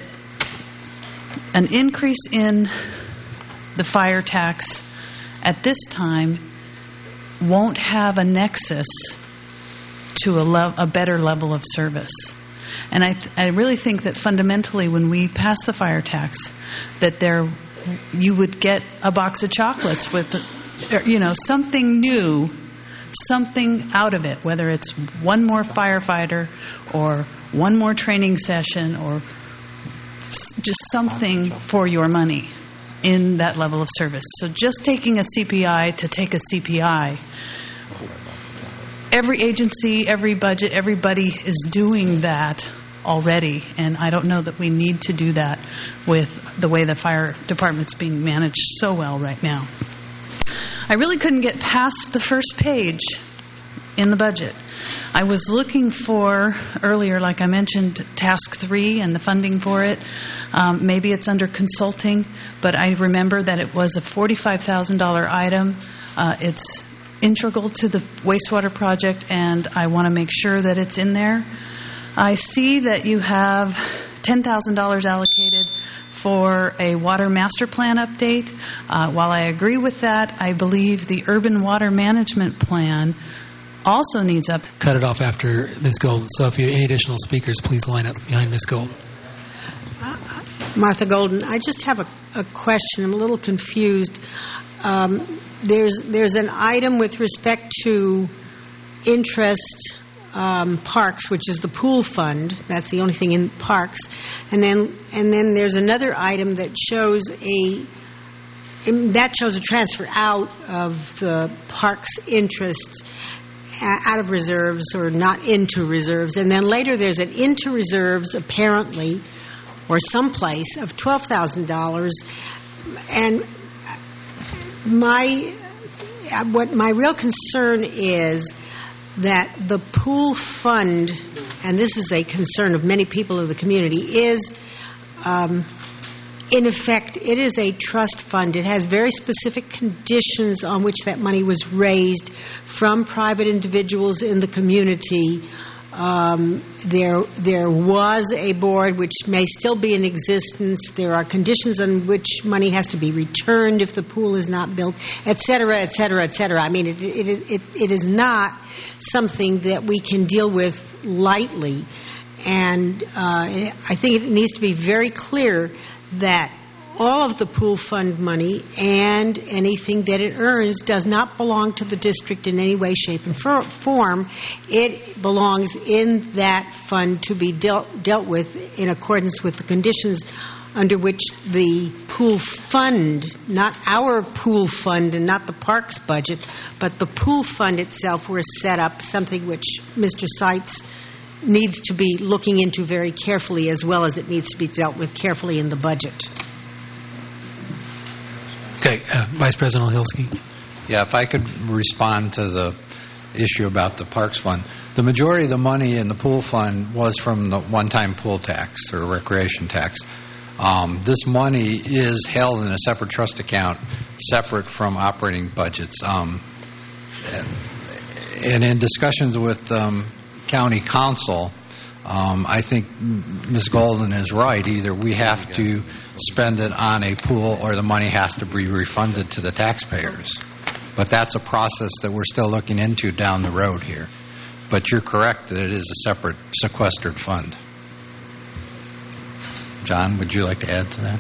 an increase in the fire tax at this time won't have a nexus to a, le- a better level of service. And I, th- I really think that fundamentally, when we pass the fire tax, that there you would get a box of chocolates with, you know, something new, something out of it, whether it's one more firefighter or one more training session or just something for your money in that level of service. So just taking a C P I to take a C P I, every agency, every budget, everybody is doing that already, and I don't know that we need to do that with the way the fire department's being managed so well right now. I really couldn't get past the first page in the budget. I was looking for, earlier, like I mentioned, task three and the funding for it. Um, maybe it's under consulting, but I remember that it was a forty-five thousand dollars item. Uh, it's integral to the wastewater project, and I want to make sure that it's in there. I see that you have ten thousand dollars allocated for a water master plan update. Uh, while I agree with that, I believe the urban water management plan also needs up. Cut it off after Miz Golden. So if you have any additional speakers, please line up behind Miz Golden. Martha Golden, I just have a, a question. I'm a little confused. um, there's there's an item with respect to interest um, parks, which is the pool fund. That's the only thing in parks, and then and then there's another item that shows a that shows a transfer out of the parks interest out of reserves or not into reserves, and then later there's an into reserves apparently or someplace of twelve thousand dollars. And my what my real concern is that the pool fund, and this is a concern of many people in the community, is um, in effect, it is a trust fund. It has very specific conditions on which that money was raised from private individuals in the community. Um, there, there was a board which may still be in existence. There are conditions on which money has to be returned if the pool is not built, et cetera, et cetera, et cetera. I mean, it, it, it, it is not something that we can deal with lightly. And uh, I think it needs to be very clear that all of the pool fund money and anything that it earns does not belong to the district in any way, shape, and form. It belongs in that fund to be dealt, dealt with in accordance with the conditions under which the pool fund, not our pool fund and not the parks budget, but the pool fund itself was set up, something which Mister Seitz needs to be looking into very carefully, as well as it needs to be dealt with carefully in the budget. Okay, uh, Vice President Ohilsky. Yeah, if I could respond to the issue about the Parks Fund. The majority of the money in the pool fund was from the one-time pool tax or recreation tax. Um, this money is held in a separate trust account, separate from operating budgets. Um, and in discussions with um, county council, um, I think Miz Golden is right. Either we have to spend it on a pool or the money has to be refunded to the taxpayers. But that's a process that we're still looking into down the road here. But you're correct that it is a separate sequestered fund. John, would you like to add to that?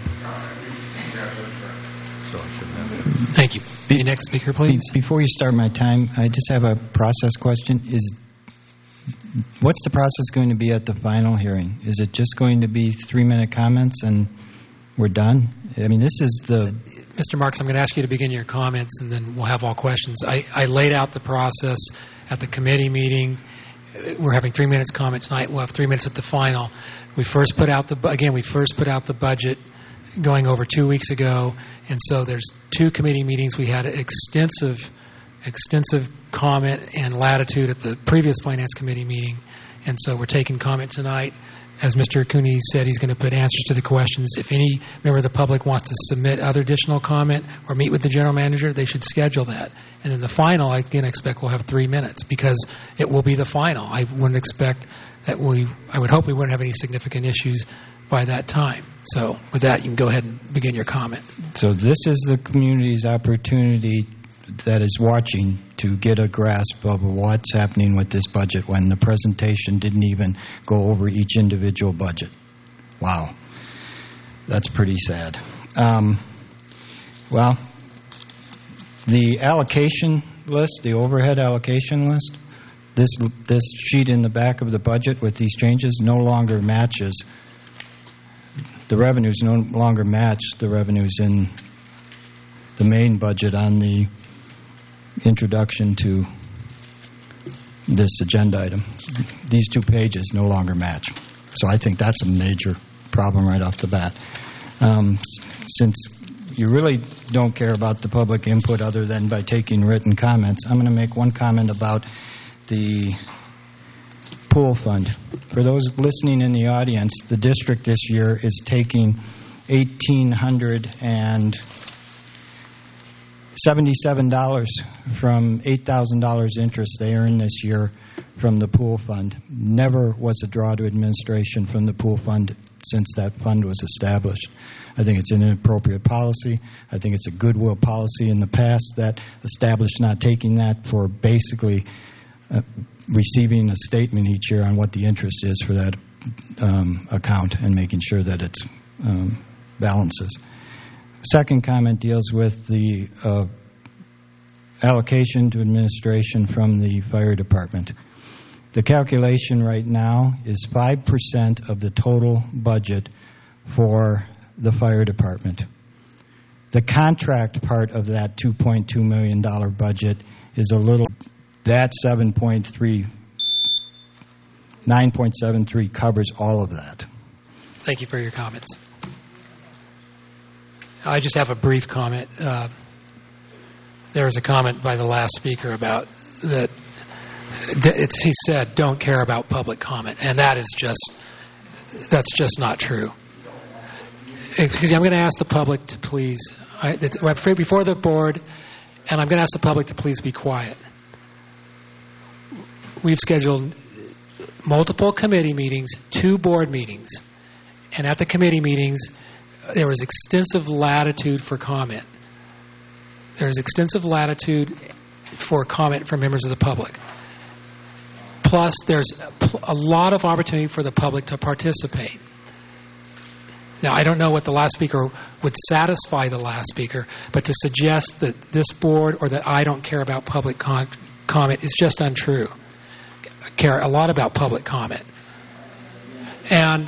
Thank you. Be the next speaker, please. Before you start my time, I just have a process question. Is what's the process going to be at the final hearing? Is it just going to be three-minute comments and we're done? I mean, this is the... Mister Marks, I'm going to ask you to begin your comments, and then we'll have all questions. I, I laid out the process at the committee meeting. We're having three minutes comment tonight. We'll have three minutes at the final. We first put out the again. We first put out the budget going over two weeks ago, and so there's two committee meetings. We had extensive, extensive comment and latitude at the previous finance committee meeting, and so we're taking comment tonight. As Mister Cooney said, he's going to put answers to the questions. If any member of the public wants to submit other additional comment or meet with the general manager, they should schedule that. And then the final, I again expect we'll have three minutes because it will be the final. I wouldn't expect that we, I would hope we wouldn't have any significant issues by that time. So with that, you can go ahead and begin your comment. So this is the community's opportunity that is watching to get a grasp of what's happening with this budget when the presentation didn't even go over each individual budget. Wow. That's pretty sad. Um, well, the allocation list, the overhead allocation list, this this sheet in the back of the budget with these changes no longer matches. The revenues no longer match the revenues in the main budget on the introduction to this agenda item. These two pages no longer match. So I think that's a major problem right off the bat. Um, since you really don't care about the public input other than by taking written comments, I'm going to make one comment about the pool fund. For those listening in the audience, the district this year is taking eighteen hundred and seventy-seven dollars from eight thousand dollars interest they earned this year from the pool fund. Never was a draw to administration from the pool fund since that fund was established. I think it's an inappropriate policy. I think it's a goodwill policy in the past that established not taking that for basically uh, receiving a statement each year on what the interest is for that um, account and making sure that it um, balances. second comment deals with the uh, allocation to administration from the fire department. The calculation right now is five percent of the total budget for the fire department. The contract part of that two point two million dollars budget is a little, that seven point three, nine point seven three covers all of that. Thank you for your comments. I just have a brief comment. Uh, there was a comment by the last speaker about that it's, he said, don't care about public comment, and that is just, that's just not true. Excuse me, I'm going to ask the public to please, I, it's, before the board, and I'm going to ask the public to please be quiet. We've scheduled multiple committee meetings, two board meetings, and at the committee meetings, there was extensive latitude for comment. There is extensive latitude for comment from members of the public. Plus, there's a lot of opportunity for the public to participate. Now, I don't know what the last speaker would satisfy the last speaker, but to suggest that this board or that I don't care about public con- comment is just untrue. I care a lot about public comment. And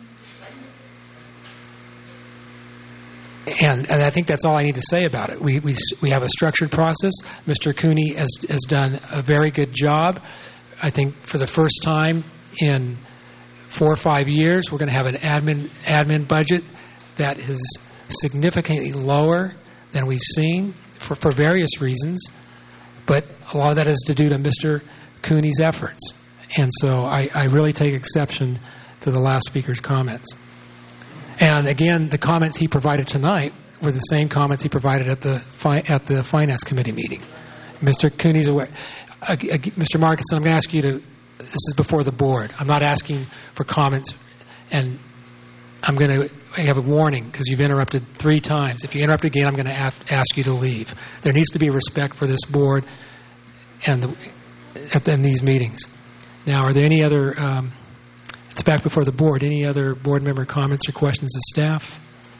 And, and I think that's all I need to say about it. We we we have a structured process. Mister Cooney has has done a very good job. I think for the first time in four or five years, we're going to have an admin admin budget that is significantly lower than we've seen for, for various reasons. But a lot of that is to due to Mister Cooney's efforts. And so I, I really take exception to the last speaker's comments. And again, the comments he provided tonight were the same comments he provided at the fi- at the Finance Committee meeting. Mister Cooney's aware. Uh, uh, Mister Markinson, I'm going to ask you to, this is before the board. I'm not asking for comments, and I'm going to have a warning because you've interrupted three times. If you interrupt again, I'm going to ask, ask you to leave. There needs to be respect for this board and the, at the, in these meetings. Now, are there any other... Um, It's back before the board. Any other board member comments or questions of staff?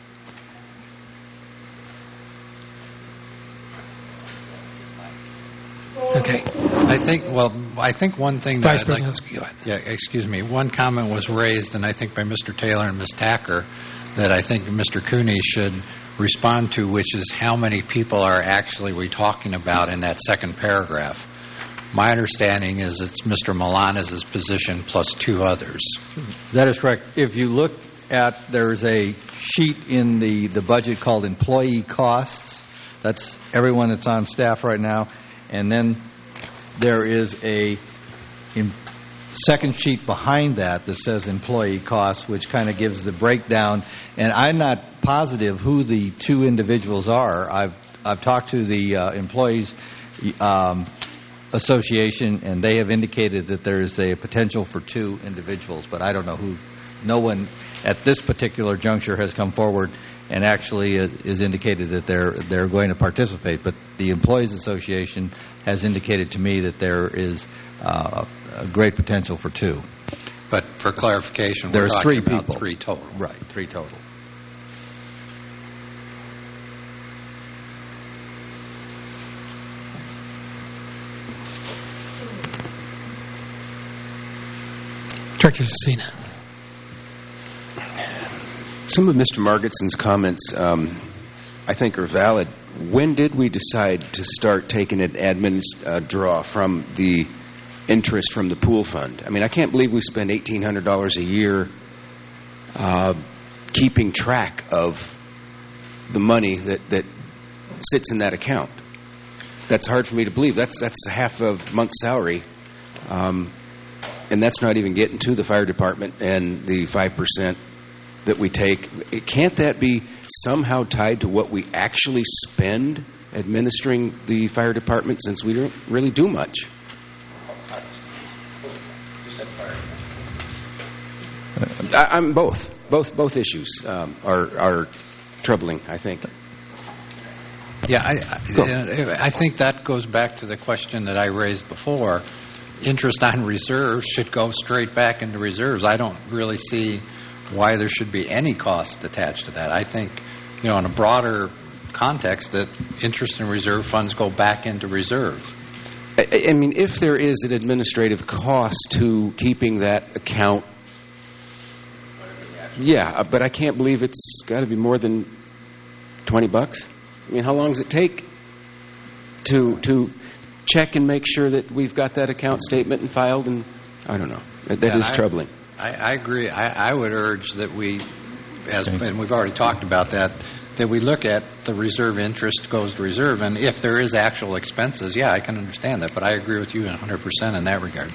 Okay. I think, well, I think one thing that Vice I'd President, like, go ahead. Yeah, excuse me. One comment was raised, and I think by Mister Taylor and Miz Tacker, that I think Mister Cooney should respond to, which is how many people are actually we talking about in that second paragraph. My understanding is it's Mister Milanes' position plus two others. That is correct. If you look at, there's a sheet in the, the budget called employee costs. That's everyone that's on staff right now. And then there is a in, second sheet behind that that says employee costs, which kind of gives the breakdown. And I'm not positive who the two individuals are. I've, I've talked to the uh, employees um, association, and they have indicated that there is a potential for two individuals, but I don't know who. No one at this particular juncture has come forward and actually is indicated that they're they're going to participate. But the employees association has indicated to me that there is uh, a great potential for two. But for clarification, there's we're three talking about people. Three total. Right, three total. Director Cecina. Some of Mister Margitson's comments, um, I think, are valid. When did we decide to start taking an admin uh, draw from the interest from the pool fund? I mean, I can't believe we spend eighteen hundred dollars a year uh, keeping track of the money that, that sits in that account. That's hard for me to believe. That's that's half of a month's salary. Um, and that's not even getting to the fire department and the five percent that we take. Can't that be somehow tied to what we actually spend administering the fire department, since we don't really do much? I, I'm both. Both both issues um, are are troubling, I think. Yeah, I, I, I think that goes back to the question that I raised before. Interest on reserves should go straight back into reserves. I don't really see why there should be any cost attached to that. I think you know, in a broader context, that interest and reserve funds go back into reserve. I, I mean, if there is an administrative cost to keeping that account, yeah, but I can't believe it's got to be more than twenty bucks. I mean, how long does it take to to check and make sure that we've got that account statement and filed? And I don't know. That Yeah, is I- troubling. I, I agree. I, I would urge that we, as and we've already talked about that, that we look at the reserve interest goes to reserve, and if there is actual expenses, yeah, I can understand that. But I agree with you one hundred percent in that regard.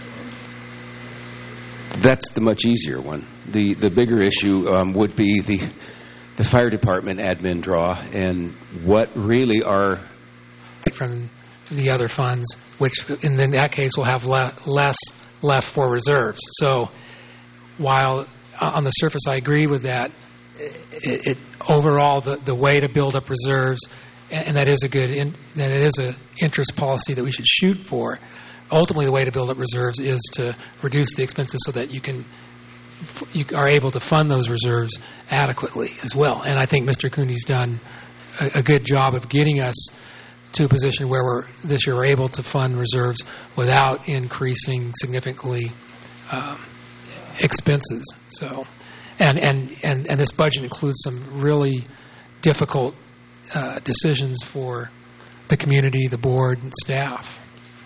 That's the much easier one. The the bigger issue um, would be the the fire department admin draw and what really are from the other funds, which in that case will have le- less left for reserves. So while uh, on the surface I agree with that, it, it overall the, the way to build up reserves, and, and that is a good in, that it is a interest policy that we should shoot for. Ultimately, the way to build up reserves is to reduce the expenses so that you can you are able to fund those reserves adequately as well. And I think Mister Cooney's done a, a good job of getting us to a position where we're this year we're able to fund reserves without increasing significantly um, expenses. So, and, and and and this budget includes some really difficult uh, decisions for the community, the board, and staff.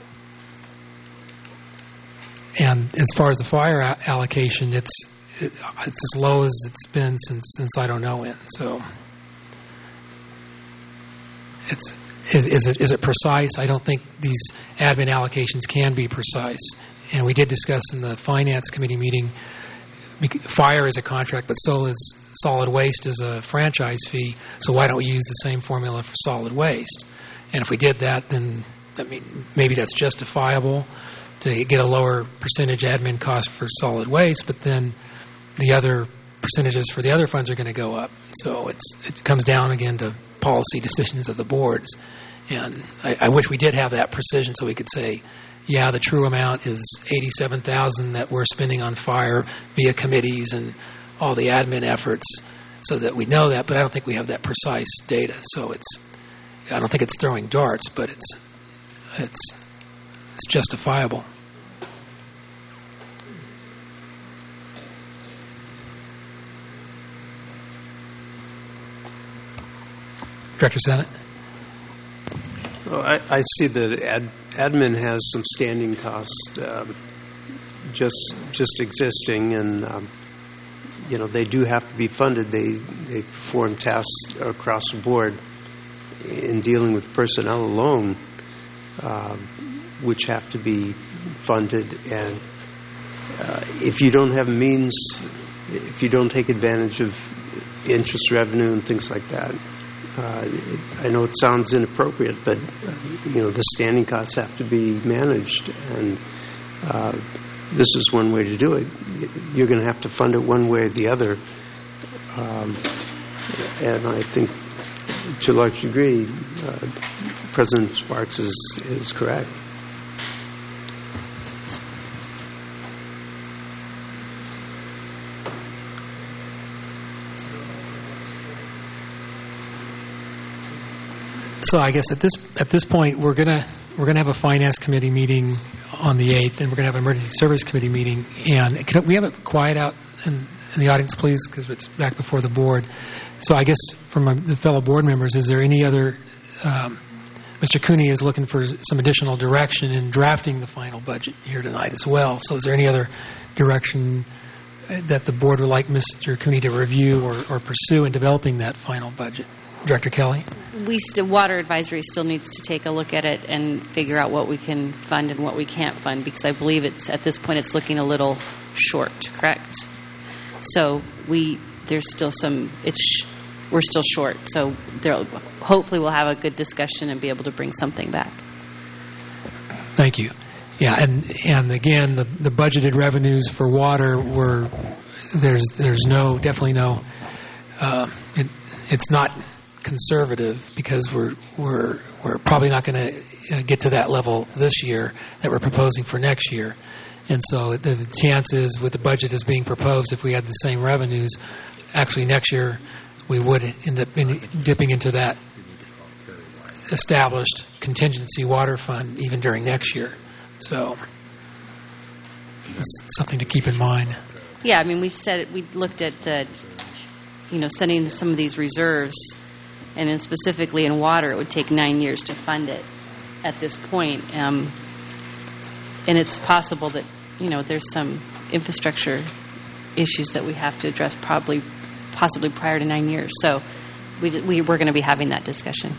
And as far as the fire a- allocation, it's it, it's as low as it's been since since I don't know when. So, it's is, is it is it precise? I don't think these admin allocations can be precise. And we did discuss in the finance committee meeting, fire is a contract, but so is solid waste is a franchise fee. So why don't we use the same formula for solid waste? And if we did that, then I mean maybe that's justifiable to get a lower percentage admin cost for solid waste, but then the other percentages for the other funds are going to go up. So it's it comes down again to policy decisions of the boards. And I, I wish we did have that precision so we could say, yeah, the true amount is eighty-seven thousand dollars that we're spending on fire via committees and all the admin efforts, so that we know that. But I don't think we have that precise data. So it's I don't think it's throwing darts, but it's it's it's justifiable. Director Sennett? Well, I, I see that ad, admin has some standing costs um, just just existing, and um, you know they do have to be funded. They they perform tasks across the board in dealing with personnel alone, uh, which have to be funded. And uh, if you don't have means, if you don't take advantage of interest revenue and things like that. Uh, it, I know it sounds inappropriate, but uh, you know the standing costs have to be managed, and uh, this is one way to do it. You're going to have to fund it one way or the other, um, and I think, to a large degree, uh, President Sparks is is correct. So I guess at this at this point we're gonna we're gonna have a finance committee meeting on the eighth, and we're gonna have an emergency service committee meeting. And can we have it quiet out in, in the audience, please, because it's back before the board. So I guess from my, the fellow board members, is there any other? Um, Mister Cooney is looking for some additional direction in drafting the final budget here tonight as well. So is there any other direction that the board would like Mister Cooney to review or, or pursue in developing that final budget? Director Kelly? We still, Water Advisory still needs to take a look at it and figure out what we can fund and what we can't fund, because I believe it's at this point it's looking a little short, correct? So we there's still some it's we're still short. So there, hopefully we'll have a good discussion and be able to bring something back. Thank you. Yeah, and and again, the the budgeted revenues for water were there's there's no definitely no uh, it, it's not conservative, because we're we're we're probably not going to get to that level this year that we're proposing for next year, and so the, the chances with the budget as being proposed, if we had the same revenues, actually next year we would end up in, dipping into that established contingency water fund even during next year. So it's something to keep in mind. Yeah, I mean, we said we looked at the, you know, sending some of these reserves, and then specifically in water, it would take nine years to fund it at this point. Um, and it's possible that, you know, there's some infrastructure issues that we have to address probably, possibly prior to nine years. So we, we we're going to be having that discussion.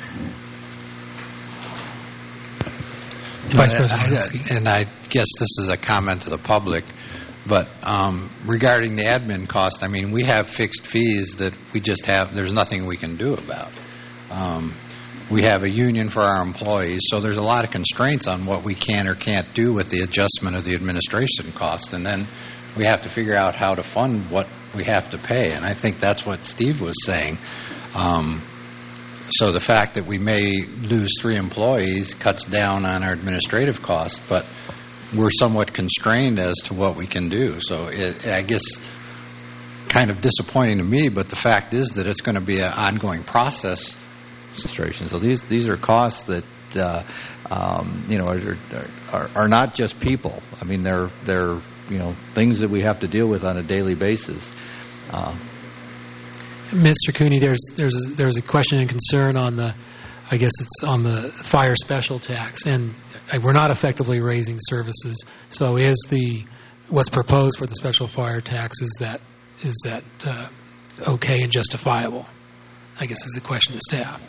Vice President I, and I guess this is a comment to the public, but um, regarding the admin cost, I mean, we have fixed fees that we just have, there's nothing we can do about. Um, we have a union for our employees, so there's a lot of constraints on what we can or can't do with the adjustment of the administration cost, and then we have to figure out how to fund what we have to pay, and I think that's what Steve was saying. Um, So the fact that we may lose three employees cuts down on our administrative costs, but we're somewhat constrained as to what we can do. So it, I guess kind of disappointing to me, but the fact is that it's going to be an ongoing process. So these these are costs that uh, um, you know are, are are not just people. I mean, they're they're you know things that we have to deal with on a daily basis. Uh, Mister Cooney, there's there's there's a question and concern on the, I guess it's on the fire special tax, and we're not effectively raising services. So is the what's proposed for the special fire tax, is that is that uh, okay and justifiable? I guess is the question to staff.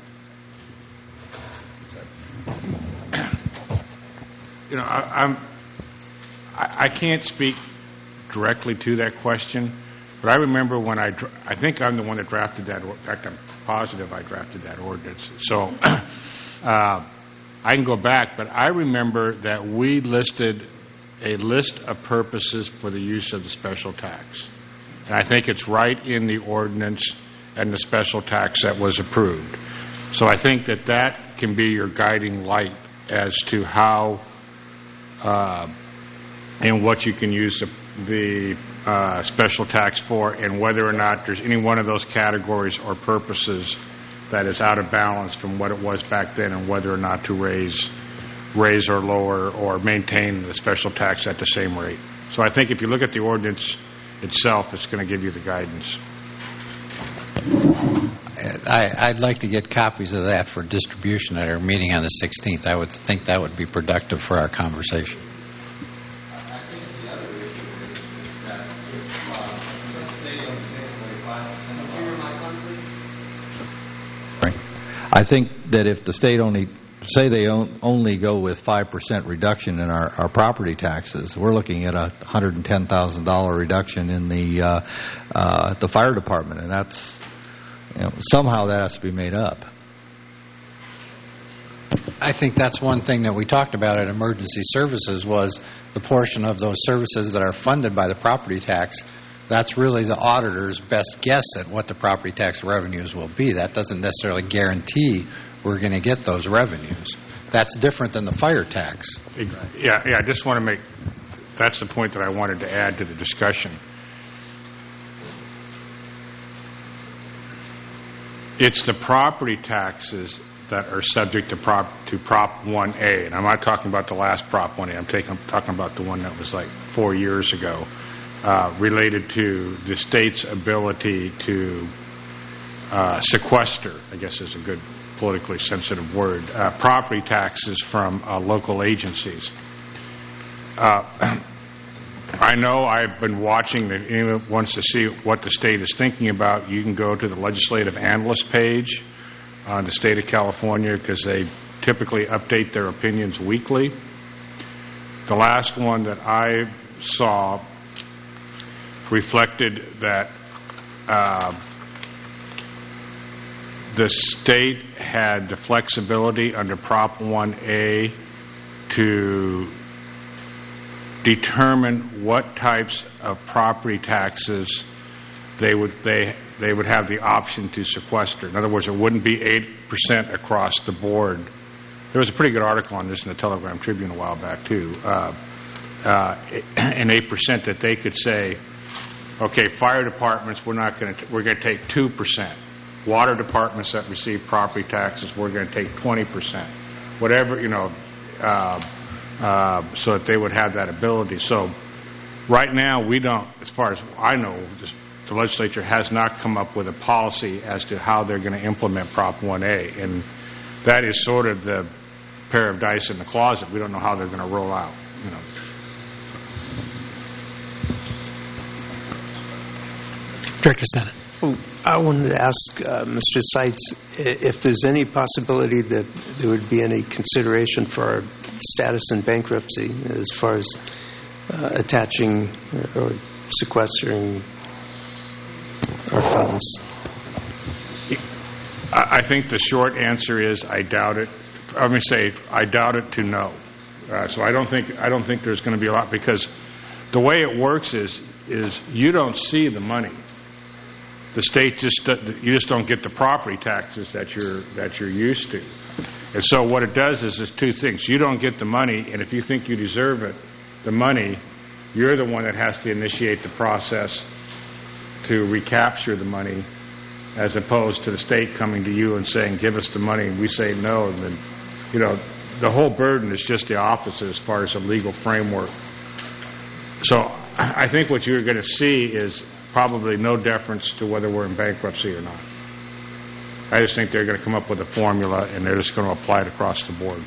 You know, I, I'm I, I can't speak directly to that question. But I remember when I, I think I'm the one that drafted that. In fact, I'm positive I drafted that ordinance. So uh, I can go back, but I remember that we listed a list of purposes for the use of the special tax. And I think it's right in the ordinance and the special tax that was approved. So I think that that can be your guiding light as to how uh, and what you can use the, the uh, special tax for, and whether or not there's any one of those categories or purposes that is out of balance from what it was back then, and whether or not to raise raise or lower or maintain the special tax at the same rate. So I think if you look at the ordinance itself, it's going to give you the guidance. I, I'd like to get copies of that for distribution at our meeting on the sixteenth. I would think that would be productive for our conversation. I think that if the state only, say they only go with five percent reduction in our, our property taxes, we're looking at a one hundred ten thousand dollars reduction in the uh, uh, the fire department, and that's, you know, somehow that has to be made up. I think that's one thing that we talked about at emergency services was the portion of those services that are funded by the property tax. That's really the auditor's best guess at what the property tax revenues will be. That doesn't necessarily guarantee we're going to get those revenues. That's different than the fire tax. Yeah, yeah. I just want to make, that's the point that I wanted to add to the discussion. It's the property taxes that are subject to Prop to Prop one A, and I'm not talking about the last Prop one A. I'm taking, talking about the one that was like four years ago. Uh, related to the state's ability to uh, sequester, I guess is a good politically sensitive word, uh, property taxes from uh, local agencies. Uh, I know I've been watching, if anyone wants to see what the state is thinking about, you can go to the legislative analyst page on the state of California, because they typically update their opinions weekly. The last one that I saw reflected that uh, the state had the flexibility under Prop one A to determine what types of property taxes they would they they would have the option to sequester. In other words, it wouldn't be eight percent across the board. There was a pretty good article on this in the Telegram Tribune a while back too. Uh, uh, and eight percent that they could say, okay, fire departments, we're not going to, we're going to take two percent. Water departments that receive property taxes, we're going to take twenty percent. Whatever, you know, uh, uh, so that they would have that ability. So right now, we don't, as far as I know, just, the legislature has not come up with a policy as to how they're going to implement Prop one A. And that is sort of the pair of dice in the closet. We don't know how they're going to roll out, you know. Director Senate. I wanted to ask uh, Mister Seitz if there's any possibility that there would be any consideration for our status in bankruptcy as far as uh, attaching or, or sequestering our funds. I think the short answer is I doubt it. Let me say I doubt it to no. Uh, so I don't think I don't think there's going to be a lot, because the way it works is is you don't see the money. The state just you just don't get the property taxes that you're that you're used to. And so what it does is there's two things. You don't get the money, and if you think you deserve it, the money, you're the one that has to initiate the process to recapture the money, as opposed to the state coming to you and saying, give us the money, and we say no. And then, you know, the whole burden is just the opposite as far as the legal framework. So I think what you're going to see is probably no deference to whether we're in bankruptcy or not. I just think they're going to come up with a formula, and they're just going to apply it across the board.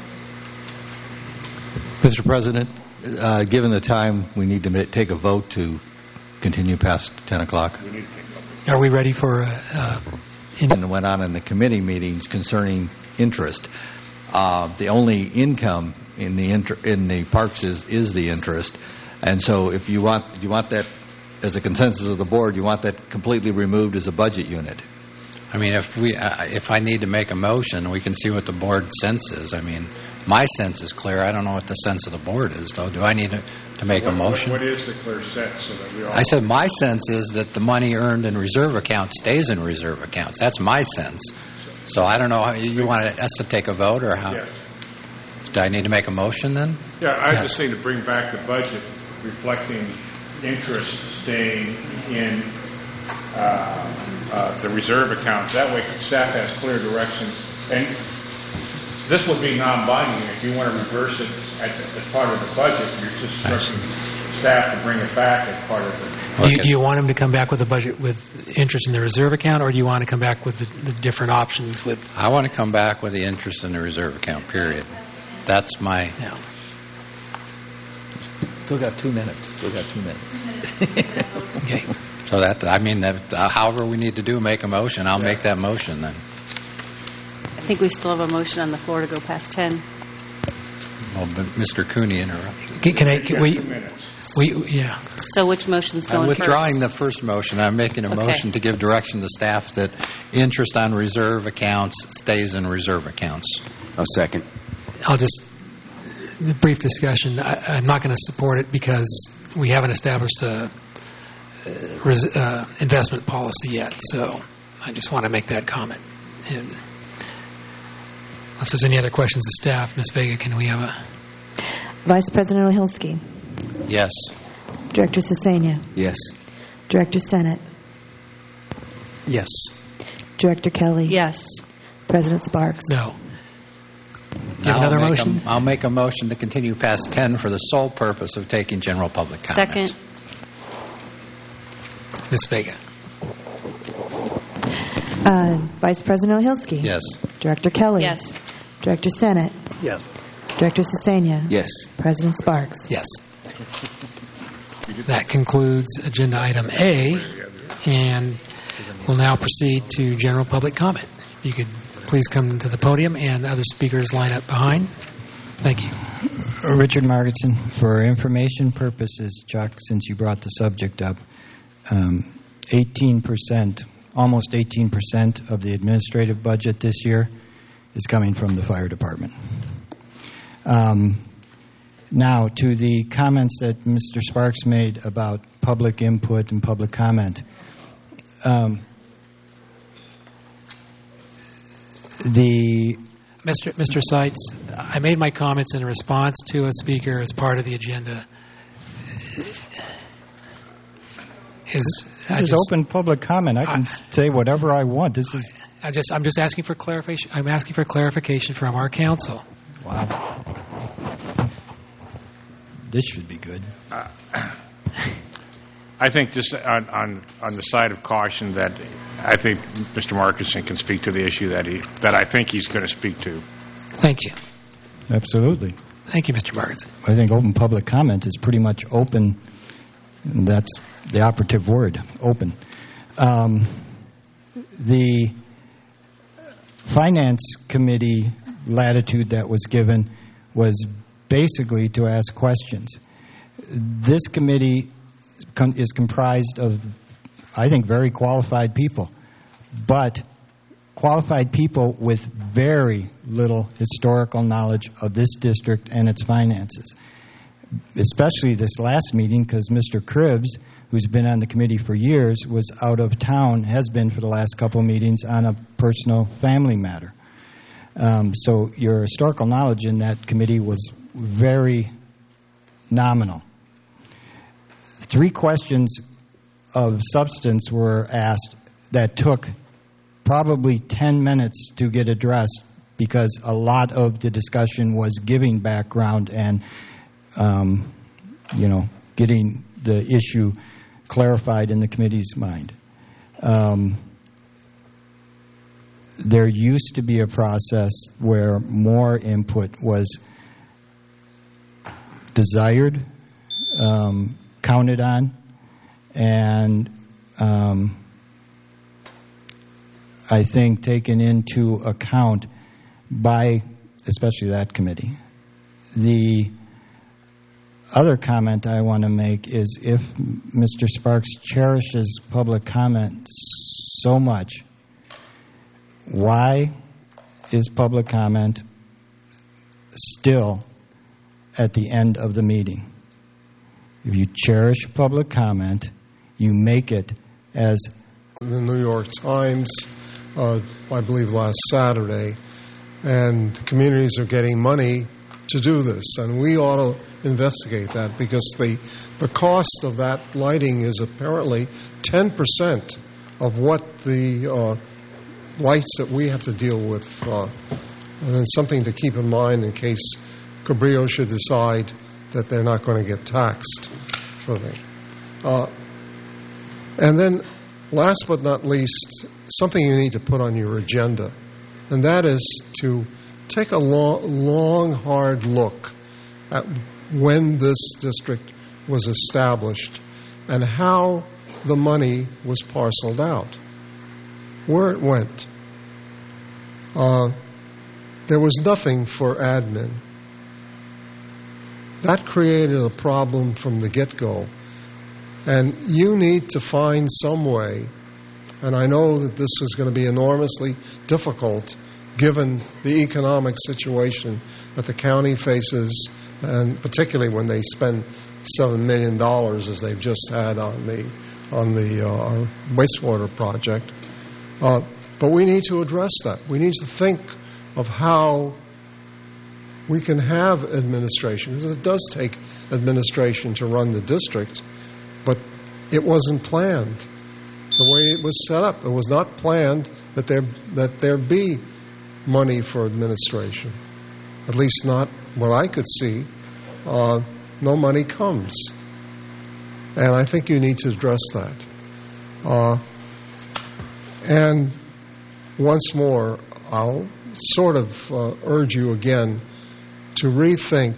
Mister President, uh, given the time, we need to ma- take a vote to continue past ten o'clock. We need to take a vote. Are we ready for uh, uh, And went on in the committee meetings concerning interest. Uh, the only income in the inter- in the parks is, is the interest, and so if you want you want that as a consensus of the board, you want that completely removed as a budget unit. I mean, if we uh, if I need to make a motion, we can see what the board sense is. I mean, my sense is clear. I don't know what the sense of the board is, though. Do I need to, to make what, a motion? What, what is the clear sense so that we all... I said my sense is that the money earned in reserve accounts stays in reserve accounts. That's my sense. So I don't know. How, you want us to take a vote or how? Yes. Do I need to make a motion then? Yeah, I yes. just need to bring back the budget reflecting interest staying in uh, uh, the reserve accounts. That way staff has clear direction. And this would be non-binding. If you want to reverse it at the, as part of the budget, you're just instructing staff to bring it back as part of the Do you, do you want them to come back with a budget with interest in the reserve account, or do you want to come back with the, the different options with... I want to come back with the interest in the reserve account, period. That's my... Yeah. Still got two minutes. Still got two minutes. Okay. So that, I mean, that, uh, however we need to do, make a motion. I'll yeah. make that motion then. I think we still have a motion on the floor to go past ten. Well, but Mister Cooney interrupted. Can, can I, can we, we, yeah. So which motion's going I'm withdrawing first? the first motion. I'm making a okay. motion to give direction to staff that interest on reserve accounts stays in reserve accounts. I'll second. I'll just, a brief discussion. I, I'm not going to support it because we haven't established a, a res, uh, investment policy yet. So I just want to make that comment. And if there's any other questions of staff, Miz Vega, can we have a... Vice President Ohilsky. Yes. Director Sesenia. Yes. Director Senate. Yes. Director Kelly. Yes. President Sparks. No. Do you have another I'll motion? A, I'll make a motion to continue past ten for the sole purpose of taking general public comment. Second. Miz Vega. Uh, Vice President Ohilsky. Yes. Director Kelly. Yes. Director Senate. Yes. Director Sesenia. Yes. President Sparks. Yes. That concludes agenda item A, and we'll now proceed to general public comment. You could please come to the podium, and other speakers line up behind. Thank you. Richard Margetson. For information purposes, Chuck, since you brought the subject up, um, eighteen percent, almost eighteen percent of the administrative budget this year is coming from the fire department. Um, now, to the comments that Mister Sparks made about public input and public comment, um, the Mister Mister Seitz, I made my comments in response to a speaker as part of the agenda. Is this is open public comment. I can say whatever I want. This is I'm just I'm just asking for clarification. I'm asking for clarification from our council. Wow. This should be good. Uh, I think just on, on on the side of caution that I think Mister Markinson can speak to the issue that he that I think he's going to speak to. Thank you. Absolutely. Thank you, Mister Markinson. I think open public comment is pretty much open. And that's the operative word, open. Um, the Finance Committee latitude that was given was basically to ask questions. This committee is comprised of, I think, very qualified people, but qualified people with very little historical knowledge of this district and its finances, especially this last meeting, because Mister Cribbs, who's been on the committee for years, was out of town, has been for the last couple of meetings on a personal family matter. Um, so your historical knowledge in that committee was very nominal. Three questions of substance were asked that took probably ten minutes to get addressed because a lot of the discussion was giving background and, um, you know, getting the issue clarified in the committee's mind. Um, there used to be a process where more input was desired, um, counted on, and um, I think taken into account by especially that committee. The other comment I want to make is if Mister Sparks cherishes public comment so much, why is public comment still at the end of the meeting? If you cherish public comment, you make it as... The New York Times, uh, I believe last Saturday, and communities are getting money to do this, and we ought to investigate that because the the cost of that lighting is apparently ten percent of what the uh, lights that we have to deal with, uh, and it's something to keep in mind in case Cabrillo should decide that they're not going to get taxed for them. Uh, and then, last but not least, something you need to put on your agenda, and that is to take a long, long, hard look at when this district was established and how the money was parceled out, where it went. Uh, there was nothing for admin. That created a problem from the get-go. And you need to find some way, and I know that this is going to be enormously difficult given the economic situation that the county faces, and particularly when they spend seven million dollars as they've just had on the on the uh, wastewater project. Uh, but we need to address that. We need to think of how we can have administration, because it does take administration to run the district, but it wasn't planned. The way it was set up, it was not planned that there that there be money for administration. At least not what I could see. Uh, no money comes. And I think you need to address that. Uh, and once more, I'll sort of uh, urge you again to rethink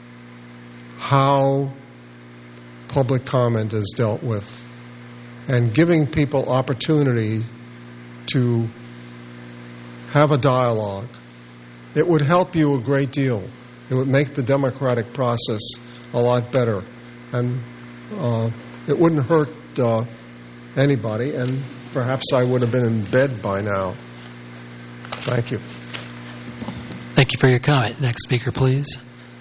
how public comment is dealt with and giving people opportunity to have a dialogue. It would help you a great deal. It would make the democratic process a lot better. And uh, it wouldn't hurt uh, anybody, and perhaps I would have been in bed by now. Thank you. Thank you for your comment. Next speaker, please.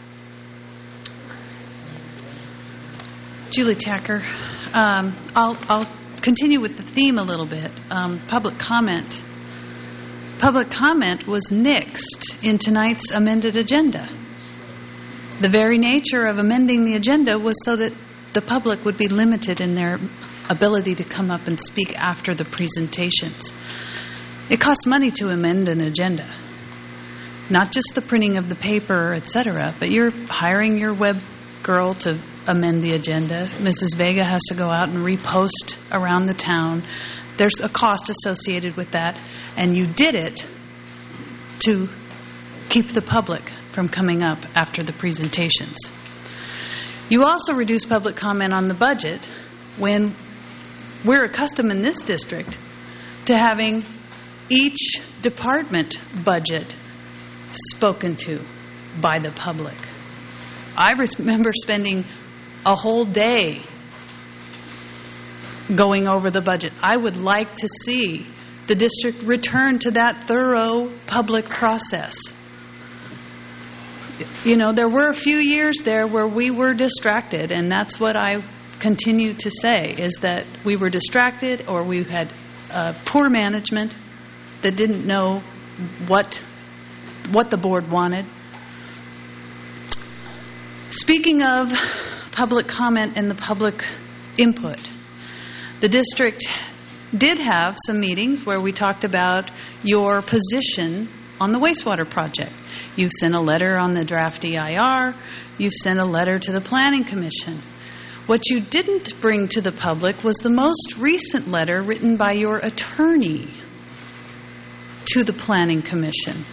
Julie Tacker. Um, I'll, I'll continue with the theme a little bit. Um, public comment. Public comment was nixed in tonight's amended agenda. The very nature of amending the agenda was so that the public would be limited in their ability to come up and speak after the presentations. It costs money to amend an agenda. Not just the printing of the paper, et cetera, but you're hiring your web girl to amend the agenda. Missus Vega has to go out and repost around the town. There's a cost associated with that, and you did it to keep the public from coming up after the presentations. You also reduce public comment on the budget when we're accustomed in this district to having each department budget spoken to by the public. I remember spending a whole day going over the budget. I would like to see the district return to that thorough public process. You know, there were a few years there where we were distracted, and that's what I continue to say, is that we were distracted or we had uh, poor management that didn't know what what the board wanted. Speaking of public comment and the public input, the district did have some meetings where we talked about your position on the wastewater project. You sent a letter on the draft E I R. You sent a letter to the Planning Commission. What you didn't bring to the public was the most recent letter written by your attorney to the Planning Commission.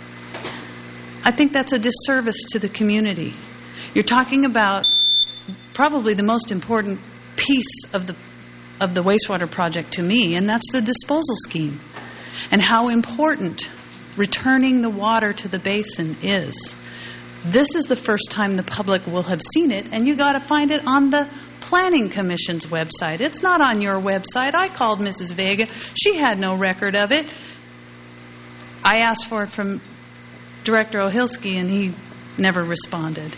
I think that's a disservice to the community. You're talking about probably the most important piece of the of the wastewater project to me, and that's the disposal scheme and how important returning the water to the basin is. This is the first time the public will have seen it, and you got to find it on the Planning Commission's website. It's not on your website. I called Missus Vega. She had no record of it. I asked for it from Director Ohilsky, and he never responded.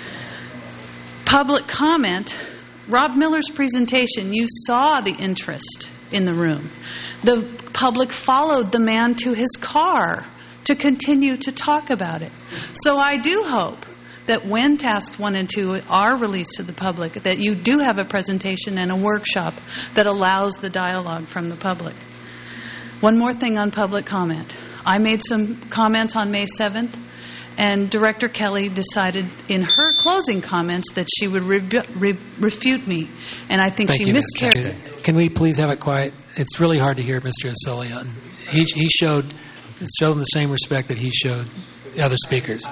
Public comment. Rob Miller's presentation, you saw the interest in the room. The public followed the man to his car to continue to talk about it. So I do hope that when tasks one and two are released to the public, that you do have a presentation and a workshop that allows the dialogue from the public. One more thing on public comment. I made some comments on May seventh, and Director Kelly decided in her closing comments that she would rebu- re- refute me. And I think Thank she you, mischaracterized. Can we please have it quiet? It's really hard to hear Mister Asilian. He, he showed showed him the same respect that he showed the other speakers.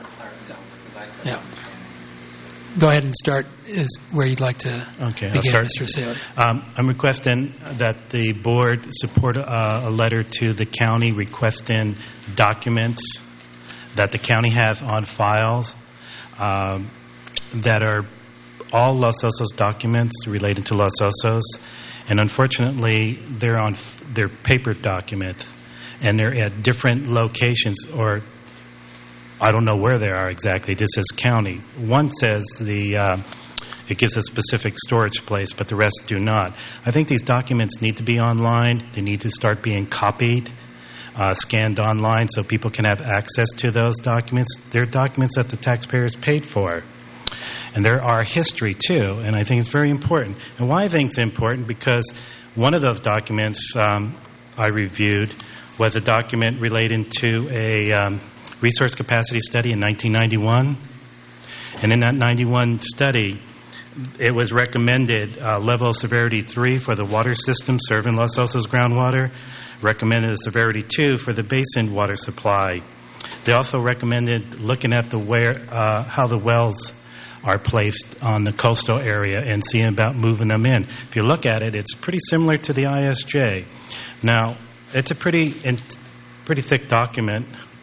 Yeah. Go ahead and start is where you'd like to okay, begin, I'll start. Mister Asilian. Um, I'm requesting that the board support uh, a letter to the county requesting documents that the county has on files um, that are all Los Osos documents related to Los Osos, and unfortunately they're on they're paper documents, and they're at different locations, or I don't know where they are exactly. This says county. One says the uh, it gives a specific storage place, but the rest do not. I think these documents need to be online. They need to start being copied. Uh, scanned online so people can have access to those documents. They're documents that the taxpayers paid for. And there are history, too, and I think it's very important. And why I think it's important, because one of those documents um, I reviewed was a document relating to a um, resource capacity study in nineteen ninety-one. And in that ninety-one study, it was recommended uh, level of severity three for the water system serving Los Osos groundwater, recommended a severity two for the basin water supply. They also recommended looking at the where uh, how the wells are placed on the coastal area and seeing about moving them in. If you look at it, it's pretty similar to the I S J. Now, it's a pretty in, pretty thick document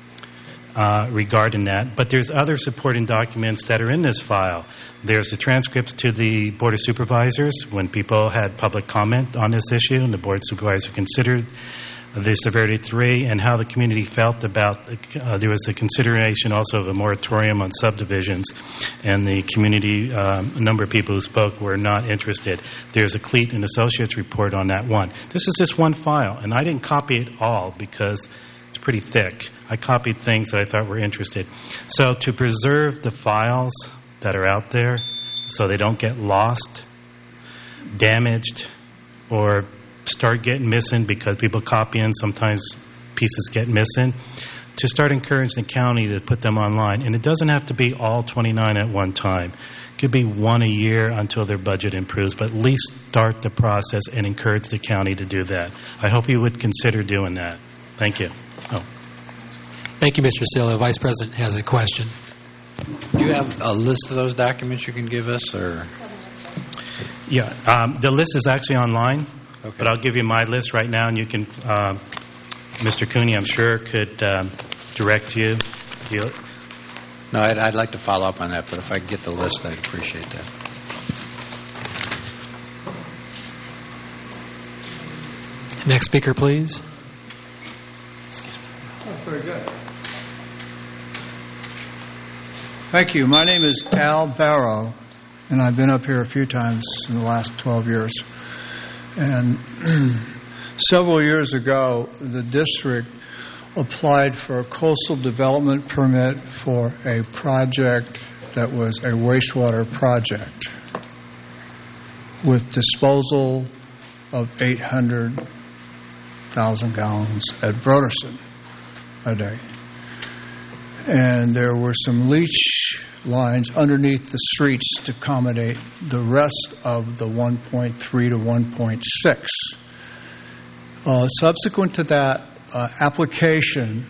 uh, regarding that, but there's other supporting documents that are in this file. There's the transcripts to the Board of Supervisors when people had public comment on this issue, and the Board of Supervisors considered the severity three and how the community felt about, uh, there was a consideration also of a moratorium on subdivisions, and the community, um, a number of people who spoke were not interested. There's a Cleat and Associates report on that one. This is just one file, and I didn't copy it all because it's pretty thick. I copied things that I thought were interested. So to preserve the files that are out there so they don't get lost, damaged, or start getting missing because people copy in, sometimes pieces get missing, to start encouraging the county to put them online. And it doesn't have to be all twenty-nine at one time. It could be one a year until their budget improves, but at least start the process and encourage the county to do that. I hope you would consider doing that. Thank you. Oh. Thank you, Mister Silla. Vice President has a question. Do you have a list of those documents you can give us, or? Yeah, um, the list is actually online, okay. But I'll give you my list right now, and you can, uh, Mister Cooney, I'm sure, could um, direct you. you no, I'd, I'd like to follow up on that, but if I could get the list, I'd appreciate that. Next speaker, please. Oh, very good. Thank you. My name is Al Barrow, and I've been up here a few times in the last twelve years. And several years ago, the district applied for a coastal development permit for a project that was a wastewater project with disposal of eight hundred thousand gallons at Broderson a day. And there were some leach lines underneath the streets to accommodate the rest of the one point three to one point six. Uh, subsequent to that uh, application,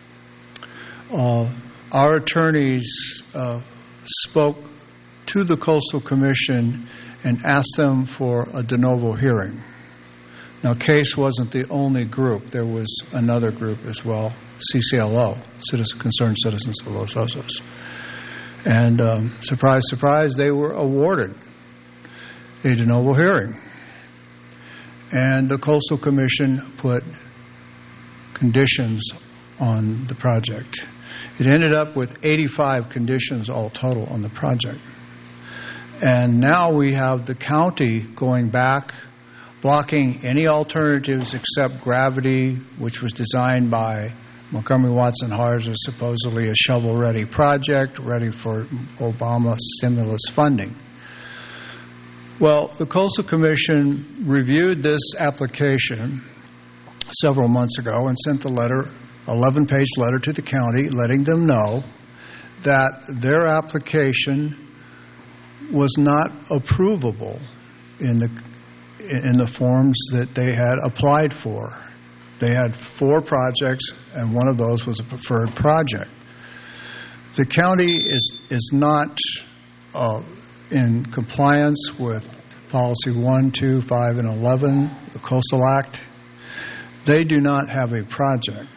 uh, our attorneys uh, spoke to the Coastal Commission and asked them for a de novo hearing. Now, CASE wasn't the only group. There was another group as well, C C L O, Citizen, Concerned Citizens of Los Osos. And um, surprise, surprise, they were awarded a de novo hearing. And the Coastal Commission put conditions on the project. It ended up with eighty-five conditions all total on the project. And now we have the county going back, blocking any alternatives except gravity, which was designed by Montgomery Watson Hars as supposedly a shovel-ready project, ready for Obama stimulus funding. Well, the Coastal Commission reviewed this application several months ago and sent a letter, eleven-page letter to the county, letting them know that their application was not approvable in the in the forms that they had applied for. They had four projects, and one of those was a preferred project. The county is is not uh, in compliance with Policy one, two, five, and eleven, the Coastal Act. They do not have a project.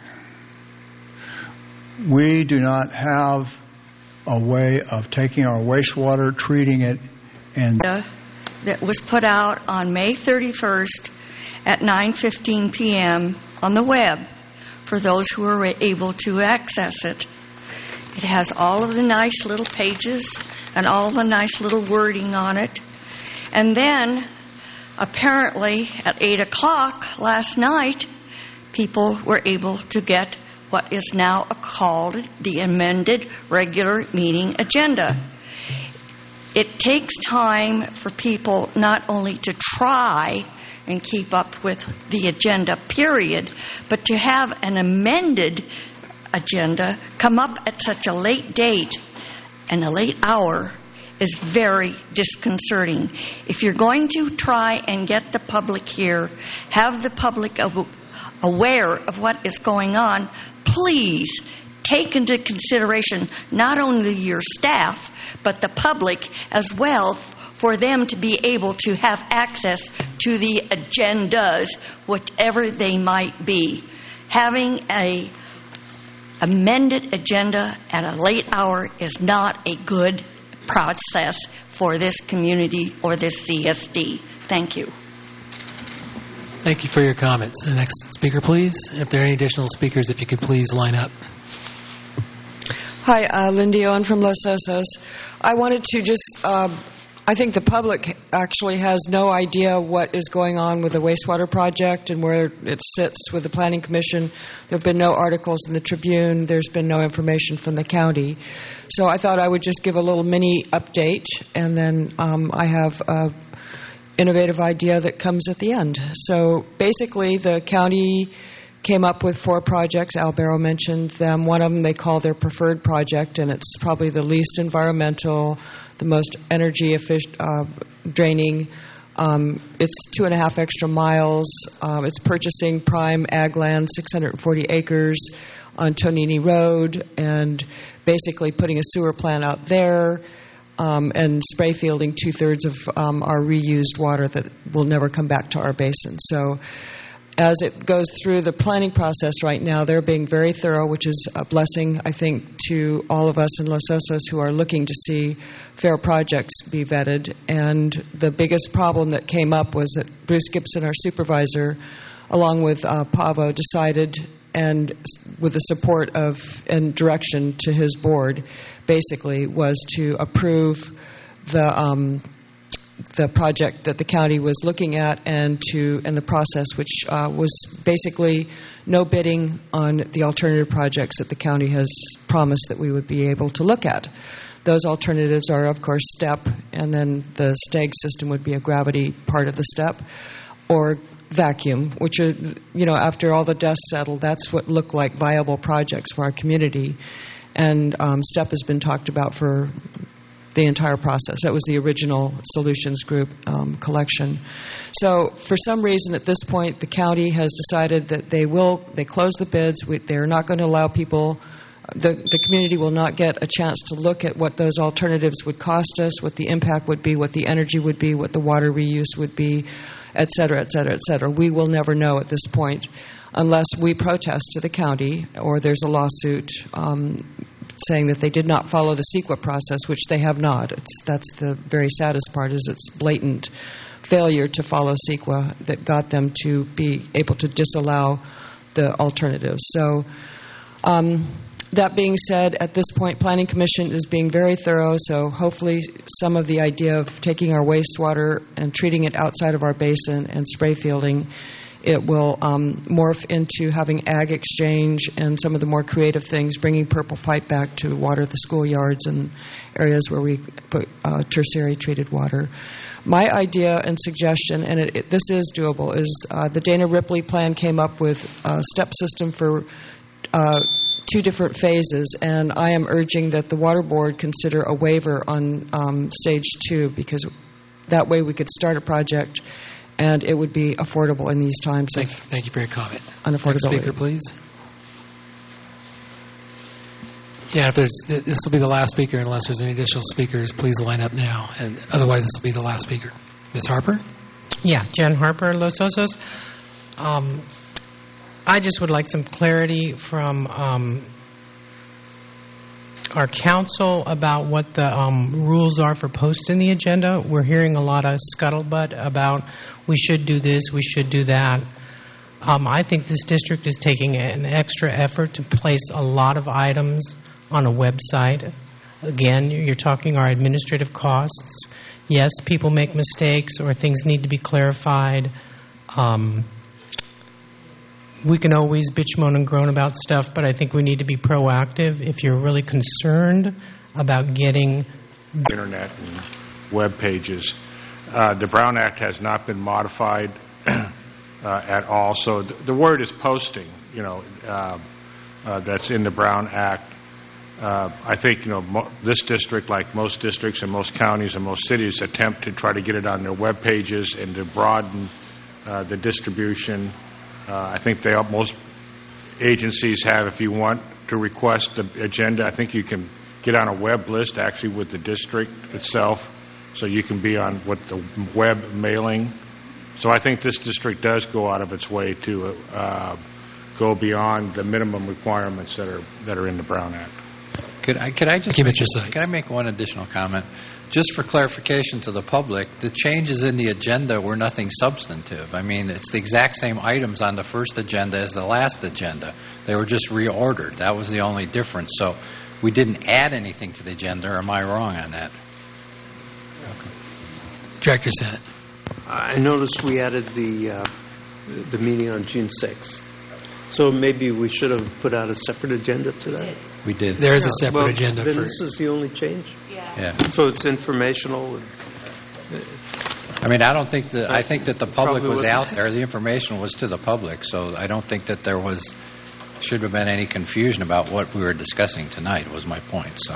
We do not have a way of taking our wastewater, treating it, and that was put out on May thirty-first at nine fifteen p.m. on the web for those who are able to access it. It has all of the nice little pages and all the nice little wording on it. And then, apparently, at eight o'clock last night, people were able to get what is now called the amended regular meeting agenda. It takes time for people not only to try and keep up with the agenda, period, but to have an amended agenda come up at such a late date and a late hour is very disconcerting. If you're going to try and get the public here, have the public aware of what is going on, please take into consideration not only your staff, but the public as well, for them to be able to have access to the agendas, whatever they might be. Having a amended agenda at a late hour is not a good process for this community or this C S D. Thank you. Thank you for your comments. The next speaker, please. If there are any additional speakers, if you could please line up. Hi, uh, Lindy Owen from Los Osos. I wanted to just, uh, I think the public actually has no idea what is going on with the wastewater project and where it sits with the Planning Commission. There have been no articles in the Tribune. There's been no information from the county. So I thought I would just give a little mini update, and then um, I have uh, innovative idea that comes at the end. So basically, the county came up with four projects. Al Barrow mentioned them. One of them they call their preferred project, and it's probably the least environmental, the most energy efficient, uh, draining. Um, it's two and a half extra miles. Um, it's purchasing prime ag land, six hundred forty acres on Tonini Road, and basically putting a sewer plant out there, um, and spray fielding two-thirds of um, our reused water that will never come back to our basin. So as it goes through the planning process right now, they're being very thorough, which is a blessing, I think, to all of us in Los Osos who are looking to see fair projects be vetted. And the biggest problem that came up was that Bruce Gibson, our supervisor, along with uh, Pavo, decided, and with the support of and direction to his board, basically, was to approve the um, the project that the county was looking at, and to and the process, which uh, was basically no bidding on the alternative projects that the county has promised that we would be able to look at. Those alternatives are, of course, STEP, and then the STAG system would be a gravity part of the STEP, or vacuum, which are, you know, after all the dust settled, that's what looked like viable projects for our community. And um, STEP has been talked about for the entire process. That was the original Solutions Group um, collection. So for some reason at this point, the county has decided that they will, they close the bids. We, they're not going to allow people, the, the community will not get a chance to look at what those alternatives would cost us, what the impact would be, what the energy would be, what the water reuse would be, et cetera, et cetera, et cetera. We will never know at this point unless we protest to the county or there's a lawsuit um, saying that they did not follow the CEQA process, which they have not. It's, that's the very saddest part, is its blatant failure to follow CEQA that got them to be able to disallow the alternatives. So um, that being said, at this point, Planning Commission is being very thorough, so hopefully some of the idea of taking our wastewater and treating it outside of our basin and spray fielding, it will um, morph into having ag exchange and some of the more creative things, bringing Purple Pipe back to water the schoolyards and areas where we put uh, tertiary treated water. My idea and suggestion, and it, it, this is doable, is uh, the Dana Ripley plan came up with a step system for uh, two different phases, and I am urging that the Water Board consider a waiver on um, stage two, because that way we could start a project and it would be affordable in these times. Thank, thank you for your comment. Unaffordability. Next speaker, please. Yeah, if there's, this will be the last speaker unless there's any additional speakers. Please line up now, and otherwise this will be the last speaker. Miz Harper? Yeah, Jen Harper, Los Osos. Um, I just would like some clarity from um, our council about what the um, rules are for posting the agenda. We're hearing a lot of scuttlebutt about we should do this, we should do that. Um, I think this district is taking an extra effort to place a lot of items on a website. Again, you're talking our administrative costs. Yes, people make mistakes or things need to be clarified. Um, we can always bitch, moan, and groan about stuff, but I think we need to be proactive. If you're really concerned about getting internet and web pages, uh, the Brown Act has not been modified uh, at all. So th- the word is posting, you know, uh, uh, that's in the Brown Act. Uh, I think, you know, mo- this district, like most districts and most counties and most cities, attempt to try to get it on their web pages and to broaden uh, the distribution. Uh, I think they most agencies have, if you want to request the agenda, I think you can get on a web list actually with the district itself, so you can be on what the web mailing. So I think this district does go out of its way to uh, go beyond the minimum requirements that are that are in the Brown Act. Could I could I just Give it your sight. Could I make one additional comment? Just for clarification to the public, the changes in the agenda were nothing substantive. I mean, it's the exact same items on the first agenda as the last agenda. They were just reordered. That was the only difference. So we didn't add anything to the agenda. Or am I wrong on that? Okay. Director Sennett. I noticed we added the uh, the meeting on June sixth. So maybe we should have put out a separate agenda to that. We did. There is yeah, a separate well, agenda then for. This is the only change. Yeah. Yeah. So it's informational. And, I mean, I don't think that, I think that the public Probably was wasn't. out there, the information was to the public, so I don't think that there was, should have been any confusion about what we were discussing tonight, was my point, so.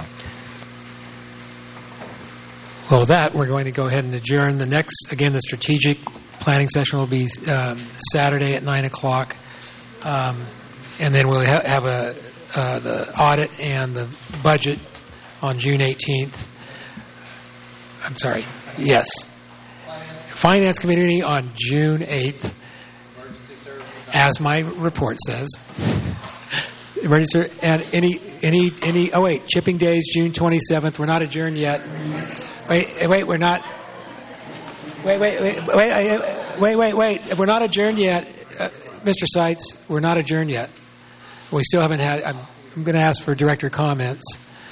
Well, with that, we're going to go ahead and adjourn. The next, again, the strategic planning session will be um, Saturday at nine o'clock. Um, and then we'll ha- have a, uh, the audit and the budget on June eighteenth. I'm sorry, yes. Finance Committee on June eighth, as my report says. Emergency and any any any. Oh wait, Chipping Days June twenty-seventh. We're not adjourned yet. Wait, wait, we're not. Wait, wait, wait, wait, wait, wait, wait. We're not adjourned yet, uh, Mister Seitz. We're not adjourned yet. We still haven't had. I'm, I'm going to ask for director comments.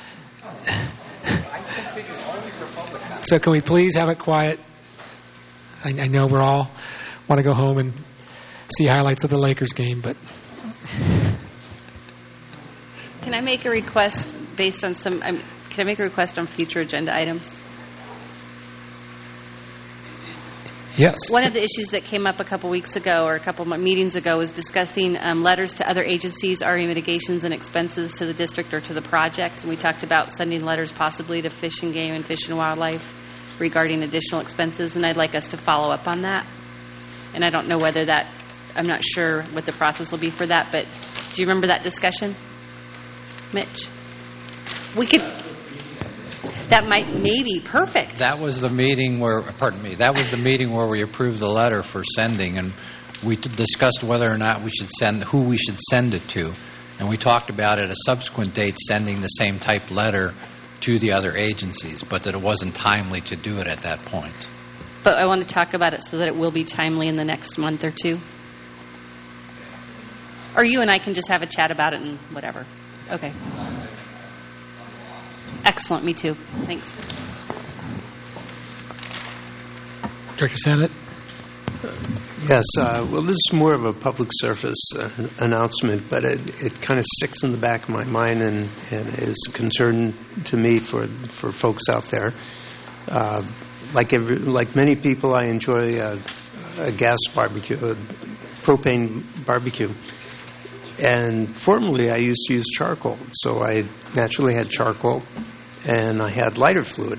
So can we please have it quiet? I, I know we're all want to go home and see highlights of the Lakers game, but. Can I make a request based on some, um, can I make a request on future agenda items? Yes. One of the issues that came up a couple weeks ago or a couple meetings ago was discussing um, letters to other agencies, R E mitigations and expenses to the district or to the project. And we talked about sending letters possibly to Fish and Game and Fish and Wildlife regarding additional expenses, and I'd like us to follow up on that. And I don't know whether that, I'm not sure what the process will be for that, but do you remember that discussion? Mitch, we could, that might, maybe, perfect. That was the meeting where, pardon me, that was the meeting where we approved the letter for sending, and we t- discussed whether or not we should send, who we should send it to. And we talked about at a subsequent date sending the same type letter to the other agencies, but that it wasn't timely to do it at that point. But I want to talk about it so that it will be timely in the next month or two. Or you and I can just have a chat about it and whatever. Okay. Excellent. Me too. Thanks. Director Sennett? Yes. Uh, well, this is more of a public service uh, announcement, but it, it kind of sticks in the back of my mind and, and is a concern to me for for folks out there. Uh, like every, like many people, I enjoy a, a gas barbecue, a propane barbecue. And formerly, I used to use charcoal, so I naturally had charcoal, and I had lighter fluid.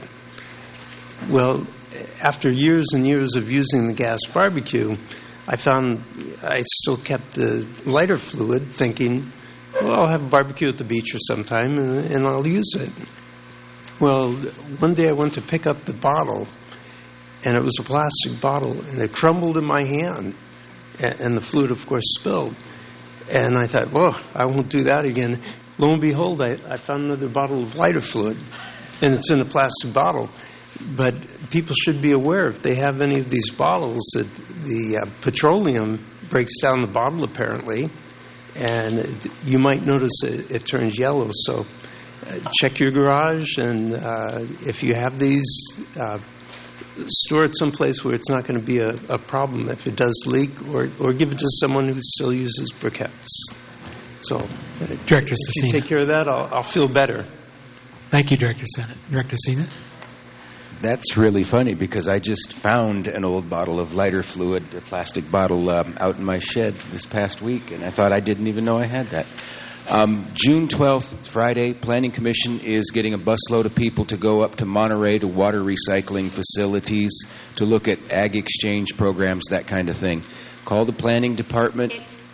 Well, after years and years of using the gas barbecue, I found I still kept the lighter fluid, thinking, well, I'll have a barbecue at the beach or sometime, and, and I'll use it. Well, one day I went to pick up the bottle, and it was a plastic bottle, and it crumbled in my hand, and, and the fluid, of course, spilled. And I thought, well, I won't do that again. Lo and behold, I, I found another bottle of lighter fluid, and it's in a plastic bottle. But people should be aware, if they have any of these bottles, that the uh, petroleum breaks down the bottle, apparently, and it, you might notice it, it turns yellow. So uh, check your garage, and uh, if you have these, uh, store it someplace where it's not going to be a, a problem if it does leak, or, or give it to someone who still uses briquettes. So, uh, Director if Cecina. you take care of that, I'll, I'll feel better. Thank you, Director Sennett. Director Cecina? That's really funny because I just found an old bottle of lighter fluid, a plastic bottle, um, out in my shed this past week, and I thought I didn't even know I had that. Um, June twelfth, Friday, Planning Commission is getting a busload of people to go up to Monterey to water recycling facilities to look at ag exchange programs, that kind of thing. Call the Planning Department. It's,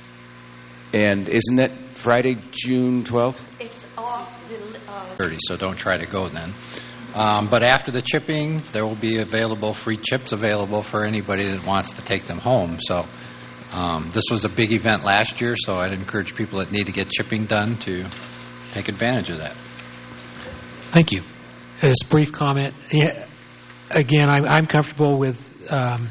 and isn't that Friday, June twelfth? it's off the... Uh, thirty, so don't try to go then. Um, but after the chipping, there will be available free chips available for anybody that wants to take them home. So um, this was a big event last year, so I'd encourage people that need to get chipping done to take advantage of that. Thank you. This brief comment. Yeah, again, I'm, I'm comfortable with um,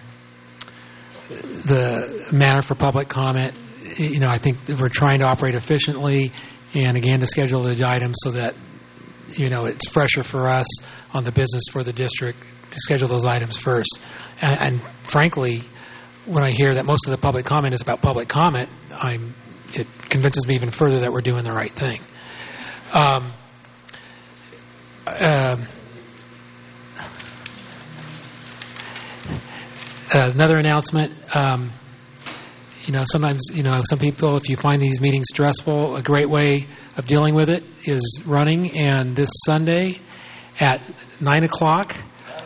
the manner for public comment. You know, I think that we're trying to operate efficiently, and again, to schedule the items so that, you know, it's fresher for us on the business for the district to schedule those items first. And, and frankly, when I hear that most of the public comment is about public comment, I'm, it convinces me even further that we're doing the right thing. Um, um, uh, another announcement. Um, you know, sometimes, you know, some people, if you find these meetings stressful, a great way of dealing with it is running. And this Sunday at nine o'clock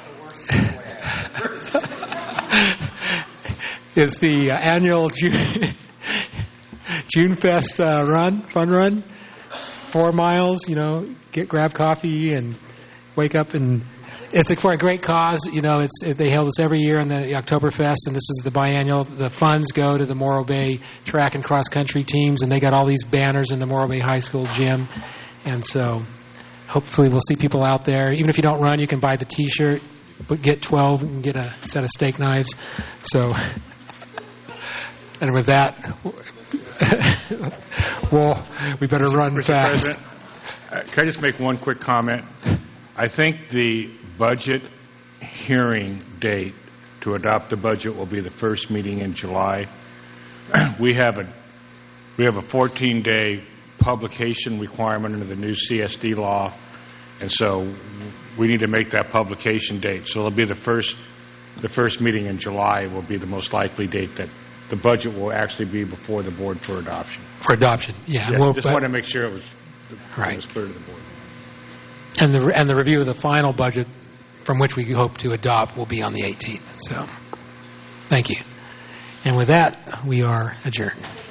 is the uh, annual June, June Fest uh, run, fun run. Four miles, you know, get grab coffee and wake up, and it's for a great cause. You know, it's they held this every year in the Oktoberfest, and this is the biannual. The funds go to the Morro Bay track and cross country teams, and they got all these banners in the Morro Bay High School gym, and so hopefully we'll see people out there. Even if you don't run, you can buy the T-shirt, but get twelve and get a set of steak knives. So, and with that. Well, we better run Mister fast. President, uh, can I just make one quick comment? I think the budget hearing date to adopt the budget will be the first meeting in July. we have a we have a fourteen-day publication requirement under the new C S D law, and so we need to make that publication date. So it'll be the first the first meeting in July will be the most likely date that the budget will actually be before the board for adoption. For adoption, yeah. yeah Well, just but, want to make sure it was, right. it was clear to the board. And the and the review of the final budget, from which we hope to adopt, will be on the eighteenth. So, thank you. And with that, we are adjourned.